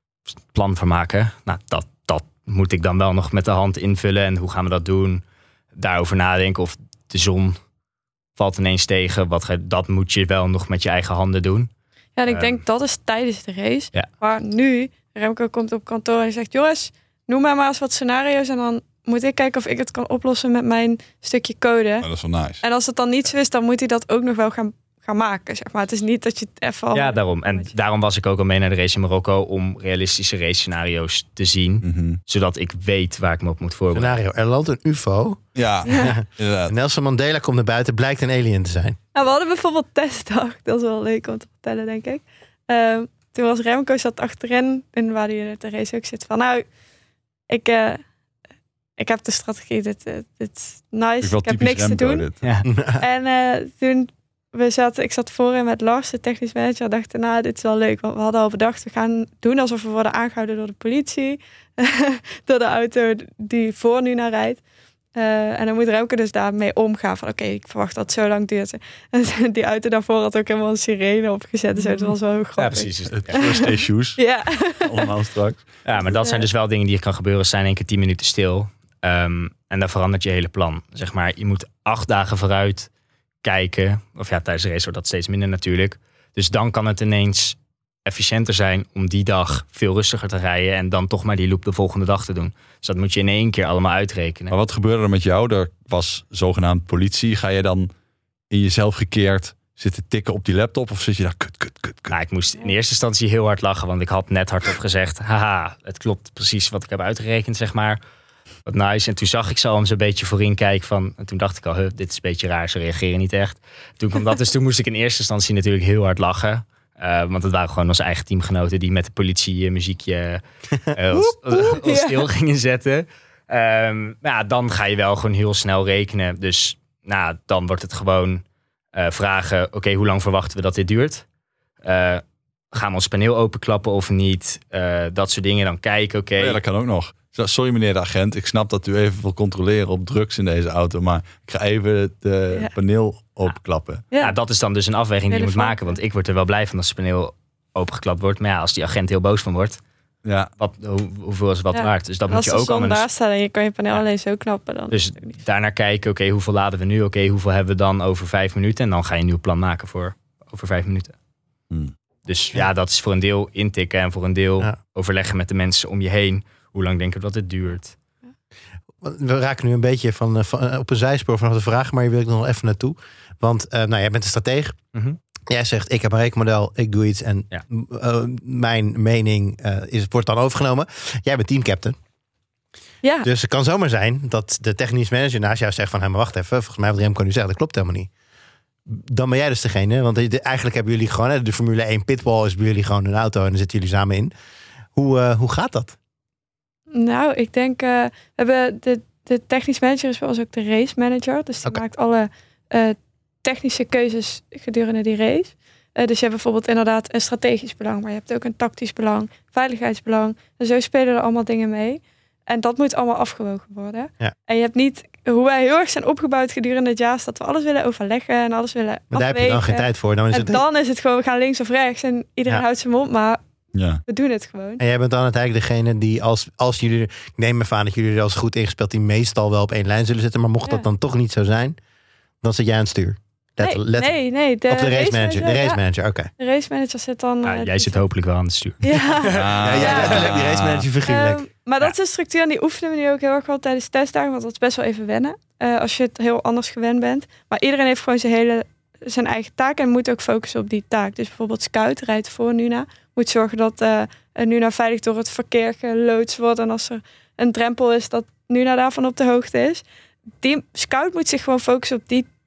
plan voor maken. Nou, dat, dat moet ik dan wel nog met de hand invullen. En hoe gaan we dat doen? Daarover nadenken of de zon valt ineens tegen. Wat, dat moet je wel nog met je eigen handen doen. Ja, en ik um, denk dat is tijdens de race. Ja. Maar nu, Remco komt op kantoor en zegt, jongens, noem maar maar eens wat scenario's. En dan moet ik kijken of ik het kan oplossen met mijn stukje code. Oh, dat is wel nice. En als het dan niet zo is, dan moet hij dat ook nog wel gaan, gaan maken. Zeg maar. Het is niet dat je het even al... Ja, daarom. En daarom was ik ook al mee naar de race in Marokko om realistische race scenario's te zien. Mm-hmm. Zodat ik weet waar ik me op moet voorbereiden. Scenario, er landt een U F O. Ja, Ja. inderdaad. Nelson Mandela komt naar buiten, blijkt een alien te zijn. Nou, we hadden bijvoorbeeld testdag. Dat is wel leuk om te vertellen, denk ik. Uh, toen was Remco zat achterin en waar hij in de race ook zit van, nou, ik, uh, ik heb de strategie, dit, dit, dit is nice, ik, ik heb niks Remco te doen. Ja. En uh, toen we zaten, ik zat voorin met Lars, de technisch manager, dachten, nou, dit is wel leuk, want we hadden al bedacht, we gaan doen alsof we worden aangehouden door de politie, door de auto die voor nu naar rijdt. Uh, en dan moet Remco dus daarmee omgaan. Van oké, okay, ik verwacht dat het zo lang duurt. En die auto daarvoor had ook helemaal een sirene opgezet. Dus het was wel heel grappig. Ja, precies. Het first issues. Ja. Allemaal straks. Ja, maar dat zijn dus wel dingen die er kan gebeuren. Zijn één keer tien minuten stil. Um, en dan verandert je hele plan. Zeg maar, je moet acht dagen vooruit kijken. Of ja, tijdens de race wordt dat steeds minder natuurlijk. Dus dan kan het ineens efficiënter zijn om die dag veel rustiger te rijden en dan toch maar die loop de volgende dag te doen. Dus dat moet je in één keer allemaal uitrekenen. Maar wat gebeurde er met jou? Er was zogenaamd politie. Ga je dan in jezelf gekeerd zitten tikken op die laptop of zit je daar kut, kut, kut, kut? Nou, ik moest in eerste instantie heel hard lachen, want ik had net hardop gezegd, haha, het klopt precies wat ik heb uitgerekend, zeg maar. Wat nice. En toen zag ik ze al zo'n beetje voorin kijken van, en toen dacht ik al, huh, dit is een beetje raar, ze reageren niet echt. Toen kwam dat, dus toen moest ik in eerste instantie natuurlijk heel hard lachen. Uh, want het waren gewoon onze eigen teamgenoten die met de politie uh, muziekje uh, als, als, als stil gingen zetten. Um, ja, dan ga je wel gewoon heel snel rekenen. Dus nou, dan wordt het gewoon uh, vragen, oké, okay, hoe lang verwachten we dat dit duurt? Uh, gaan we ons paneel openklappen of niet? Uh, dat soort dingen dan kijken, oké. Okay. Oh ja, dat kan ook nog. Sorry meneer de agent, ik snap dat u even wil controleren op drugs in deze auto, maar ik ga even het uh, ja. paneel openklappen. Ja. Ja, dat is dan dus een afweging die je moet maken, want ik word er wel blij van als het paneel opengeklapt wordt. Maar ja, als die agent heel boos van wordt, ja. wat, hoe, hoeveel is wat ja. waard? Dus dat en moet je ook allemaal. Als daar staat en je kan je paneel ja. alleen zo knappen. Dan dus daarnaar kijken, oké, okay, hoeveel laden we nu? Oké, okay, hoeveel hebben we dan over vijf minuten? En dan ga je een nieuw plan maken voor over vijf minuten. Hmm. Dus ja. ja, dat is voor een deel intikken en voor een deel ja. overleggen met de mensen om je heen. Hoe lang denken we dat het duurt? We raken nu een beetje van, van, op een zijspoor vanaf de vraag, maar hier wil ik nog even naartoe. Want uh, nou, jij bent een strateeg. Mm-hmm. Jij zegt, ik heb een rekenmodel, ik doe iets en ja. uh, mijn mening uh, is, wordt dan overgenomen. Jij bent teamcaptain. Ja. Dus het kan zomaar zijn dat de technisch manager naast jou zegt van, hey, maar wacht even, volgens mij wat Remco nu zegt, dat klopt helemaal niet. Dan ben jij dus degene, want eigenlijk hebben jullie gewoon, de Formule één pitwall is bij jullie gewoon een auto en dan zitten jullie samen in. Hoe, uh, hoe gaat dat? Nou, ik denk, uh, we hebben de, de technisch manager is wel ook de race manager. Dus die okay. maakt alle uh, technische keuzes gedurende die race. Uh, dus je hebt bijvoorbeeld inderdaad een strategisch belang, maar je hebt ook een tactisch belang, veiligheidsbelang. En zo spelen er allemaal dingen mee. En dat moet allemaal afgewogen worden. Ja. En je hebt niet, hoe wij heel erg zijn opgebouwd gedurende het jaar, is dat we alles willen overleggen en alles willen maar afwegen. Daar heb je dan geen tijd voor. Dan is en het... dan is het gewoon, we gaan links of rechts en iedereen ja. houdt zijn mond, maar ja. we doen het gewoon. En jij bent dan uiteindelijk degene die, als, als jullie, ik neem me aan dat jullie er als goed ingespeeld, die meestal wel op één lijn zullen zitten, maar mocht ja. dat dan toch niet zo zijn, dan zit jij aan het stuur. Let, nee, let, nee, nee. De of de race, race manager. manager. De race manager, oké. Okay. De race manager zit dan... Ah, uh, jij zit hopelijk wel aan het stuur. Ja. ja, ja, ja, ja. Die race manager figuurlijk. Um, maar dat ja. is een structuur en die oefenen we nu ook heel erg wel tijdens testdagen, want dat is best wel even wennen. Uh, als je het heel anders gewend bent. Maar iedereen heeft gewoon zijn hele zijn eigen taak en moet ook focussen op die taak. Dus bijvoorbeeld Scout rijdt voor Nuna. Moet zorgen dat uh, Nuna veilig door het verkeer geloodst wordt. En als er een drempel is, dat Nuna daarvan op de hoogte is. Die Scout moet zich gewoon focussen op die, t-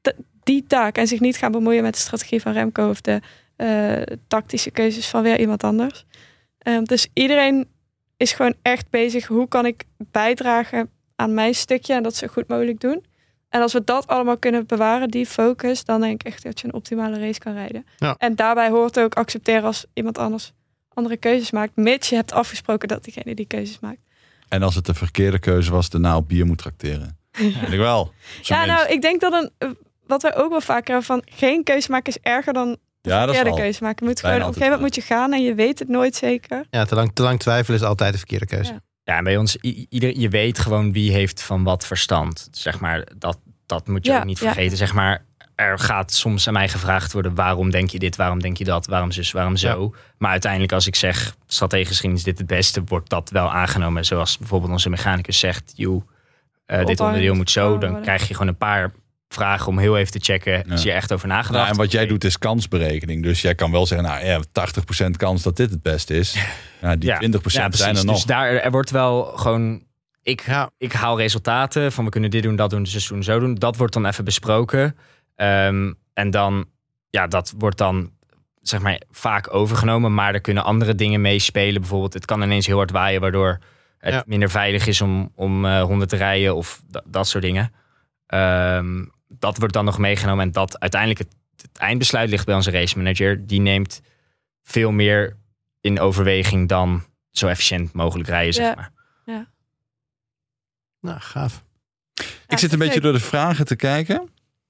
die taak en zich niet gaan bemoeien met de strategie van Remco of de uh, tactische keuzes van weer iemand anders. Um, dus iedereen is gewoon echt bezig. Hoe kan ik bijdragen aan mijn stukje en dat zo goed mogelijk doen? En als we dat allemaal kunnen bewaren, die focus, dan denk ik echt dat je een optimale race kan rijden. Ja. En daarbij hoort ook accepteren als iemand anders andere keuzes maakt, mits je hebt afgesproken dat diegene die keuzes maakt. En als het de verkeerde keuze was, daarna op bier moet trakteren. Vind ik wel. Ja, nou, ik denk dat een, wat wij ook wel vaker hebben van geen keuze maken is erger dan de ja, verkeerde dat is keuze maken. Je moet bijna gewoon, op een gegeven moment moet je gaan en je weet het nooit zeker. Ja, te lang, te lang twijfelen is altijd de verkeerde keuze. Ja. Ja, en bij ons, i- ieder, je weet gewoon wie heeft van wat verstand. Zeg maar, dat, dat moet je Ja, ook niet ja. vergeten. Zeg maar, er gaat soms aan mij gevraagd worden, waarom denk je dit, waarom denk je dat, waarom zus, waarom zo. Ja. Maar uiteindelijk als ik zeg, strategisch gezien is dit het beste, wordt dat wel aangenomen. Zoals bijvoorbeeld onze mechanicus zegt, joh, uh, dit onderdeel moet zo. Dan krijg je gewoon een paar vragen om heel even te checken. Ja. Is je echt over nagedacht? Nou, en wat jij doet is kansberekening. Dus jij kan wel zeggen, nou ja, tachtig procent kans dat dit het beste is. Nou, die Ja. twintig procent Ja, zijn er precies. nog. Dus daar er wordt wel gewoon. Ik, Ja. ik haal resultaten van we kunnen dit doen, dat doen, zus doen, zo doen. Dat wordt dan even besproken. Um, en dan, ja, dat wordt dan zeg maar vaak overgenomen. Maar er kunnen andere dingen meespelen. Bijvoorbeeld, het kan ineens heel hard waaien, waardoor het Ja. minder veilig is om, om uh, honden te rijden of d- dat soort dingen. Um, dat wordt dan nog meegenomen. En dat uiteindelijk het, het eindbesluit ligt bij onze race manager. Die neemt veel meer in overweging dan zo efficiënt mogelijk rijden, zeg Ja. maar. Nou, gaaf. Ik zit een beetje door de vragen te kijken.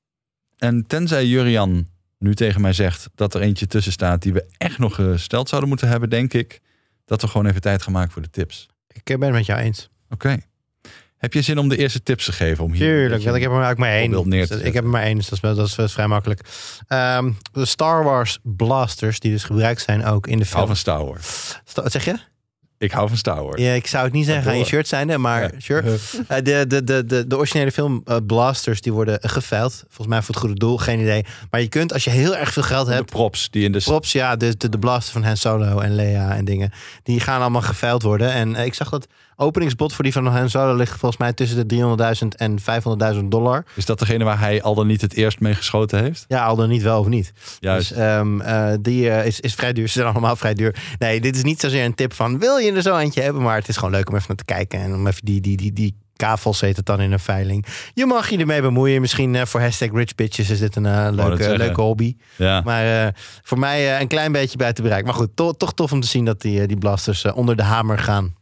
En tenzij Jurrian nu tegen mij zegt dat er eentje tussen staat die we echt nog gesteld zouden moeten hebben, denk ik dat we gewoon even tijd gaan maken voor de tips. Ik ben het met jou eens. Oké. Okay. Heb je zin om de eerste tips te geven? Om hier Tuurlijk, want ik heb er maar ook maar één. Neer te Dus ik heb er maar één, dus dat is, wel, dat is, dat is vrij makkelijk. Um, de Star Wars blasters, die dus gebruikt zijn ook in de Ik hou film. van Star Wars. Sta- Wat zeg je? Ik hou van Star Wars. Ja, ik zou het niet zeggen aan je shirt zijnde, maar Ja. sure. Uh, de, de, de, de, de originele film uh, blasters, die worden geveild. Volgens mij voor het goede doel, geen idee. Maar je kunt, als je heel erg veel geld De hebt... props die in de... Props, ja, de, de, de blaster van Han Solo en Leia en dingen. Die gaan allemaal geveild worden. En uh, ik zag dat openingsbod voor die van Han Solo ligt volgens mij tussen de driehonderdduizend en vijfhonderdduizend dollar. Is dat degene waar hij al dan niet het eerst mee geschoten heeft? Ja, al dan niet wel of niet. Juist. Dus um, uh, die uh, is, is vrij duur. Ze zijn allemaal vrij duur. Nee, dit is niet zozeer een tip van wil je er zo eentje hebben, maar het is gewoon leuk om even naar te kijken en om even die, die, die, die kavels heet het dan in een veiling. Je mag je ermee bemoeien. Misschien uh, voor hashtag rich bitches is dit een uh, leuke, leuke hobby. Ja. Maar uh, voor mij uh, een klein beetje buiten bereik. Maar goed, to- toch tof om te zien dat die, uh, die blasters uh, onder de hamer gaan.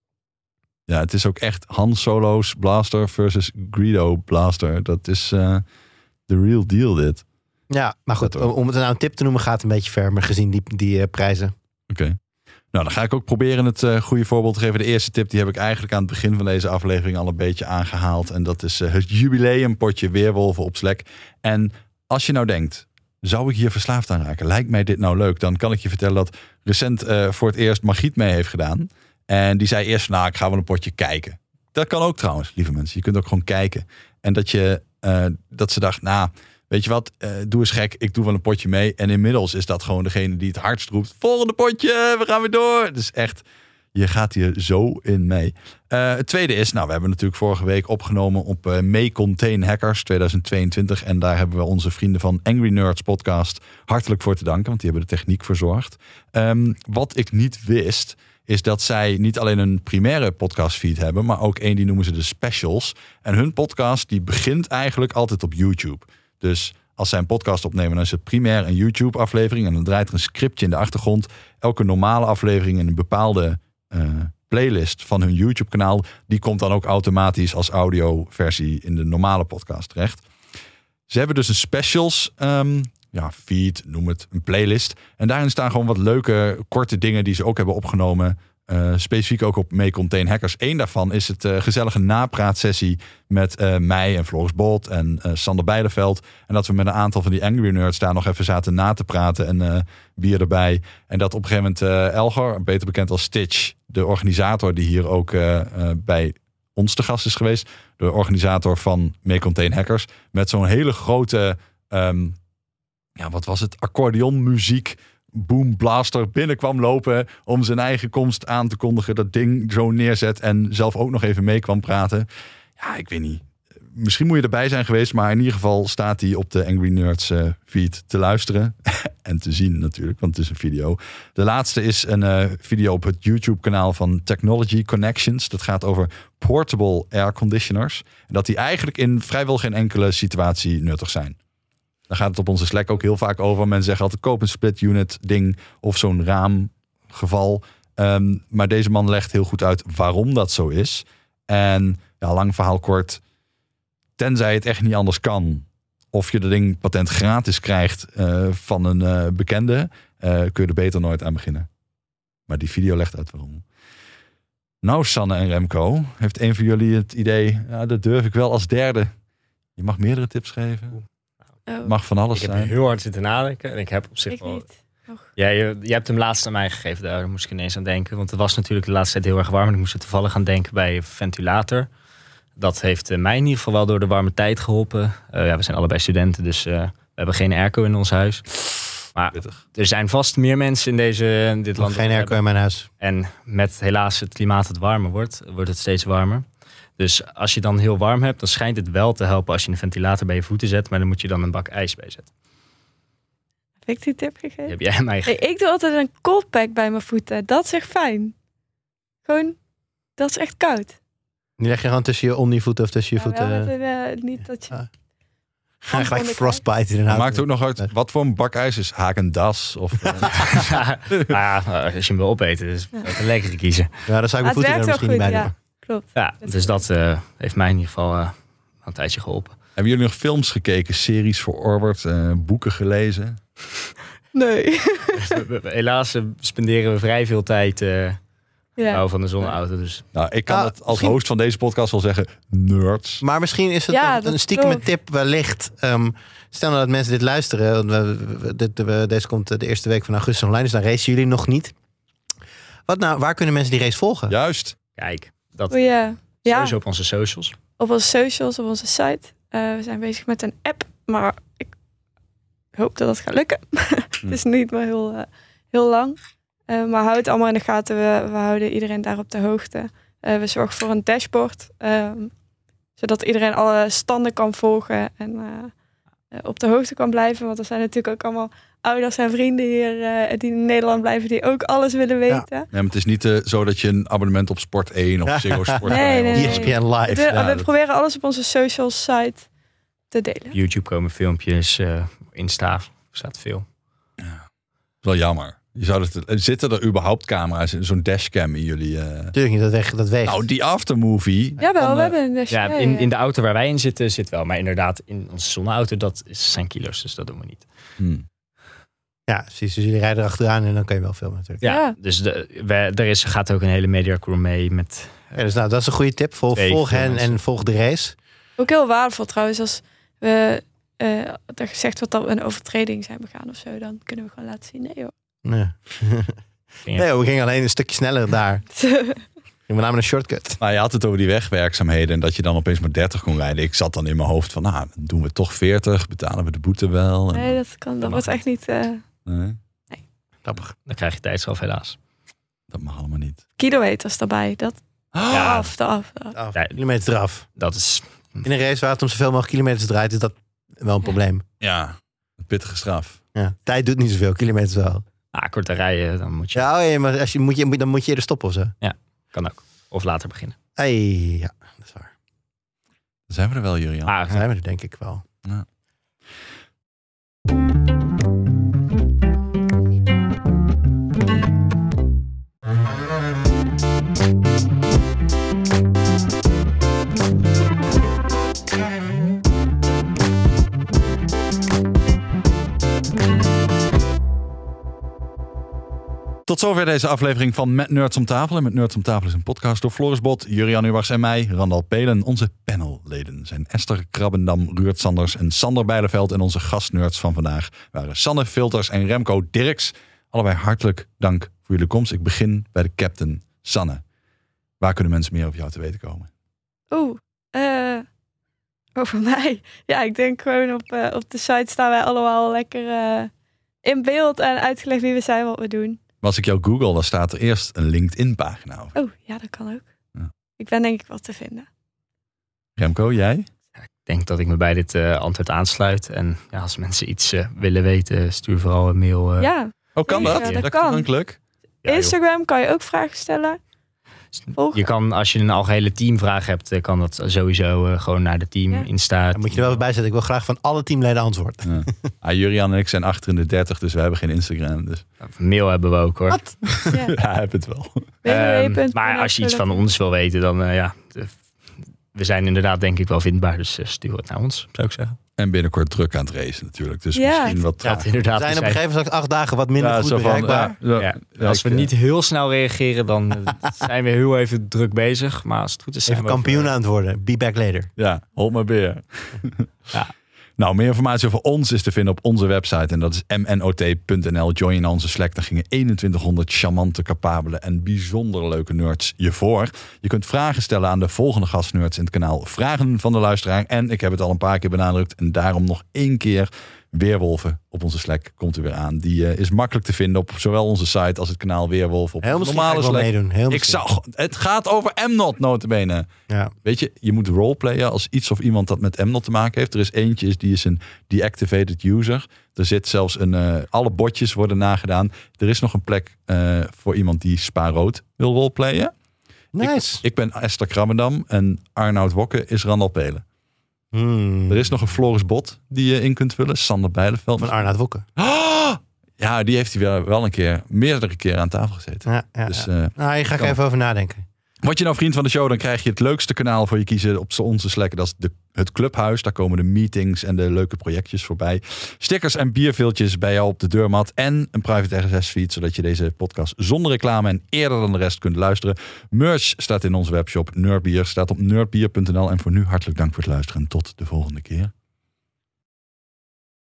Ja, het is ook echt Han Solo's blaster versus Greedo blaster. Dat is uh, the real deal dit. Ja, maar goed, om, om het nou een tip te noemen gaat een beetje ver, maar gezien die, die uh, prijzen. Oké. Okay. Nou, dan ga ik ook proberen het uh, goede voorbeeld te geven. De eerste tip die heb ik eigenlijk aan het begin van deze aflevering al een beetje aangehaald. En dat is uh, het jubileumpotje Weerwolven op Slack. En als je nou denkt, zou ik hier verslaafd aan raken? Lijkt mij dit nou leuk? Dan kan ik je vertellen dat recent uh, voor het eerst Margriet mee heeft gedaan. En die zei eerst, nou, ik ga wel een potje kijken. Dat kan ook trouwens, lieve mensen. Je kunt ook gewoon kijken. En dat, je, uh, dat ze dacht, nou, weet je wat, uh, doe eens gek. Ik doe wel een potje mee. En inmiddels is dat gewoon degene die het hardst roept. Volgende potje, we gaan weer door. Dus echt, je gaat hier zo in mee. Uh, het tweede is, nou, we hebben natuurlijk vorige week opgenomen op uh, May Contain Hackers tweeduizend tweeëntwintig. En daar hebben we onze vrienden van Angry Nerds podcast hartelijk voor te danken. Want die hebben de techniek verzorgd. Um, wat ik niet wist, is dat zij niet alleen een primaire podcastfeed hebben, maar ook één die noemen ze de specials. En hun podcast die begint eigenlijk altijd op YouTube. Dus als zij een podcast opnemen, dan is het primair een YouTube aflevering. En dan draait er een scriptje in de achtergrond. Elke normale aflevering in een bepaalde uh, playlist van hun YouTube kanaal. Die komt dan ook automatisch als audioversie in de normale podcast terecht. Ze hebben dus een specials um, ja, feed, noem het, een playlist. En daarin staan gewoon wat leuke, korte dingen die ze ook hebben opgenomen. Uh, specifiek ook op May Contain Hackers. Eén daarvan is het uh, gezellige napraatsessie met uh, mij en Floris Bolt en uh, Sander Beideveld. En dat we met een aantal van die Angry Nerds daar nog even zaten na te praten en uh, bier erbij. En dat op een gegeven moment uh, Elgar, beter bekend als Stitch, de organisator die hier ook uh, uh, bij ons te gast is geweest. De organisator van May Contain Hackers. Met zo'n hele grote, um, ja, wat was het, accordeonmuziek, boom blaster binnenkwam lopen om zijn eigen komst aan te kondigen. Dat ding zo neerzet en zelf ook nog even mee kwam praten. Ja, ik weet niet. misschien moet je erbij zijn geweest, maar in ieder geval staat hij op de Angry Nerds uh, feed te luisteren. En te zien natuurlijk, want het is een video. De laatste is een uh, video op het YouTube-kanaal van Technology Connections. Dat gaat over portable air conditioners. En dat die eigenlijk in vrijwel geen enkele situatie nuttig zijn. Daar gaat het op onze Slack ook heel vaak over. Men zegt altijd koop een split unit ding of zo'n raamgeval. Um, maar deze man legt heel goed uit waarom dat zo is. En ja, lang verhaal kort. Tenzij het echt niet anders kan. Of je de ding patent gratis krijgt uh, van een uh, bekende. Uh, kun je er beter nooit aan beginnen. Maar die video legt uit waarom. Nou, Sanne en Remco. Heeft een van jullie het idee. Ja, dat durf ik wel als derde. Je mag meerdere tips geven. Oh. Mag van alles Ik heb zijn. heel hard zitten nadenken. En ik heb op zich Ik wel... niet. Nog. Ja, je, je hebt hem laatst aan mij gegeven. Daar moest ik ineens aan denken. Want het was natuurlijk de laatste tijd heel erg warm. En ik moest er toevallig gaan denken bij ventilator. Dat heeft mij in ieder geval wel door de warme tijd geholpen. Uh, ja, we zijn allebei studenten, dus uh, we hebben geen airco in ons huis. Maar Pittig. er zijn vast meer mensen in, deze, in dit land. Geen airco in mijn huis. En met helaas het klimaat het warmer wordt, wordt het steeds warmer. Dus als je dan heel warm hebt, dan schijnt het wel te helpen als je een ventilator bij je voeten zet. Maar dan moet je dan een bak ijs bij zetten. Heb ik die tip Die gegeven? heb jij mij gegeven. Hey, ik doe altijd een cold pack bij mijn voeten. Dat is echt fijn. Gewoon, dat is echt koud. Die leg je gewoon tussen je ondervoeten of tussen je Ja, wel voeten. met een, uh, niet dat je... Ah. Hand Gelijk onder frostbite inderdaad. Maakt ook nog uit wat voor een bak ijs is. Hagendas of... Uh, Ja, ja, als je hem wil opeten, is het een lekkere kiezen. Ja, dan zou ik Maar mijn het voeten werkt er wel misschien goed, niet bij ja. doen. Klopt. Ja, dus dat uh, heeft mij in ieder geval uh, een tijdje geholpen. Hebben jullie nog films gekeken? Series verorberd? Uh, boeken gelezen? Nee. Helaas uh, spenderen we vrij veel tijd uh, Ja. nou, van de zonneauto. Dus Nou, ik kan Nou, het als misschien- host van deze podcast wel zeggen. Nerds. Maar misschien is het Ja, nog dat een stiekeme klopt. tip wellicht. Um, stel nou dat mensen dit luisteren. Want we, we, dit, we, deze komt de eerste week van augustus online. Dus dan racen jullie nog niet. Wat nou, waar kunnen mensen die race volgen? Juist. kijk, dat Oh, ja. Ja, sowieso op onze socials. op onze socials, op onze site. Uh, we zijn bezig met een app, maar ik hoop dat het gaat lukken. Het is niet meer heel, uh, heel lang. Uh, maar houd het allemaal in de gaten. We, we houden iedereen daar op de hoogte. Uh, we zorgen voor een dashboard. Um, zodat iedereen alle standen kan volgen. En uh, uh, op de hoogte kan blijven. Want er zijn natuurlijk ook allemaal ouders en vrienden hier uh, die in Nederland blijven. Die ook alles willen weten. Nee, maar het is niet uh, zo dat je een abonnement op Sport één of Ziggo Sport Nee, nee, E nee. S P N Live. We, Ja, we dat- proberen alles op onze social site te delen. YouTube komen filmpjes, uh, Insta staat veel. Wel jammer. Je zou het, zitten er überhaupt camera's in zo'n dashcam in jullie? Uh... Natuurlijk niet, dat weegt. Dat weegt. Nou, die aftermovie. Jawel, van, we uh, hebben een dash. Ja, in, in de auto waar wij in zitten zit wel. Maar inderdaad, in onze zonneauto, dat is, zijn kilo's. Dus dat doen we niet. hmm. Ja, precies. Dus jullie rijden erachteraan en dan kan je wel filmen natuurlijk. Ja, Ja. dus de, we, er is, gaat ook een hele mediacrew mee met... Ja, dus nou, dat is een goede tip. Vol, Twee volg hen films. en volg de race. Ook heel waardevol trouwens. Als we uh, er gezegd wordt dat we een overtreding zijn begaan of zo. Dan kunnen we gewoon laten zien. Nee hoor. Nee, Ging nee we gingen alleen een stukje sneller daar. We namen een shortcut. Maar je had het over die wegwerkzaamheden en dat je dan opeens maar dertig kon rijden. Ik zat dan in mijn hoofd van, nou, dan doen we toch veertig, betalen we de boete wel. En Nee, dat kan. Dat mag wordt echt niet. Uh, nee, Grappig. Dan krijg je tijdstraf helaas. dat mag allemaal niet. kilometers daarbij. Dat Ja. af, de af. de af. Af, Ja. kilometers eraf. Dat is... In een race waar het om zoveel mogelijk kilometers draait, is dat wel een probleem. Ja, een pittige straf. Ja. Tijd doet niet zoveel, kilometers wel. Ah, korte rijden, dan moet je... Ja, oh ja, maar als je, moet je, dan moet je eerder stoppen of zo. Kan ook. Of later beginnen. Hey, ja, dat is waar. Dan zijn we er wel, Jurian. Ah, Dan zijn we er denk ik wel. Tot zover deze aflevering van Met Nerds om Tafel. En Met Nerds om Tafel is een podcast door Floris Bot, Jurian Uwachs en mij, Randal Pelen. Onze panelleden zijn Esther Krabbendam, Ruurt Sanders en Sander Bijleveld. En onze gastnerds van vandaag waren Sanne Filters en Remco Dirks. Allebei hartelijk dank voor jullie komst. Ik begin bij de captain. Sanne, waar kunnen mensen meer over jou te weten komen? Oeh, uh, over mij. Ja, ik denk gewoon op, uh, op de site staan wij allemaal lekker uh, in beeld en uitgelegd wie we zijn, wat we doen. Maar als ik jou google, dan staat er eerst een LinkedIn-pagina over. Oh, ja, dat kan ook. Ja. Ik ben denk ik wel te vinden. Remco, jij? Ja, denk dat ik me bij dit uh, antwoord aansluit. En ja, als mensen iets uh, willen weten, stuur vooral een mail. Uh, ja. Oh, kan dat? Ja, dat, dat kan. toegankelijk. Ja, Instagram kan je ook vragen stellen. Volgen. Je kan, als je een algehele teamvraag hebt, kan dat sowieso uh, gewoon naar de team ja. Insta. Dan moet je er wel bij zetten. Ik wil graag van alle teamleden antwoord. Ja. Ah, Jurian en ik zijn achter in de dertig, dus we hebben geen Instagram. Dus. Mail hebben we ook hoor. Wat? Ja, ja heb het wel. Um, maar als je iets van ons wil weten, dan uh, ja, de, we zijn inderdaad denk ik wel vindbaar. Dus uh, stuur het naar ons, zou ik zeggen. En binnenkort druk aan het racen natuurlijk. Dus ja. misschien wat... Ja, inderdaad. We zijn op een gegeven moment acht dagen wat minder ja, goed van, bereikbaar. Ja, ja, ja. Ja, als we ik, niet heel snel reageren, dan zijn we heel even druk bezig. Maar als het goed is, zijn even we kampioen over... aan het worden. Be back later. Ja, hold my beer. ja. Nou, meer informatie over ons is te vinden op onze website. En dat is m n o t punt n l. Join onze Slack. Daar gingen eenentwintighonderd charmante, capabele en bijzonder leuke nerds je voor. Je kunt vragen stellen aan de volgende gastnerds in het kanaal Vragen van de Luisteraar. En ik heb het al een paar keer benadrukt. En daarom nog één keer Weerwolven op onze Slack komt er weer aan. Die uh, is makkelijk te vinden op zowel onze site als het kanaal Weerwolven op heel de normale Slack. Meedoen. Heel ik zou, het gaat over M-Not notabene. Ja. Weet je, je moet roleplayen als iets of iemand dat met M-Not te maken heeft. Er is eentje, is, die is een deactivated user. Er zit zelfs een, uh, alle botjes worden nagedaan. Er is nog een plek uh, voor iemand die Spa-rood wil roleplayen. Nice. Ik, ik ben Esther Krabbendam en Arnoud Wokke is Randal Pelen. Hmm. Er is nog een Floris Bot die je in kunt vullen. Sander Bijleveld. Van Arnoud Wokke. Oh! Ja, die heeft hij wel, wel een keer, meerdere keren aan tafel gezeten. Ja, ja, dus, ja. Uh, nou, hier ga ik even over nadenken. Word je nou vriend van de show, dan krijg je het leukste kanaal voor je kiezen op onze Slack. Dat is de, het Clubhuis. Daar komen de meetings en de leuke projectjes voorbij. Stickers en bierviltjes bij jou op de deurmat. En een private R S S-feed, zodat je deze podcast zonder reclame en eerder dan de rest kunt luisteren. Merch staat in onze webshop. Nerdbier staat op nerdbier punt n l. En voor nu hartelijk dank voor het luisteren en tot de volgende keer.